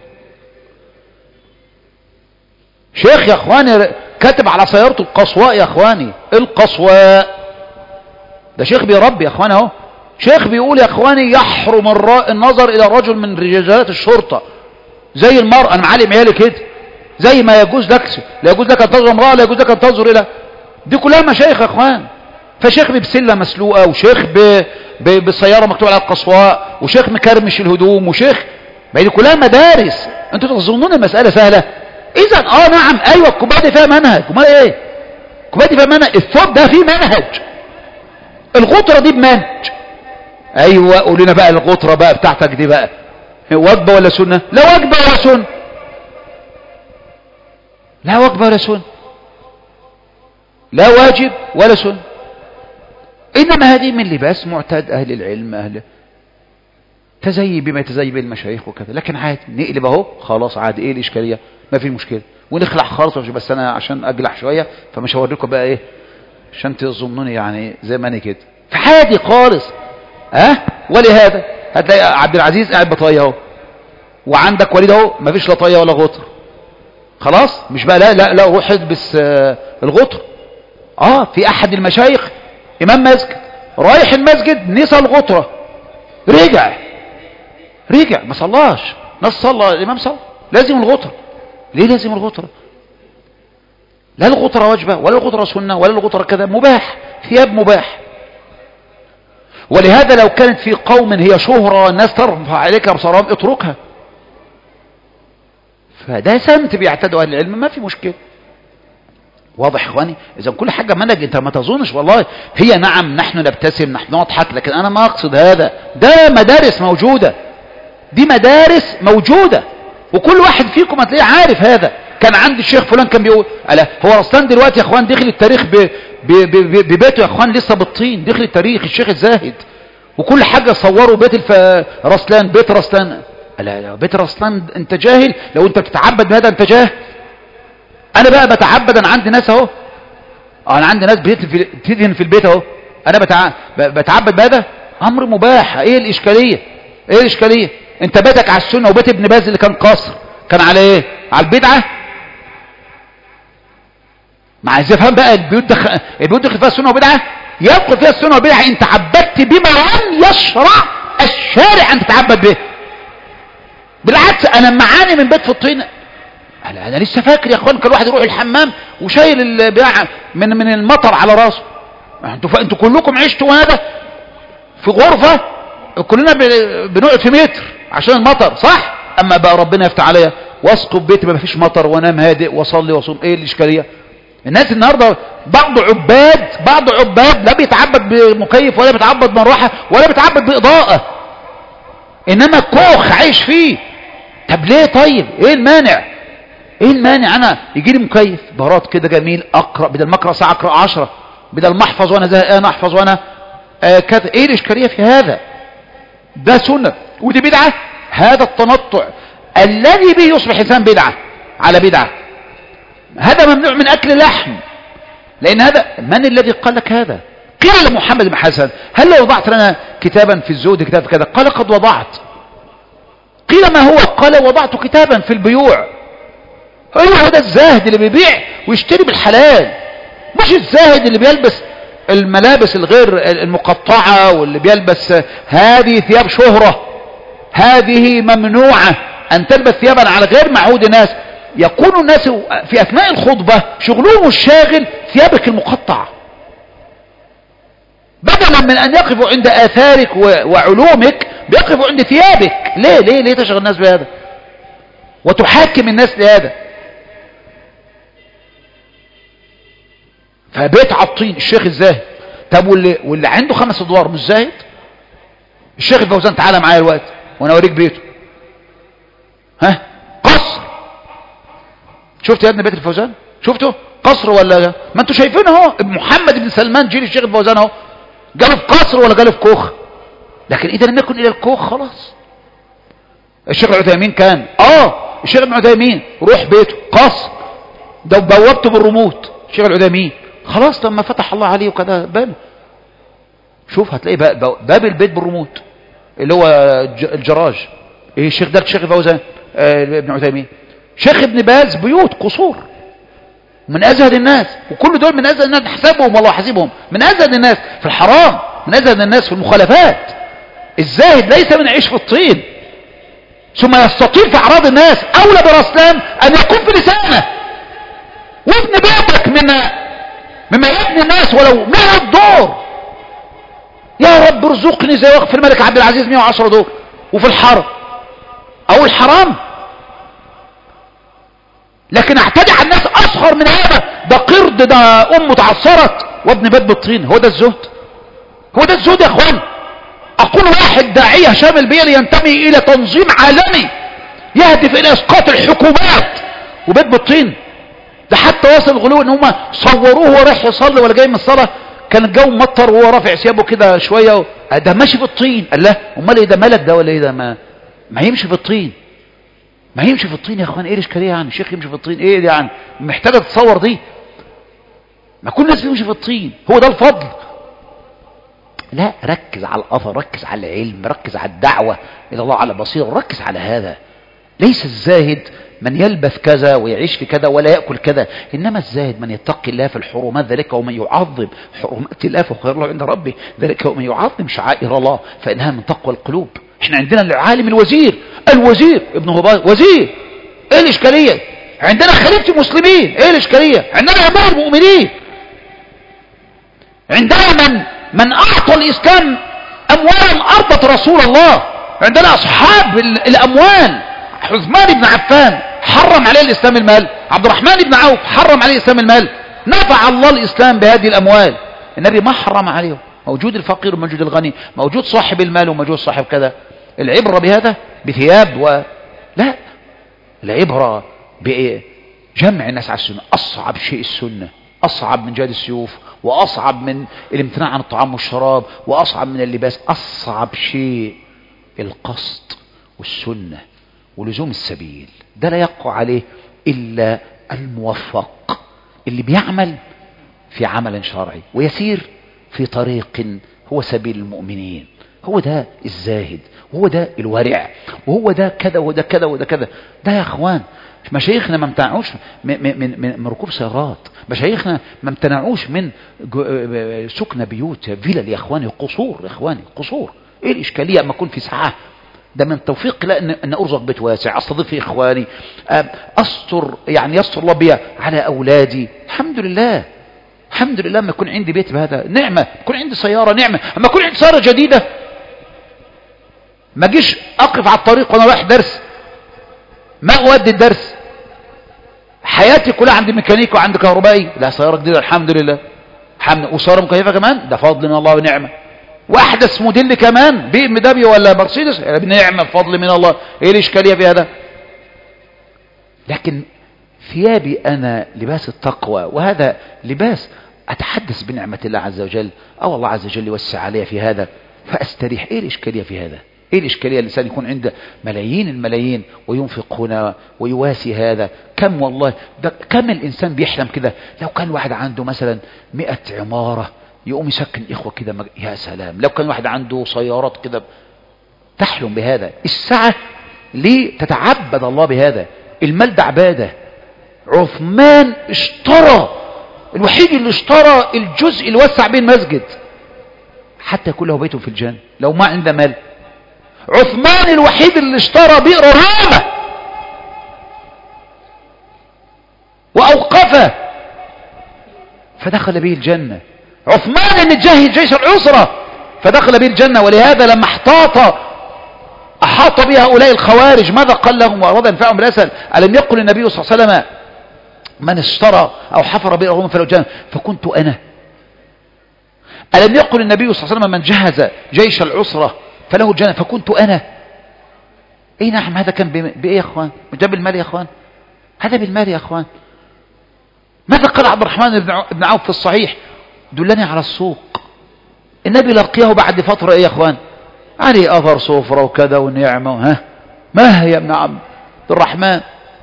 شيخ يا اخواني كاتب على سيارته القصواء يا اخواني، القصواء ده شيخ بيربي يا اخواني اهو. شيخ بيقول يا اخواني يحرم النظر الى الرجل من رجالات الشرطه زي المرأة. انا معلم عيالي كده، زي ما يجوز لك لا يجوز لك ان تنظر امرأة لا يجوز لك ان تنظر الى، دي كلها مشايخ يا اخوان. فشيخ ببسلة مسلوقة، وشيخ ب... ب... بسيارة مكتوب على القصواء، وشيخ مكرمش الهدوم، وشيخ، ما دي كلها مدارس. انتوا تظنون المسألة سهلة؟ اذا اه نعم ايوه الكوبايه دي فيها منهج. امال ايه؟ الكوبايه دي فيها منهج، الثوب ده فيه منهج، الغطرة دي بمنهج. ايوه قول لنا بقى الغطرة بقى بتاعتك دي بقى واجبة ولا سنة؟ لا واجبة ولا سنة، لا واجبة ولا سنة، لا واجب ولا سنة. إنما هذه من لباس معتاد أهل العلم، أهل تزيي بما يتزيي به المشايخ وكذا. لكن عادي نقلب اهو خلاص، عادي، ايه الإشكالية؟ ما في مشكلة. ونخلع خالص، بس أنا عشان أجلح شوية فمش هوريكم بقى إيه عشان تظنوني يعني زي ما أنا كده، فعادي خالص. ها أه؟ ولهذا هتلاقي عبد العزيز قاعد بطاية اهو، وعندك وليد اهو ما فيش لا طاية ولا غطر. خلاص مش بقى لا لا لا روح البس آه الغطر. اه في احد المشايخ امام مسجد رايح المسجد نسى الغطرة، رجع رجع ما صلاش، ناس صلى الامام صلى، لازم الغطرة. ليه لازم الغطرة؟ لا الغطرة واجبة ولا الغطرة سنة ولا الغطرة كذا، مباح، ثياب مباح. ولهذا لو كانت في قوم هي شهرة الناس ترفع عليك ابصارهم اتركها، فده سمت بيعتدوا اهل العلم، ما في مشكلة. واضح اخواني؟ اذا كل حاجة منهج. انت ما تظنش والله هي نعم نحن نبتسم نحن نضحك، لكن انا ما اقصد هذا. ده مدارس موجودة، دي مدارس موجودة، وكل واحد فيكم هتلاقيه عارف هذا. كان عندي الشيخ فلان كان بيقول ألا هو رسلان دلوقتي يا اخوان دخل التاريخ ب... ب... ب... ببيته يا اخوان لسه بالطين، دخل التاريخ الشيخ الزاهد وكل حاجة صوروا بيت الف... رسلان، بيت رسلان. ألا لا بيت رسلان انت جاهل، لو انت بتتعبد بهذا انت جاهل. انا بقى بتعبد، انا عندي ناس اهو، انا عندي ناس بتدهن في البيت اهو، انا بتع... بتعبد بهذا امر مباح. ايه الاشكالية؟ ايه الاشكالية؟ انت بيتك على السنة، وبيت ابن باز اللي كان قصر كان على ايه؟ على البدعة. مع الزفان بقى البيوت دخل البيوت دخل فيها السنة وبدعة، يدخل فيها السنة وبدعة. انت عبدت بما لم يشرع الشارع ان تتعبد به. بالعكس انا معاني من بيت في الطين، انا انا لسه فاكر يا اخوان كل واحد يروح الحمام وشايل البتاع من من المطر على راسه. انتوا انتوا كلكم عشتوا وانا في غرفة كلنا بنقعد في متر عشان المطر، صح؟ اما بقى ربنا يفتح عليا واسقط بيتي ما فيش مطر وانام هادئ واصلي واصوم، ايه الاشكاليه؟ الناس النهارده بعض عباد بعض عباد لا بيتعبد بمكيف ولا بيتعبد بمروحه ولا بيتعبد باضاءه، انما كوخ عايش فيه. طب ليه؟ طيب ايه المانع؟ ايه المانع انا يجي لي مكيف بارات كده جميل اقرا، بدل ما اقرا ساعه اقرا عشرة، بدل ما احفظ وانا زهقان احفظ وانا آه كذا. ايه الاشكاليه في هذا؟ ده سنه ودي بدعه. هذا التنطع الذي به يصبح انسان بدعه على بدعه، هذا ممنوع من اكل اللحم. لان هذا من الذي قال لك هذا؟ قيل لمحمد بن حسن هل لو وضعت لنا كتابا في الزهد كتاب كذا؟ قال قد وضعت. قيل ما هو؟ قال وضعت كتابا في البيوع. هو ده الزاهد اللي بيبيع ويشتري بالحلال، مش الزاهد اللي بيلبس الملابس الغير المقطعة واللي بيلبس هذه ثياب شهرة، هذه ممنوعة أن تلبس ثيابا على غير معهود الناس. يكون الناس في أثناء الخطبة شغلهم الشاغل ثيابك المقطعة، بدلا من أن يقفوا عند آثارك وعلومك بيقفوا عند ثيابك. ليه ليه ليه تشغل الناس بهذا وتحاكم الناس لهذا؟ فبيت عطين الشيخ الزاهد. طب واللي, واللي عنده خمس ادوار مش زاهد؟ الشيخ الفوزان تعالى معايا الوقت وانا اوريك بيته. ها قصر. شفت يا ابن بيت الفوزان؟ شفته قصر ولا لا؟ ما انتوا شايفين اهو محمد بن سلمان جيل الشيخ الفوزان اهو، جاله في قصر ولا جاله في كوخ؟ لكن اذا لم يكن الى الكوخ خلاص. الشيخ العثيمين كان اه الشيخ ابن عثيمين روح بيته قصر، ده بوابته بالريموت. الشيخ العثيمين خلاص لما فتح الله عليه وكذا باب، شوف هتلاقي باب البيت بالريموت اللي هو الجراج. ايه الشيخ ده الشيخ الفوزان آه ابن عثيمين. شيخ ابن باز بيوت قصور من ازهد الناس، وكل دول من ازهد الناس نحسبهم والله حسيبهم من ازهد الناس في الحرام، من ازهد الناس في المخالفات. الزاهد ليس من عيش في الطين ثم يستطيل في اعراض الناس، اولى برسلان ان يكون في لسانه. وابن بيتك من مما يبني الناس ولو مئة دور. يا رب ارزقني زي وقف الملك عبد العزيز مئة وعشرة دور وفي الحرم او الحرام. لكن اعتدي على الناس اصغر من هذا، ده قرد، ده امه تعصرت وابن بيت بالطين. هو ده الزهد؟ هو ده الزهد يا اخوان؟ اقول واحد داعية هشام البيلي ينتمي الى تنظيم عالمي يهدف الى اسقاط الحكومات وبيت بالطين. ده حتى وصل الغلو ان هم صوروه وهو رايح يصلي ولا جاي من الصلاه، كان الجو مطر وهو رافع ثيابه كده شويه و... ده ماشي في الطين. قال لا امال ايه ده ملك ده ولا ايه ده؟ ما ما يمشي في الطين، ما يمشي في الطين يا اخوان. ايه الاشكاليه يعني الشيخ يمشي في الطين؟ ايه دي يعني محتاجه تتصور دي؟ ما كل الناس بيمشي في الطين، هو ده الفضل؟ لا، ركز على الاثر، ركز على العلم، ركز على الدعوه الى الله على بصيره، ركز على هذا. ليس الزاهد من يلبث كذا ويعيش في كذا ولا يأكل كذا، إنما الزاهد من يتقي الله في الحرمات، ذلك ومن يعظم حرمات الله فخير الله عند ربه، ذلك ومن يعظم شعائر الله فإنها من تقوى القلوب. احنا عندنا العالم الوزير، الوزير ابن هبار وزير، ايه الإشكالية؟ عندنا خليفة المسلمين، ايه الإشكالية؟ عندنا أمير المؤمنين، عندنا من من أعطى الإسلام أموالا أرضت رسول الله، عندنا أصحاب الأموال. عثمان بن عفان حرم عليه الإسلام المال، عبد الرحمن بن عوف حرم عليه الإسلام المال، نفع الله الإسلام بهذه الأموال. النبي ما حرم عليه، موجود الفقير وموجود الغني، موجود صاحب المال وموجود صاحب كذا. العبرة بهذا بثياب و لا، العبرة بجمع الناس على السنة. أصعب شيء السنة، أصعب من جهاد السيوف، وأصعب من الامتناع عن الطعام والشراب، وأصعب من اللباس. أصعب شيء القصد والسنة ولزوم السبيل. ده لا يقع عليه إلا الموفق اللي بيعمل في عمل شرعي ويسير في طريق هو سبيل المؤمنين. هو ده الزاهد، وهو ده الورع، وهو ده كذا وده كذا وده كذا. ده يا اخوان مشايخنا ما امتنعوش من, من, من ركوب سيارات، مشايخنا ما امتنعوش من سكن بيوت فيلل يا اخواني، قصور يا اخواني، قصور. ايه الاشكاليه اما اكون في ساعه؟ ده من توفيق لا ان ارزق بيت واسع، استضيف اخواني، استر يعني يستر الله بي على اولادي. الحمد لله، الحمد لله. اما يكون عندي بيت بهذا نعمه، يكون عندي سياره نعمه. اما يكون عندي سياره جديده ما اجيش اقف على الطريق وانا رايح درس ما اودي الدرس، حياتي كلها عندي ميكانيكي وعندي كهربائي. لا، سياره جديده الحمد لله، الحمد، وسياره مكيفه كمان، ده فضل من الله ونعمه. واحدث موديل كمان بي ام دبليو ولا مرسيدس، بنعمه بفضل من الله. ايه الاشكاليه في هذا؟ لكن ثيابي انا لباس التقوى، وهذا لباس اتحدث بنعمه الله عز وجل، او الله عز وجل يوسع علي في هذا فاستريح. ايه الاشكاليه في هذا؟ ايه الاشكاليه الانسان يكون عنده ملايين الملايين وينفق هنا ويواسي هذا؟ كم والله ده كم الانسان بيحلم كده لو كان واحد عنده مثلا مئة عماره يقوم يسكن اخوه كده مج... يا سلام. لو كان واحد عنده سيارات كده، تحلم بهذا. السعه ليه تتعبد الله بهذا؟ المال ده عباده. عثمان اشترى الوحيد اللي اشترى الجزء اللي وسع به المسجد حتى يكون له بيته في الجنة لو ما عنده مال. عثمان الوحيد اللي اشترى بئر رومة وأوقفه فدخل به الجنة. عثمان اللي جهز جيش العسرة فدخل به الجنة. ولهذا لما احتاط أحاط به هؤلاء الخوارج ماذا قال لهم وأراد أن ينفعهم بالأسل؟ ألم يقل النبي صلى الله عليه وسلم من اشترى أو حفر بئر رومة فله الجنة فكنت أنا. ألم يقل النبي صلى الله عليه وسلم من جهز جيش العسرة فله الجنة فكنت أنا. أي نعم هذا كان بإيه يا أخوان؟ جاب بالمال يا أخوان؟ هذا بالمال يا أخوان. ماذا قال عبد الرحمن بن عوف في الصحيح؟ دلني على السوق. النبي لقيه بعد فترة ايه يا اخوان؟ عليه اثر صفرة وكذا ونعمة. ها ما هي يا ابن عبد الرحمن؟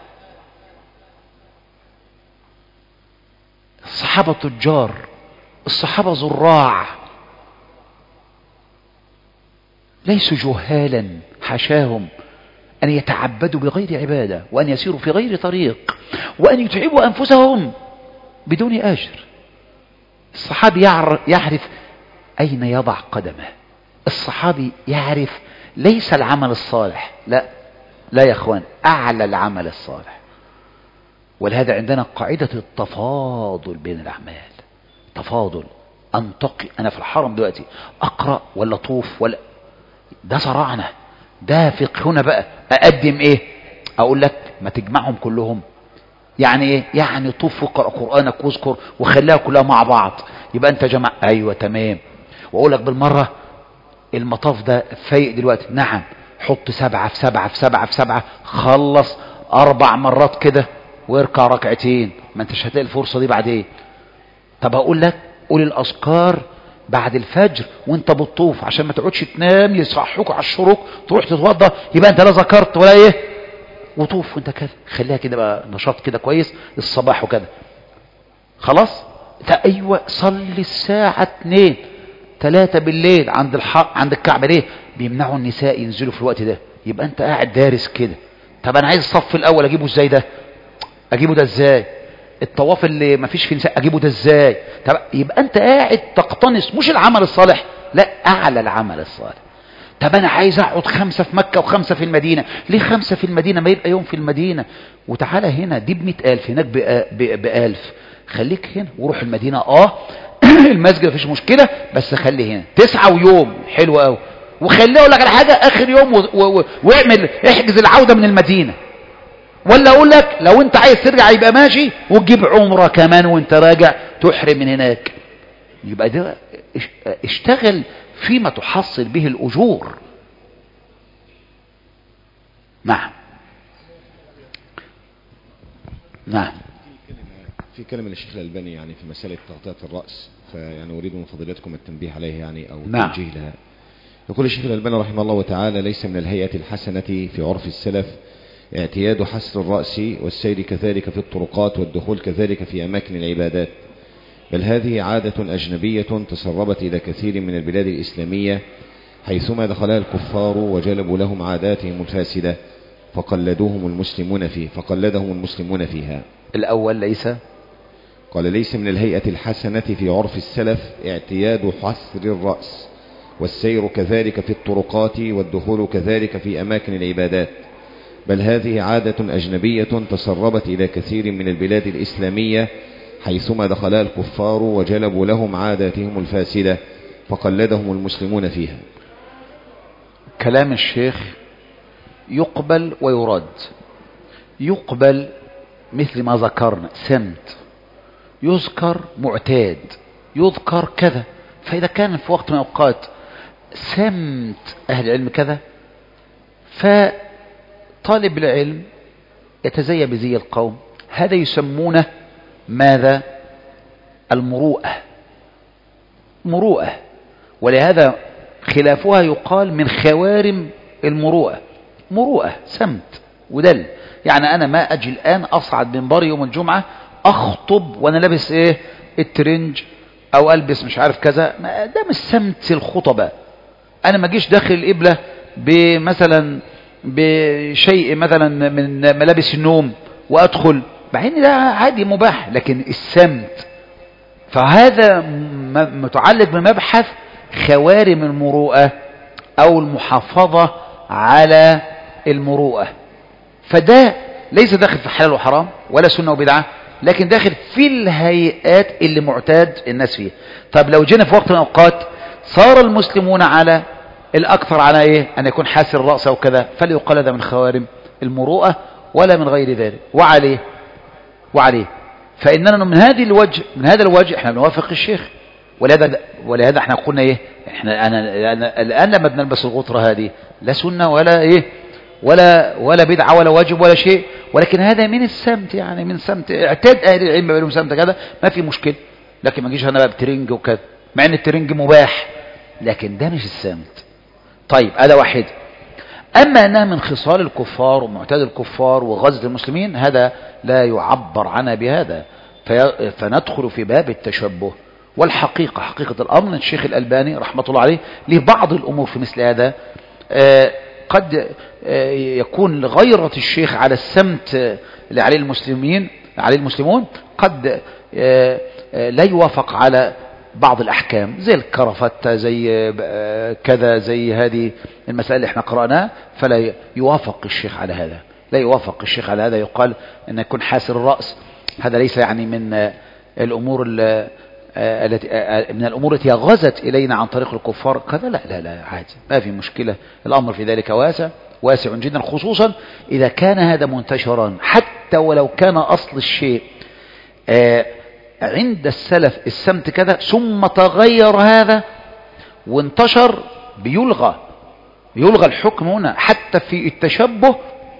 الصحابة تجار، الصحابة زراع، ليسوا جهالا حاشاهم أن يتعبدوا بغير عبادة وأن يسيروا في غير طريق وأن يتعبوا أنفسهم بدون أجر. الصحابي يعرف أين يضع قدمه. الصحابي يعرف ليس العمل الصالح، لا لا يا أخوان، أعلى العمل الصالح. ولهذا عندنا قاعدة التفاضل بين الأعمال. تفاضل، أنتقي أنا في الحرم دلوقتي أقرأ ولا طوف ولا ده صراعنة، ده فقهنا بقى. أقدم إيه؟ أقول لك ما تجمعهم كلهم. يعني إيه؟ يعني طوف وقرأ قرآنك واذكر وخليها كلها مع بعض يبقى أنت جمع. أيوة تمام. وأقول لك بالمرة المطاف ده فايق دلوقتي، نعم حط سبعة في سبعة في سبعة في سبعة، خلص أربع مرات كده واركع ركعتين، ما أنتش هتلاقي الفرصة دي بعدين. طب أقول لك قول الأذكار بعد الفجر وانت بتطوف عشان ما تقعدش تنام يصحوك على الشروق تروح تتوضى يبقى انت لا ذكرت ولا ايه وطوف وانت كده. خليها كده بقى نشاط كده كويس الصباح وكده خلاص. ايوه صلي الساعة اتنين تلاتة بالليل عند الحق عند الكعبة. ليه؟ بيمنعوا النساء ينزلوا في الوقت ده. يبقى انت قاعد دارس كده. طب انا عايز الصف الاول اجيبه ازاي ده؟ اجيبه ده ازاي؟ الطواف اللي ما فيش فيه نساء اجيبه ده ازاي؟ طب يبقى انت قاعد تقتنص مش العمل الصالح، لا اعلى العمل الصالح. طب انا عايز اقعد خمسة في مكة وخمسة في المدينة. ليه خمسة في المدينة؟ ما يبقى يوم في المدينة وتعالى هنا دي بمئة الف هناك بألف. خليك هنا وروح المدينة. اه المسجد مفيش مشكلة بس خلي هنا تسعة ويوم حلو قوي. وخليه اقول لك على حاجة اخر يوم واعمل احجز العودة من المدينة. ولا اقول لك لو انت عايز ترجع يبقى ماشي وتجيب عمرة كمان وانت راجع تحرم من هناك. يبقى ده اشتغل فيما تحصل به الأجور. نعم نعم. في كلمة للشيخ الألباني يعني في مسألة تغطية الرأس، فيعني أريد من فضيلتكم التنبيه عليه يعني أو التوجيه نعم. لها. يقول الشيخ الألباني رحمه الله تعالى: ليس من الهيئة الحسنة في عرف السلف اعتياد حسر الرأس والسير كذلك في الطرقات والدخول كذلك في أماكن العبادات، بل هذه عادة أجنبية تسربت إلى كثير من البلاد الإسلامية حيثما دخلها الكفار وجلبوا لهم عاداتهم الفاسدة فقلدوهم المسلمون فيه فقلدهم المسلمون فيها. الأول ليس قال: ليس من الهيئة الحسنة في عرف السلف اعتياد حسر الرأس والسير كذلك في الطرقات والدخول كذلك في أماكن العبادات، بل هذه عادة أجنبية تسربت إلى كثير من البلاد الإسلامية حيثما دخلها الكفار وجلبوا لهم عاداتهم الفاسدة فقلدهم المسلمون فيها. كلام الشيخ يقبل ويرد. يقبل مثل ما ذكرنا سمت، يذكر معتاد، يذكر كذا. فإذا كان في وقت من الأوقات سمت أهل العلم كذا فطالب العلم يتزي بزي القوم. هذا يسمونه ماذا؟ المروءة. مروءة. ولهذا خلافها يقال من خوارم المروءة. مروءة سمت ودل. يعني أنا ما أجي الآن أصعد منبري يوم الجمعة أخطب وأنا لابس إيه الترنج أو ألبس مش عارف كذا، ده مش سمت الخطبة. أنا ما أجيش داخل القبلة بمثلا بشيء مثلا من ملابس النوم وأدخل، مع ان ده عادي مباح. لكن السمت فهذا متعلق بمبحث خوارم المروءة أو المحافظة على المروءة. فده ليس داخل في حلال وحرام ولا سنة وبدعة، لكن داخل في الهيئات اللي معتاد الناس فيها. طب لو جينا في وقت من الأوقات صار المسلمون على الأكثر على إيه؟ أن يكون حاسر الرأس أو كذا، فليقال هذا من خوارم المروءة ولا من غير ذلك. وعليه وعليه فإننا من هذه الوجه من هذا الوجه احنا بنوافق الشيخ. ولهذا ولهذا احنا قلنا ايه؟ احنا انا انا الان لما بنلبس الغطرة هذه لا سنة ولا ايه ولا ولا بدعة ولا واجب ولا شيء، ولكن هذا من السمت، يعني من سمت اعتاد اهل العلم بينهم سمت كذا، ما في مشكلة. لكن ما اجيش انا بقى بترنج وكذا، مع ان الترنج مباح، لكن ده مش السمت. طيب هذا واحد. أما أنها من خصال الكفار ومعتاد الكفار وغزل المسلمين، هذا لا يعبر عنها بهذا، في فندخل في باب التشبه. والحقيقة حقيقة الأمر الشيخ الألباني رحمة الله عليه له بعض الأمور في مثل هذا آه قد آه يكون غيرة الشيخ على السمت اللي عليه المسلمين عليه المسلمون قد آه آه لا يوافق على بعض الأحكام زي الكرفتة، زي كذا، زي هذه المسائل اللي احنا قرأناها، فلا يوافق الشيخ على هذا، لا يوافق الشيخ على هذا. يقال أن يكون حاسر الرأس هذا ليس يعني من الأمور التي من الأمور التي غزت إلينا عن طريق الكفار كذا، لا لا لا عادي، ما في مشكلة. الأمر في ذلك واسع واسع جدا، خصوصا إذا كان هذا منتشرا، حتى ولو كان أصل الشيء آه عند السلف السمت كذا ثم تغير هذا وانتشر، بيلغى يلغى الحكم هنا. حتى في التشبه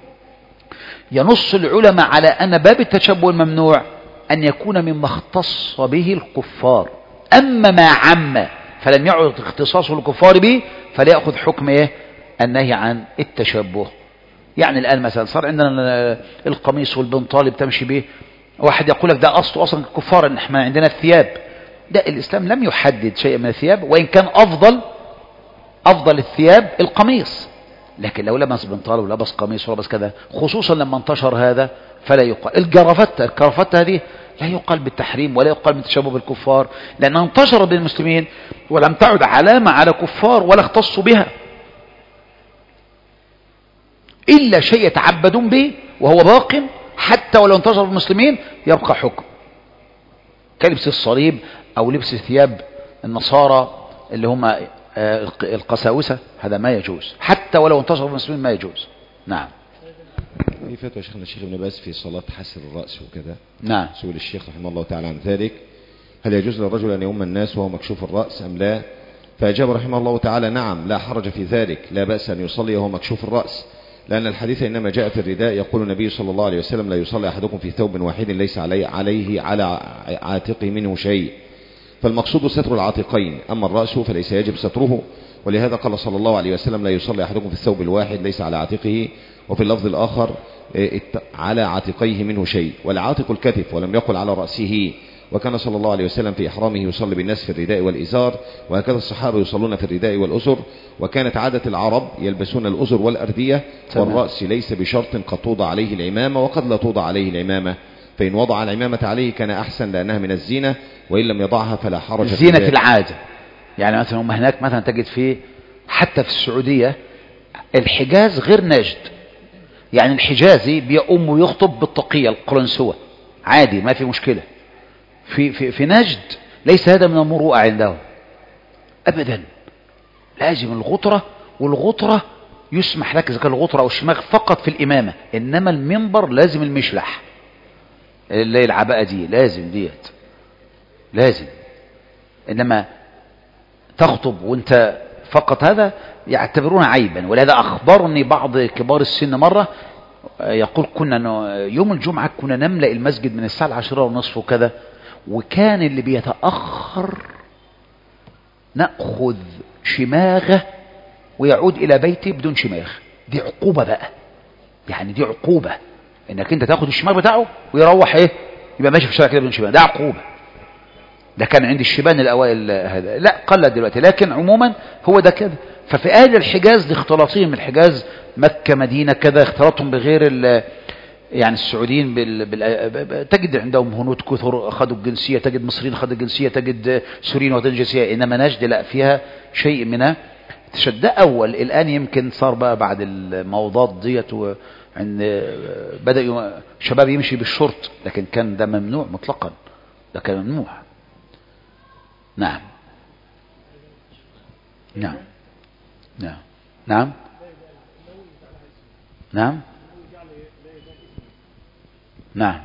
ينص العلماء على أن باب التشبه الممنوع أن يكون مما اختص به الكفار، أما ما عم فلم يعد اختصاصه الكفار به فليأخذ حكم إيه؟ النهي عن التشبه. يعني الآن مثلا صار عندنا القميص والبنطال اللي بتمشي به، واحد يقول لك ده أصله أصلا الكفار إن احنا عندنا الثياب، ده الإسلام لم يحدد شيء من الثياب، وإن كان أفضل أفضل الثياب القميص، لكن لو لبس بنطال ولبس قميص ولبس كذا، خصوصا لما انتشر هذا فلا يقال. الجرافته الكرافته هذه لا يقال بالتحريم ولا يقال بالتشبه بالكفار، لأنها انتشرت بين المسلمين ولم تعد علامة على كفار ولا اختصوا بها، إلا شيء يتعبدون به وهو باق حتى ولو انتشر المسلمين يبقى حكم، كلبس الصليب أو لبس ثياب النصارى اللي هم القساوسة، هذا ما يجوز حتى ولو انتشر المسلمين، ما يجوز. نعم. في فتوى شيخنا الشيخ ابن باز في صلاة حسر الرأس وكذا، نعم، سئل الشيخ رحمه الله تعالى عن ذلك، هل يجوز للرجل أن يؤم الناس وهو مكشوف الرأس أم لا؟ فأجاب رحمه الله تعالى نعم، لا حرج في ذلك، لا بأس أن يصلي وهو مكشوف الرأس، لأن الحديث إنما جاء في الرداء، يقول النبي صلى الله عليه وسلم لا يصلي أحدكم في ثوب واحد ليس عليه, عليه على عاتقه منه شيء، فالمقصود ستر العاتقين، أما الرأس فليس يجب ستره، ولهذا قال صلى الله عليه وسلم لا يصلي أحدكم في الثوب الواحد ليس على عاتقه، وفي اللفظ الآخر على عاتقيه منه شيء، والعاتق الكتف، ولم يقل على رأسه. وكان صلى الله عليه وسلم في إحرامه يصلي بالناس في الرداء والإزار، وهكذا الصحابة يصلون في الرداء والأزر، وكانت عادة العرب يلبسون الأزر والأردية، والرأس ليس بشرط قد توضع عليه العمامة وقد لا توضع عليه العمامة، فإن وضع العمامة عليه كان أحسن لأنها من الزينة، وإن لم يضعها فلا حرج. الزينة في العادة، يعني مثلا هم هناك مثلا تجد فيه حتى في السعودية الحجاز غير نجد، يعني الحجازي بيقوم ويخطب بالطاقية القلنسوة عادي ما في مشكلة. في في في نجد ليس هذا من المروءة عندهم أبدا، لازم الغطرة، والغطرة يسمح لك إذا كان الغطرة أو الشماغ فقط في الإمامة، إنما المنبر لازم المشلح اللي العباءة دي لازم ديت لازم، إنما تخطب وانت فقط هذا يعتبرون عيبا. ولهذا أخبرني بعض كبار السن مرة يقول كنا يوم الجمعة كنا نملأ المسجد من الساعة العشرة ونصف وكذا، وكان اللي بيتأخر نأخذ شماغه ويعود إلى بيته بدون شماغ. دي عقوبة بقى، يعني دي عقوبة انك انت تاخذ الشماغ بتاعه ويروح ايه يبقى ماشي في الشارع كده بدون شماغ، ده عقوبة. ده كان عند الشبان الأوائل هذا، لا قل دلوقتي، لكن عموما هو ده كده. ففي أهل الحجاز لاختلاطهم، الحجاز مكة مدينة كذا، اختلاطهم بغير يعني السعوديين بال... بال... تجد عندهم هنود كثر أخذوا الجنسية، تجد مصريين أخذوا الجنسية، تجد سوريين أخذوا الجنسية، إنما نجد لا فيها شيء من التشدد. أول الآن يمكن صار بقى بعد الموضات ديت وعند بدأ شباب يمشي بالشرط، لكن كان ده ممنوع مطلقا، ده كان ممنوع. نعم نعم نعم نعم نعم نعم.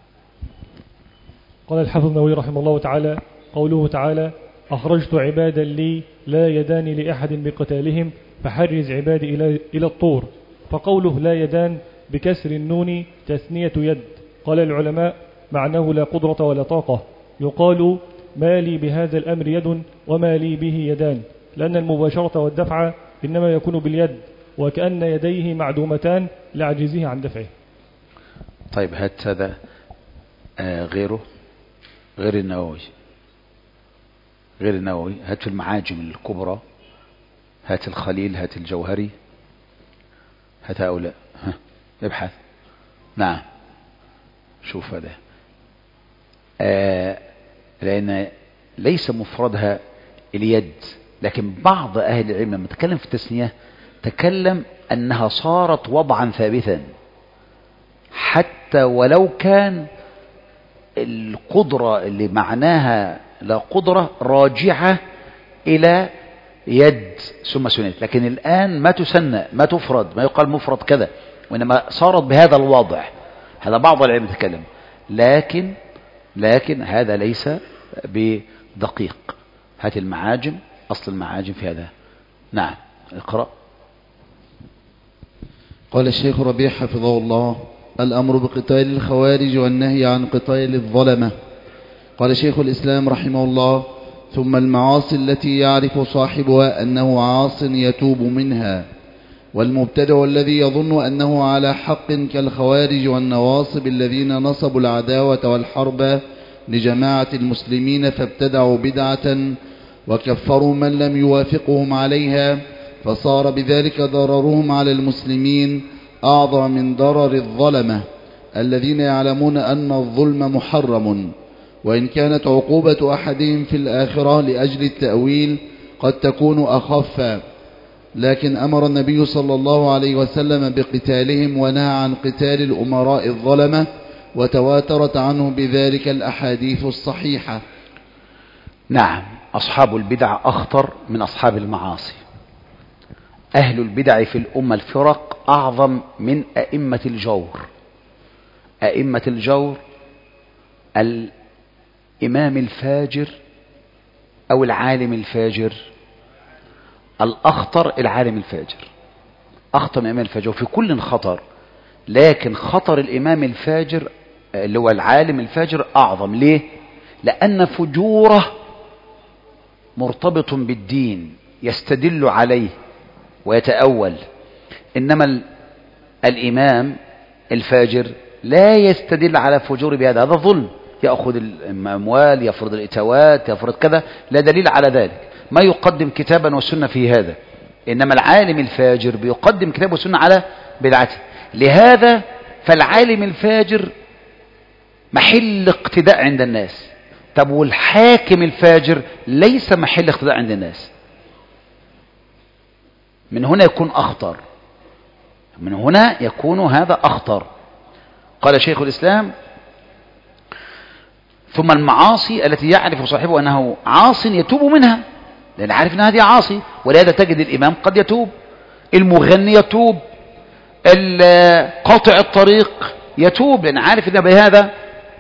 قال الحافظ النووي رحمه الله تعالى: قوله تعالى: أخرجت عبادا لي لا يدان لأحد بقتالهم فحرز عبادي إلى إلى الطور. فقوله لا يدان بكسر النون تثنية يد. قال العلماء: معناه لا قدرة ولا طاقة. يقال: ما لي بهذا الأمر يد وما لي به يدان، لأن المباشرة والدفع إنما يكون باليد، وكأن يديه معدومتان لعجزه عن دفعه. طيب هات هذا آه غيره، غير النووي، غير النووي، هات في المعاجم الكبرى، هات الخليل، هات الجوهري، هات هؤلاء، ها ابحث. نعم شوف هذا آه لأن ليس مفردها اليد، لكن بعض أهل العلم لما تكلم في التثنية تكلم أنها صارت وضعا ثابتا، حتى ولو كان القدرة اللي معناها لا قدرة راجعة إلى يد ثم سنت، لكن الآن ما تسنى، ما تفرد، ما يقال مفرد كذا، وإنما صارت بهذا الوضع. هذا بعض العلم يتكلم، لكن لكن هذا ليس بدقيق. هات المعاجم، أصل المعاجم في هذا. نعم اقرأ. قال الشيخ ربيع حفظه الله: الأمر بقتال الخوارج والنهي عن قتال الظلمة. قال شيخ الإسلام رحمه الله: ثم المعاصي التي يعرف صاحبها أنه عاص يتوب منها. والمبتدع الذي يظن أنه على حق كالخوارج والنواصب الذين نصبوا العداوة والحرب لجماعة المسلمين فابتدعوا بدعة وكفروا من لم يوافقهم عليها، فصار بذلك ضررهم على المسلمين أعظم من ضرر الظلمة الذين يعلمون أن الظلم محرم، وإن كانت عقوبة أحدهم في الآخرة لأجل التأويل قد تكون أخف. لكن أمر النبي صلى الله عليه وسلم بقتالهم ونهى عن قتال الأمراء الظلمة، وتواترت عنه بذلك الأحاديث الصحيحة. نعم، أصحاب البدع أخطر من أصحاب المعاصي. أهل البدع في الأمة الفرق أعظم من أئمة الجور. أئمة الجور الإمام الفاجر أو العالم الفاجر، الأخطر العالم الفاجر، أخطر من الإمام الفاجر في كل خطر، لكن خطر الإمام الفاجر اللي هو العالم الفاجر أعظم. ليه؟ لأن فجوره مرتبط بالدين يستدل عليه ويتأول، إنما الإمام الفاجر لا يستدل على فجور بهذا، هذا ظلم، يأخذ الأموال، يفرض الإتوات، يفرض كذا، لا دليل على ذلك، ما يقدم كتابا وسنة في هذا. إنما العالم الفاجر بيقدم كتاب وسنة على بدعته. لهذا فالعالم الفاجر محل اقتداء عند الناس. طب والحاكم الفاجر ليس محل اقتداء عند الناس. من هنا يكون أخطر، من هنا يكون هذا أخطر. قال شيخ الإسلام: ثم المعاصي التي يعرف صاحبه أنه عاص يتوب منها، لأن عارف أن هذه عاصي، ولهذا تجد الإمام قد يتوب، المغني يتوب، قاطع الطريق يتوب، لأن عارف أن بهذا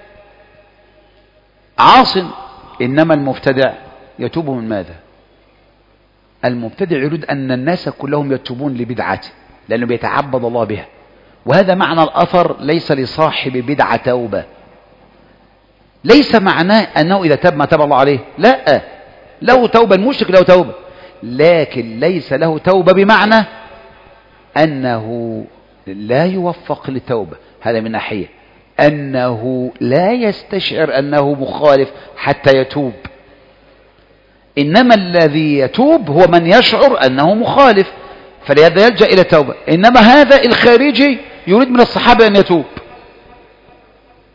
عاص. إنما المبتدع يتوب من ماذا؟ المبتدع يريد أن الناس كلهم يتوبون لبدعته، لأنه بيتعبد الله بها، وهذا معنى الأثر: ليس لصاحب بدعة توبة. ليس معناه أنه إذا تاب ما تاب الله عليه، لا، له توبة، المشرك له توبة، لكن ليس له توبة بمعنى أنه لا يوفق للتوبة. هذا من ناحية أنه لا يستشعر أنه مخالف حتى يتوب. إنما الذي يتوب هو من يشعر أنه مخالف، فلهذا يلجأ إلى التوبة. إنما هذا الخارجي يريد من الصحابة أن يتوب،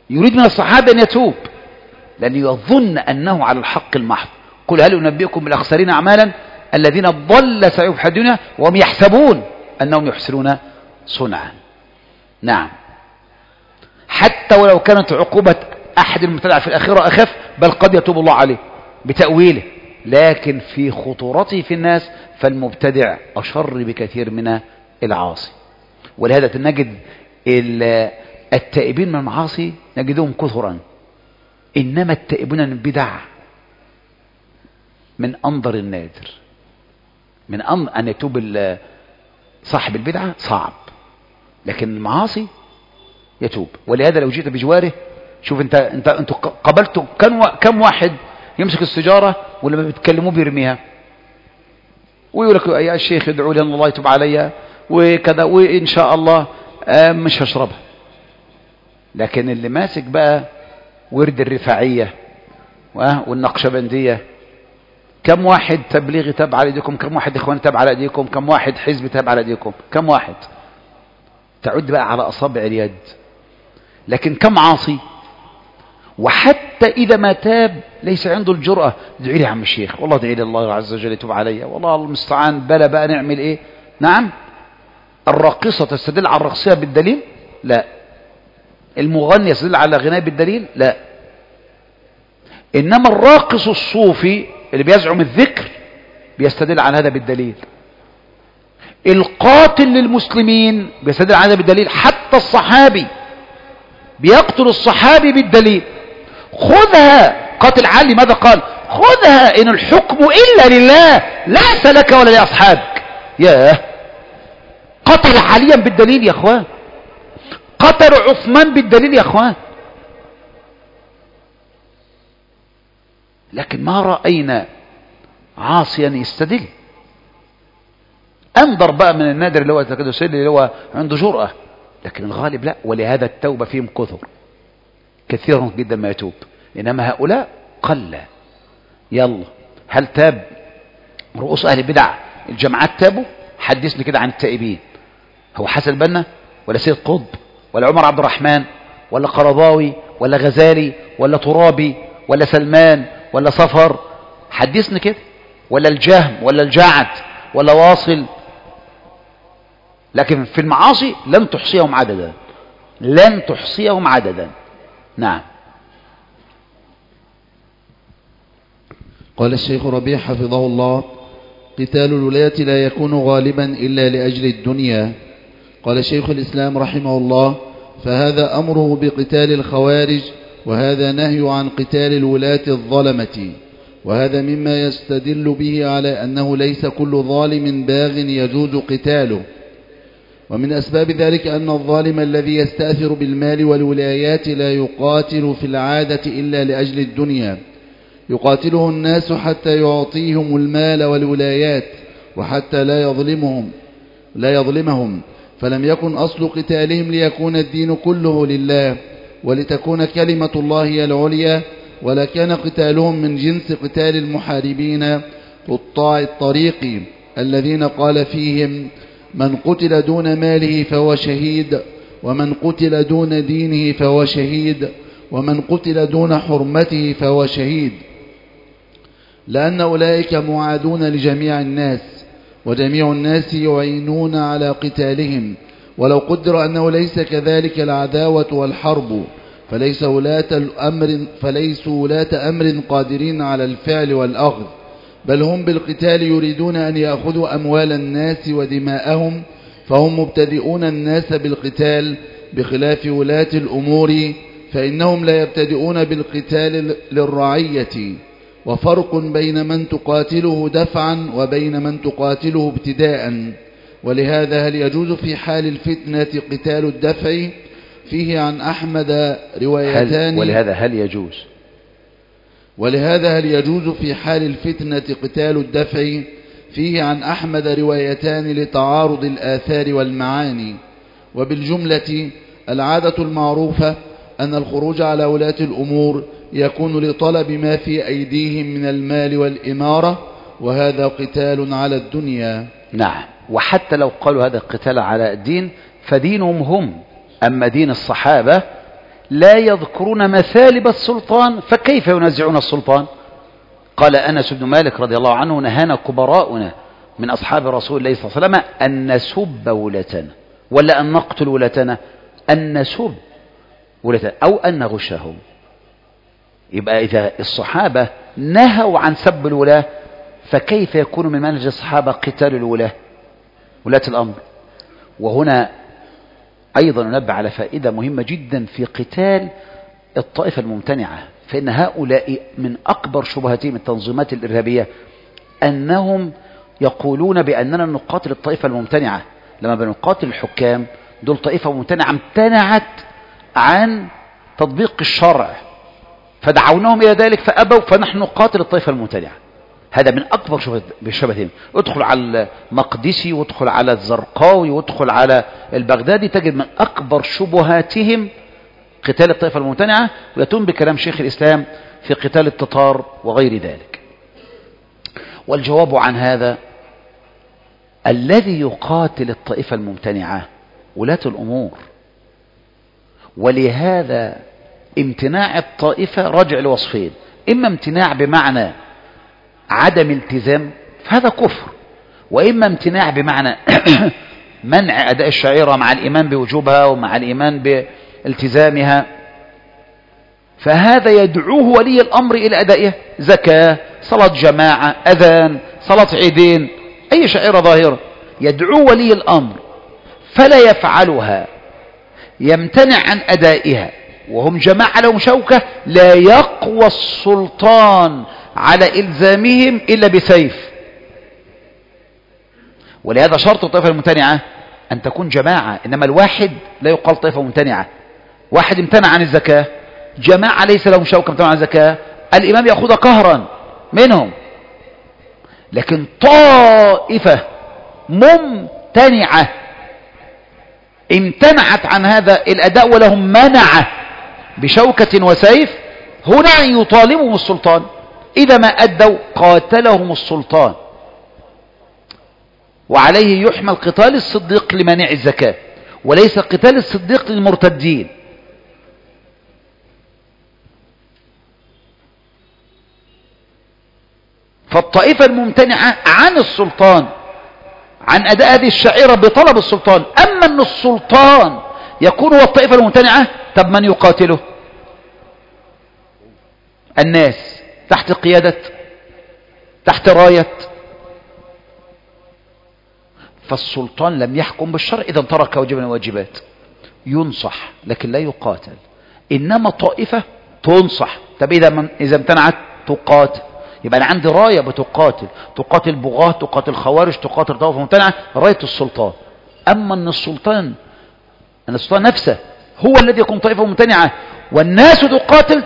يريد من الصحابة أن يتوب، لأنه يظن أنه على الحق المحض. قل هل أنبئكم بالأخسرين أعمالا الذين ضل سعيهم في الدنيا وهم يحسبون أنهم يحسنون صنعا. نعم، حتى ولو كانت عقوبة أحد المبتدع في الآخرة أخف، بل قد يتوب الله عليه بتأويله، لكن في خطورته في الناس فالمبتدع أشر بكثير من العاصي. ولهذا نجد التائبين من المعاصي نجدهم كثرا، إنما التائبون من البدع من أنظر النادر. من أن أن يتوب صاحب البدعة صعب، لكن المعاصي يتوب. ولهذا لو جئت بجواره، شوف انت انت انتوا قابلتوا كم كم واحد يمسك السجارة ولما بتكلموه بيرميها ويقول لك يا الشيخ ادعوا لي ان الله يتوب عليا وكذا وان شاء الله مش هشربها. لكن اللي ماسك بقى ورد الرفاعية والنقشبندية، كم واحد تبليغي تاب على ايديكم، كم واحد اخوان تاب على ايديكم، كم واحد حزب تاب على ايديكم، كم واحد تعد بقى على اصابع اليد. لكن كم عاصي، وحتى اذا ما تاب ليس عنده الجرأة. ادعي لي يا عم الشيخ، والله ادعي لي الله عز وجل يتوب عليا، والله المستعان، بلا بقى نعمل ايه. نعم، الراقصة تستدل على الرقصية بالدليل؟ لا. المغني يستدل على غناء بالدليل؟ لا. انما الراقص الصوفي اللي بيزعم الذكر بيستدل على هذا بالدليل. القاتل للمسلمين بيستدل على هذا بالدليل. حتى الصحابي بيقتل الصحابي بالدليل. خذها، قاتل علي ماذا قال؟ خذها إن الحكم إلا لله ليس لك ولا لأصحابك. ياه، قتل عليا بالدليل يا اخوان، قتل عثمان بالدليل يا اخوان. لكن ما رأينا عاصيا يستدل. انظر بقى من النادر اللي هو تكدسل اللي هو عنده جرأة، لكن الغالب لا. ولهذا التوبة فيهم كثر، كثير جدا ما يتوب، انما هؤلاء قل. يلا، هل تاب رؤوس اهل البدع الجماعات تابوا؟ حدثني كده عن التائبين. هو حسن البنا ولا سيد قطب ولا عمر عبد الرحمن ولا قرضاوي ولا غزالي ولا ترابي ولا سلمان ولا صفر؟ حدثني كده. ولا الجهم ولا الجعد ولا واصل. لكن في المعاصي لن تحصيهم عددا، لن تحصيهم عددا. نعم. قال الشيخ ربيع حفظه الله: قتال الولاة لا يكون غالبا إلا لأجل الدنيا. قال شيخ الإسلام رحمه الله: فهذا أمره بقتال الخوارج، وهذا نهي عن قتال الولاة الظلمة، وهذا مما يستدل به على أنه ليس كل ظالم باغ يجوز قتاله. ومن أسباب ذلك أن الظالم الذي يستأثر بالمال والولايات لا يقاتل في العادة إلا لأجل الدنيا، يقاتله الناس حتى يعطيهم المال والولايات وحتى لا يظلمهم لا يظلمهم فلم يكن أصل قتالهم ليكون الدين كله لله ولتكون كلمة الله هي العليا، ولا كان قتالهم من جنس قتال المحاربين قطاع الطريق الذين قال فيهم: من قتل دون ماله فهو شهيد، ومن قتل دون دينه فهو شهيد، ومن قتل دون حرمته فهو شهيد. لأن أولئك معادون لجميع الناس، وجميع الناس يعينون على قتالهم. ولو قدر أنه ليس كذلك العداوة والحرب، فليس ولاة الأمر فليسوا ولاة أمر قادرين على الفعل والأخذ، بل هم بالقتال يريدون أن يأخذوا أموال الناس ودماءهم، فهم مبتدئون الناس بالقتال، بخلاف ولاة الأمور فإنهم لا يبتدئون بالقتال للرعية. وفرق بين من تقاتله دفعا وبين من تقاتله ابتداء. ولهذا هل يجوز في حال الفتنة قتال الدفع؟ فيه عن أحمد روايتان. هل ولهذا هل يجوز ولهذا هل يجوز في حال الفتنة قتال الدفع؟ فيه عن أحمد روايتان لتعارض الآثار والمعاني. وبالجملة العادة المعروفة أن الخروج على ولاة الأمور يكون لطلب ما في أيديهم من المال والإمارة، وهذا قتال على الدنيا. نعم. وحتى لو قالوا هذا قتال على الدين فدينهم هم، أما دين الصحابة لا يذكرون مثالب السلطان فكيف ينازعون السلطان؟ قال أنس بن مالك رضي الله عنه: نهانا كبراؤنا من أصحاب رسول الله صلى الله عليه وسلم أن نسب ولتنا، ولا أن نقتل ولتنا، أن نسب ولتنا أو أن نغشهم. يبقى إذا الصحابة نهوا عن سب الولاة فكيف يكون من منهج الصحابة قتال الولاة ولاة الأمر؟ وهنا أيضا ننبه على فائدة مهمة جدا في قتال الطائفة الممتنعة، فإن هؤلاء من أكبر شبهاتهم التنظيمات الإرهابية أنهم يقولون بأننا نقاتل الطائفة الممتنعة. لما بنقاتل الحكام دول طائفة ممتنعة امتنعت عن تطبيق الشرع فدعوناهم إلى ذلك فأبوا، فنحن نقاتل الطائفة الممتنعة. هذا من أكبر شبهاتهم. ادخل على المقدسي وادخل على الزرقاوي وادخل على البغدادي تجد من أكبر شبهاتهم قتال الطائفة الممتنعة، ويتم بكلام شيخ الإسلام في قتال التتار وغير ذلك. والجواب عن هذا: الذي يقاتل الطائفة الممتنعة ولاة الأمور، ولهذا امتناع الطائفة راجع لوصفين: إما امتناع بمعنى عدم التزام فهذا كفر، وإما امتناع بمعنى منع أداء الشعيرة مع الإيمان بوجوبها ومع الإيمان بالتزامها، فهذا يدعوه ولي الأمر إلى أدائها، زكاة، صلاة جماعة، أذان، صلاة عيدين، أي شعيرة ظاهرة يدعو ولي الأمر فلا يفعلها، يمتنع عن أدائها وهم جماعة لهم شوكة، لا يقوى السلطان على إلزامهم إلا بسيف. ولهذا شرط الطائفة الممتنعة أن تكون جماعة، إنما الواحد لا يقال طائفة ممتنعة. واحد امتنع عن الزكاة، جماعة ليس لهم شوكة امتنع عن الزكاة، الإمام يأخذ قهرا منهم. لكن طائفة ممتنعة امتنعت عن هذا الأداء ولهم منع بشوكة وسيف، هنا يطالبهم السلطان، إذا ما أدوا قاتلهم السلطان، وعليه يحمل قتال الصديق لمانع الزكاة وليس قتال الصديق للمرتدين. فالطائفة الممتنعة عن السلطان عن أداء هذه الشعيرة بطلب السلطان، أما أن السلطان يكون هو الطائفة الممتنعة، طب من يقاتله؟ الناس تحت قيادة، تحت راية. فالسلطان لم يحكم بالشرع، إذا ترك واجبا من الواجبات، ينصح لكن لا يقاتل. إنما طائفة تنصح، طب إذا من إذا امتنعت تقاتل. يبقى أنا عندي راية بتقاتل، تقاتل بغاة، تقاتل خوارج، تقاتل طائفة ممتنعة، راية السلطان. أما أن السلطان أن السلطان نفسه هو الذي يكون طائفة ممتنعة والناس تقاتل،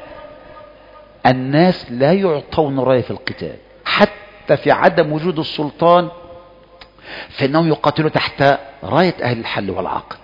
الناس لا يعطون راية في القتال حتى في عدم وجود السلطان، فإنهم يقاتلوا تحت راية أهل الحل والعقد.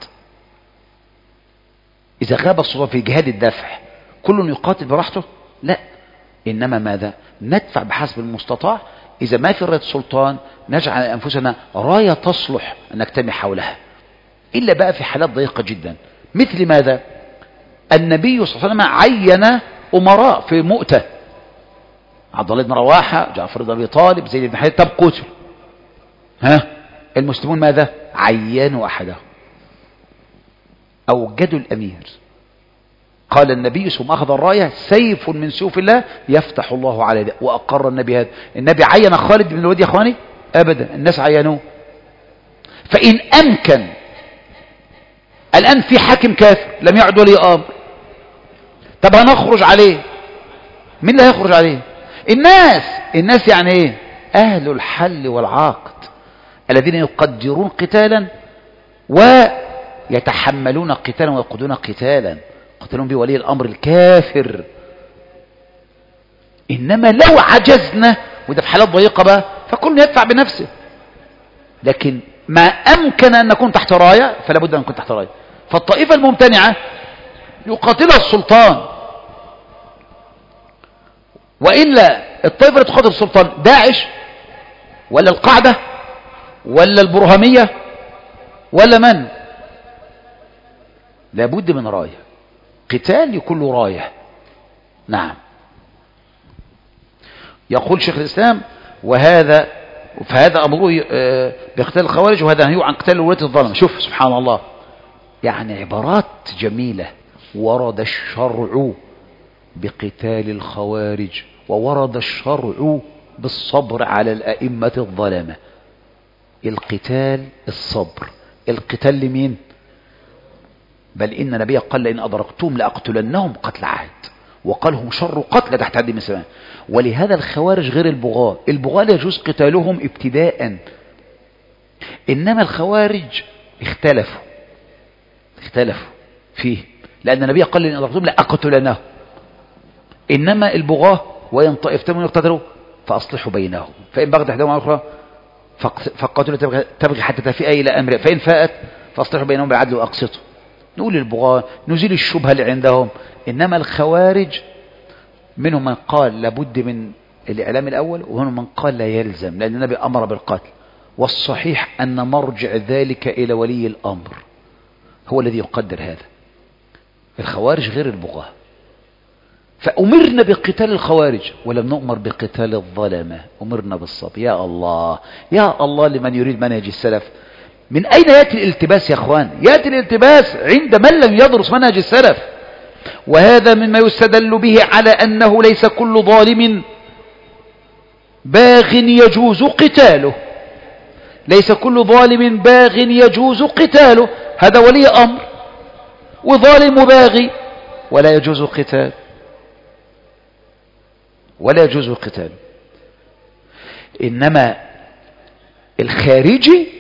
إذا غاب السلطان في جهاد الدفع كل يقاتل براحته؟ لا، إنما ماذا؟ ندفع بحسب المستطاع. إذا ما في راية السلطان نجعل أنفسنا راية تصلح أن نجتمع حولها، إلا بقى في حالات ضيقة جدا. مثل ماذا؟ النبي صلى الله عليه وسلم عين أمراء في مؤتة، عبد الله بن رواحة، جعفر بن أبي طالب، زيد بن حارثة، طب قتل. ها المسلمون ماذا؟ عينوا أحدهم، أوجدوا الأمير. قال النبي ثم أخذ الراية سيف من سيوف الله يفتح الله على ذلك، وأقر النبي هذا. النبي عين خالد بن الوليد يا أخواني؟ أبدا، الناس عينوه. فإن أمكن الآن في حاكم كافر لم يعد ولي أمر، طب هنخرج عليه، مين اللي هيخرج عليه؟ الناس. الناس يعني ايه؟ أهل الحل والعقد الذين يقدرون قتالا ويتحملون قتالا ويقودون قتالا، قتلون به ولي الأمر الكافر. إنما لو عجزنا، وده في حالات ضيقة بقى، فكل يدفع بنفسه. لكن ما أمكن أن نكون تحت راية فلا بد أن نكون تحت راية. فالطائفة الممتنعة يقاتلها السلطان، وإلا الطائفة اللي تقاتل السلطان داعش ولا القاعدة ولا البرهمية ولا من؟ لابد من راية القتال يكون له راية. نعم. يقول شيخ الإسلام وهذا فهذا أمره بقتال الخوارج وهذا نهي عن قتال ولاة الظلم. شوف سبحان الله، يعني عبارات جميلة. ورد الشرع بقتال الخوارج وورد الشرع بالصبر على الأئمة الظلمة. القتال الصبر، القتال لمين؟ بل إن النبي قال لئن أدركتم لأقتلنهم قتل عهد، وقال هم شر قتل تحت حد من السماء. ولهذا الخوارج غير البغاة، البغاة لا يجوز قتالهم ابتداء، إنما الخوارج اختلفوا اختلفوا فيه، لأن النبي قال لئن أدركتم لأقتلنهم. إنما البغاة وإن طائفتين منهم اقتتلوا فأصلحوا بينهم، فإن بغت إحداهما على الأخرى فقاتلوا تبغي حتى تفيء إلى أمر، فإن فاءت فأصلحوا بينهم بالعدل وأقسطوا. نقول للبغاة نزيل الشبهة اللي عندهم. إنما الخوارج منهم من قال لابد من الإعلام الأول، ومنهم من قال لا يلزم لأن النبي أمر بالقتل. والصحيح أن مرجع ذلك إلى ولي الأمر، هو الذي يقدر هذا. الخوارج غير البغاة، فأمرنا بقتال الخوارج ولم نؤمر بقتال الظلمة، أمرنا بالصبر. يا الله يا الله لمن يريد منهج السلف. من أين يأتي الالتباس يا أخوان؟ يأتي الالتباس عند من لم يدرس منهج السلف، وهذا مما يستدل به على أنه ليس كل ظالم باغ يجوز قتاله. ليس كل ظالم باغ يجوز قتاله، هذا ولي أمر وظالم باغي ولا يجوز قتال ولا يجوز قتال. إنما الخارجي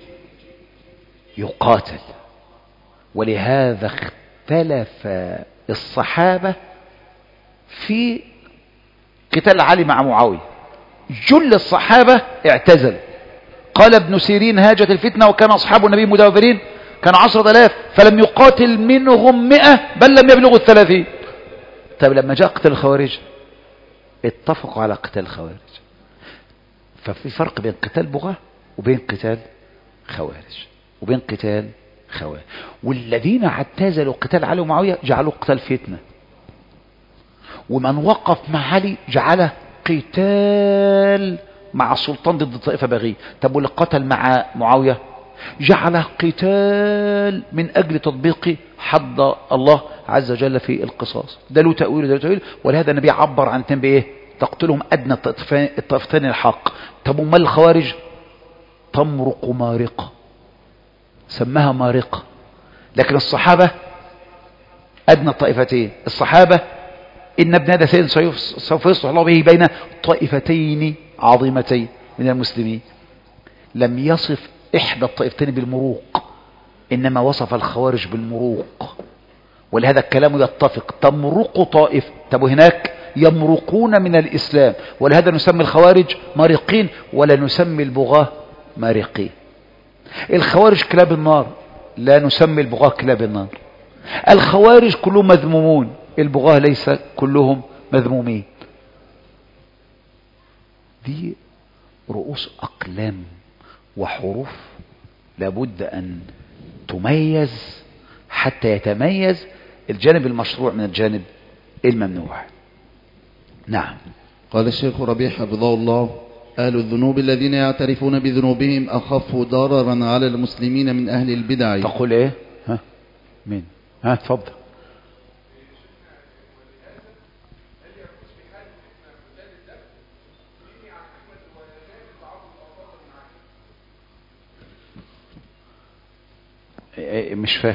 يقاتل. ولهذا اختلف الصحابة في قتال علي مع معاوية. جل الصحابة اعتزل. قال ابن سيرين هاجت الفتنة وكان أصحاب النبي مدافرين، كان عشرة آلاف فلم يقاتل منهم مئة بل لم يبلغوا الثلاثين. طيب لما جاء قتال الخوارج اتفقوا على قتال الخوارج. ففي فرق بين قتال بغاة وبين قتال خوارج وبين قتال خوارج. والذين اعتزلوا قتال علي ومعاوية جعلوا قتال فتنة، ومن وقف مع علي جعله قتال مع السلطان ضد طائفة باغية. طب واللي قتل مع معاوية جعله قتال من أجل تطبيق حد الله عز وجل في القصاص. ده له تأويل وده له تأويل. ولهذا النبي عبر عن تنبيه ايه؟ تقتلهم أدنى الطائفتين الحق. طب امال الخوارج تمرق مارقة، سماها مارقة. لكن الصحابة أدنى الطائفتين. الصحابة إن ابن هذا سيد سوف يصلح الله به بين طائفتين عظيمتين من المسلمين. لم يصف إحدى الطائفتين بالمروق، إنما وصف الخوارج بالمروق. ولهذا الكلام يتفق. تمرق طائف، طب هناك يمرقون من الإسلام. ولهذا نسمي الخوارج مارقين ولا نسمي البغاة مارقين. الخوارج كلاب النار، لا نسمي البغاة كلاب النار. الخوارج كلهم مذمومون، البغاة ليس كلهم مذمومين. دي رؤوس أقلام وحروف لابد أن تميز حتى يتميز الجانب المشروع من الجانب الممنوع. نعم. قال الشيخ ربيع حفظه الله: أهل الذنوب الذين يعترفون بذنوبهم أخف ضررا على المسلمين من أهل البدع. تقول إيه؟ ها مين؟ ها تفضل. مش فاهم.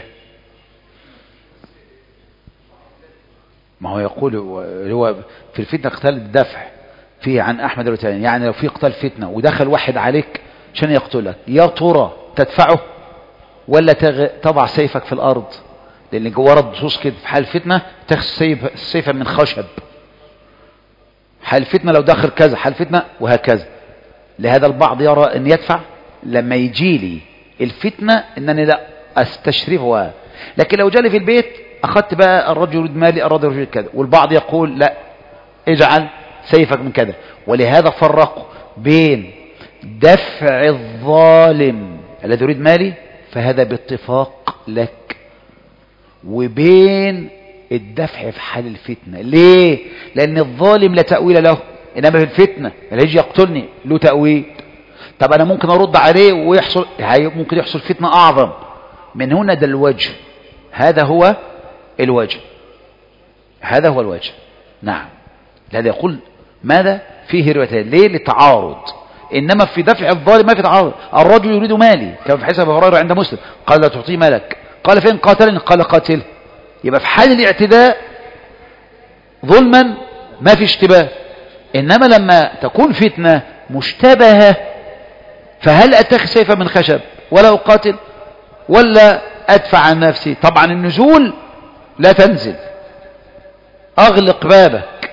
ما هو يقول هو في الفتنة قتال الدفع فيه عن أحمد الوتاني، يعني لو في قتال فتنة ودخل واحد عليك عشان يقتلك، يا ترى تدفعه ولا تضع سيفك في الأرض؟ لأن جوه رد نصوص كده في حال الفتنة تاخذ سيفا من خشب، حال الفتنة لو داخل كذا، حال الفتنة وهكذا. لهذا البعض يرى أن يدفع لما يجي لي الفتنة أنني لا استشرفها، لكن لو جالي في البيت أخذت بقى الرجل يريد مالي الرجل يريد كذا. والبعض يقول لا اجعل سيفك من كذا. ولهذا فرقوا بين دفع الظالم الذي يريد مالي فهذا باتفاق لك، وبين الدفع في حال الفتنة. ليه؟ لأن الظالم لا تأويل له، إنما في الفتنة اللي يجي يقتلني له تأويل. طب أنا ممكن أرد عليه ويحصل، ممكن يحصل فتنة أعظم من هنا. ده الوجه، هذا هو الوجه، هذا هو الوجه. نعم. هذا يقول ماذا فيه روايتين. ليه؟ للتعارض. إنما في دفع الظالم ما في تعارض. الرجل يريد مالي كما في حديث أبي هريرة عند مسلم، قال لا تعطيه مالك، قال فإن قاتلني، قال قاتله. يبقى في حال الاعتداء ظلما ما في اشتباه. إنما لما تكون فتنة مشتبهة، فهل أتخذ سيفا من خشب ولا أقاتل ولا أدفع عن نفسي؟ طبعا النزول لا تنزل، أغلق بابك.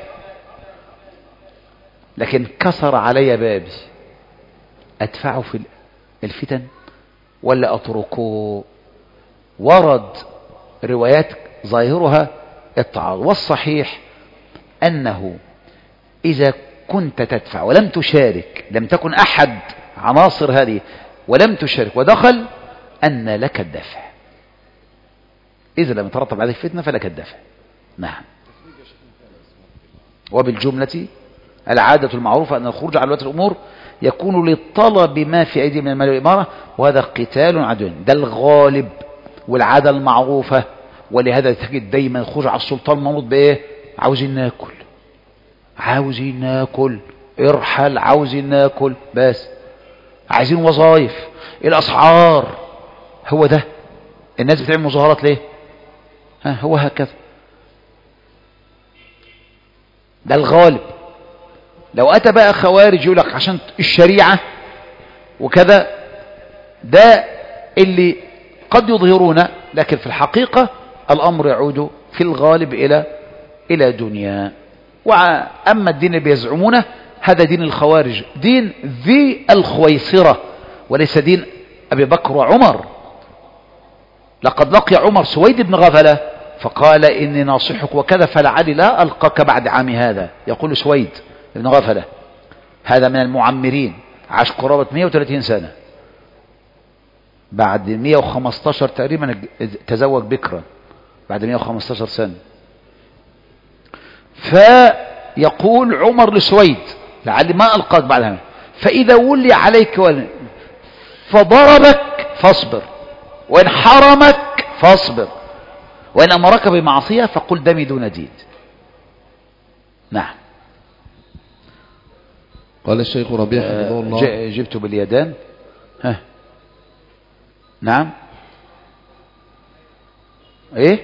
لكن كسر علي بابي، أدفعه في الفتن ولا أتركه؟ ورد روايات ظاهرها التعارض، والصحيح أنه إذا كنت تدفع ولم تشارك، لم تكن أحد عناصر هذه ولم تشارك ودخل، أن لك الدفع. إذا لم يترتب عليه فتنة فلك الدفع. نعم. وبالجملة العادة المعروفة أن الخروج على ولاة الأمور يكون للطلب ما في أيدي من المال والإمارة، وهذا قتال عدو. ده الغالب والعادة المعروفة. ولهذا تجد دايما الخروج على السلطان منوط بإيه؟ عاوزين ناكل، عاوزين ناكل، ارحل، عاوزين ناكل، بس عايزين وظائف، الأسعار. هو ده الناس بتعمل مظاهرات ليه؟ ها، هو هكذا. ده الغالب. لو أتى بقى خوارج يقول لك عشان الشريعة وكذا، ده اللي قد يظهرون، لكن في الحقيقة الأمر يعود في الغالب إلى إلى دنيا. وأما الدين اللي بيزعمونه هذا دين الخوارج، دين ذي الخويصرة، وليس دين أبي بكر وعمر. لقد لقي عمر سويد بن غفلة فقال إني ناصحك وكذا، فلعلي لا ألقاك بعد عام هذا. يقول سويد بن غفلة، هذا من المعمرين، عاش قرابة مئة وثلاثين سنة، بعد مئة وخمسة عشر تقريبا تزوج بكرا بعد مئة وخمسة عشر سنة. فيقول عمر لسويد لعلي ما ألقاك بعد عام، فإذا ولي عليك ولي فضربك فاصبر، وإن حرمك فاصبر، وإن أمرك بمعصية فقل دمي دون دين. نعم. قال الشيخ ربيع حفظه الله. جبت باليدان. ها. نعم. ايه؟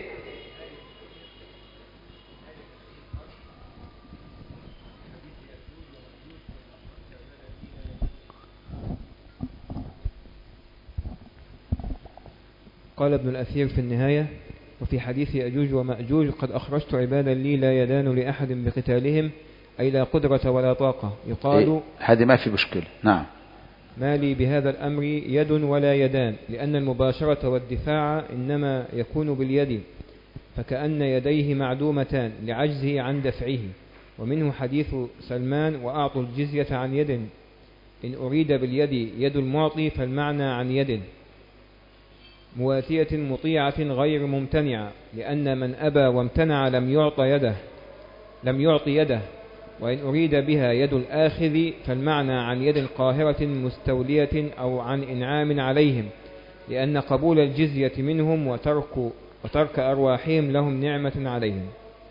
قال ابن الأثير في النهاية: وفي حديث يأجوج ومأجوج قد أخرجت عبادا لي لا يدان لأحد بقتالهم، أي لا قدرة ولا طاقة. يقال إيه؟ هذه ما في مشكلة. نعم. ما لي بهذا الأمر يد ولا يدان، لأن المباشرة والدفاع إنما يكون باليد، فكأن يديه معدومتان لعجزه عن دفعه. ومنه حديث سلمان: وأعطوا الجزية عن يد، إن أريد باليد يد المعطي فالمعنى عن يد مواتية مطيعة غير ممتنعة، لأن من أبى وامتنع لم يعط يده لم يعطي يده. وإن أريد بها يد الآخذ فالمعنى عن يد قاهرة مستولية أو عن إنعام عليهم، لأن قبول الجزية منهم وترك, وترك أرواحهم لهم نعمة عليهم.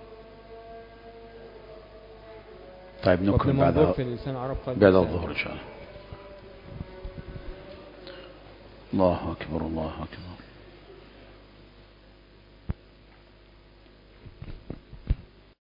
طيب نكمل بعد بعد الظهر إن شاء الله. الله أكبر، الله أكبر.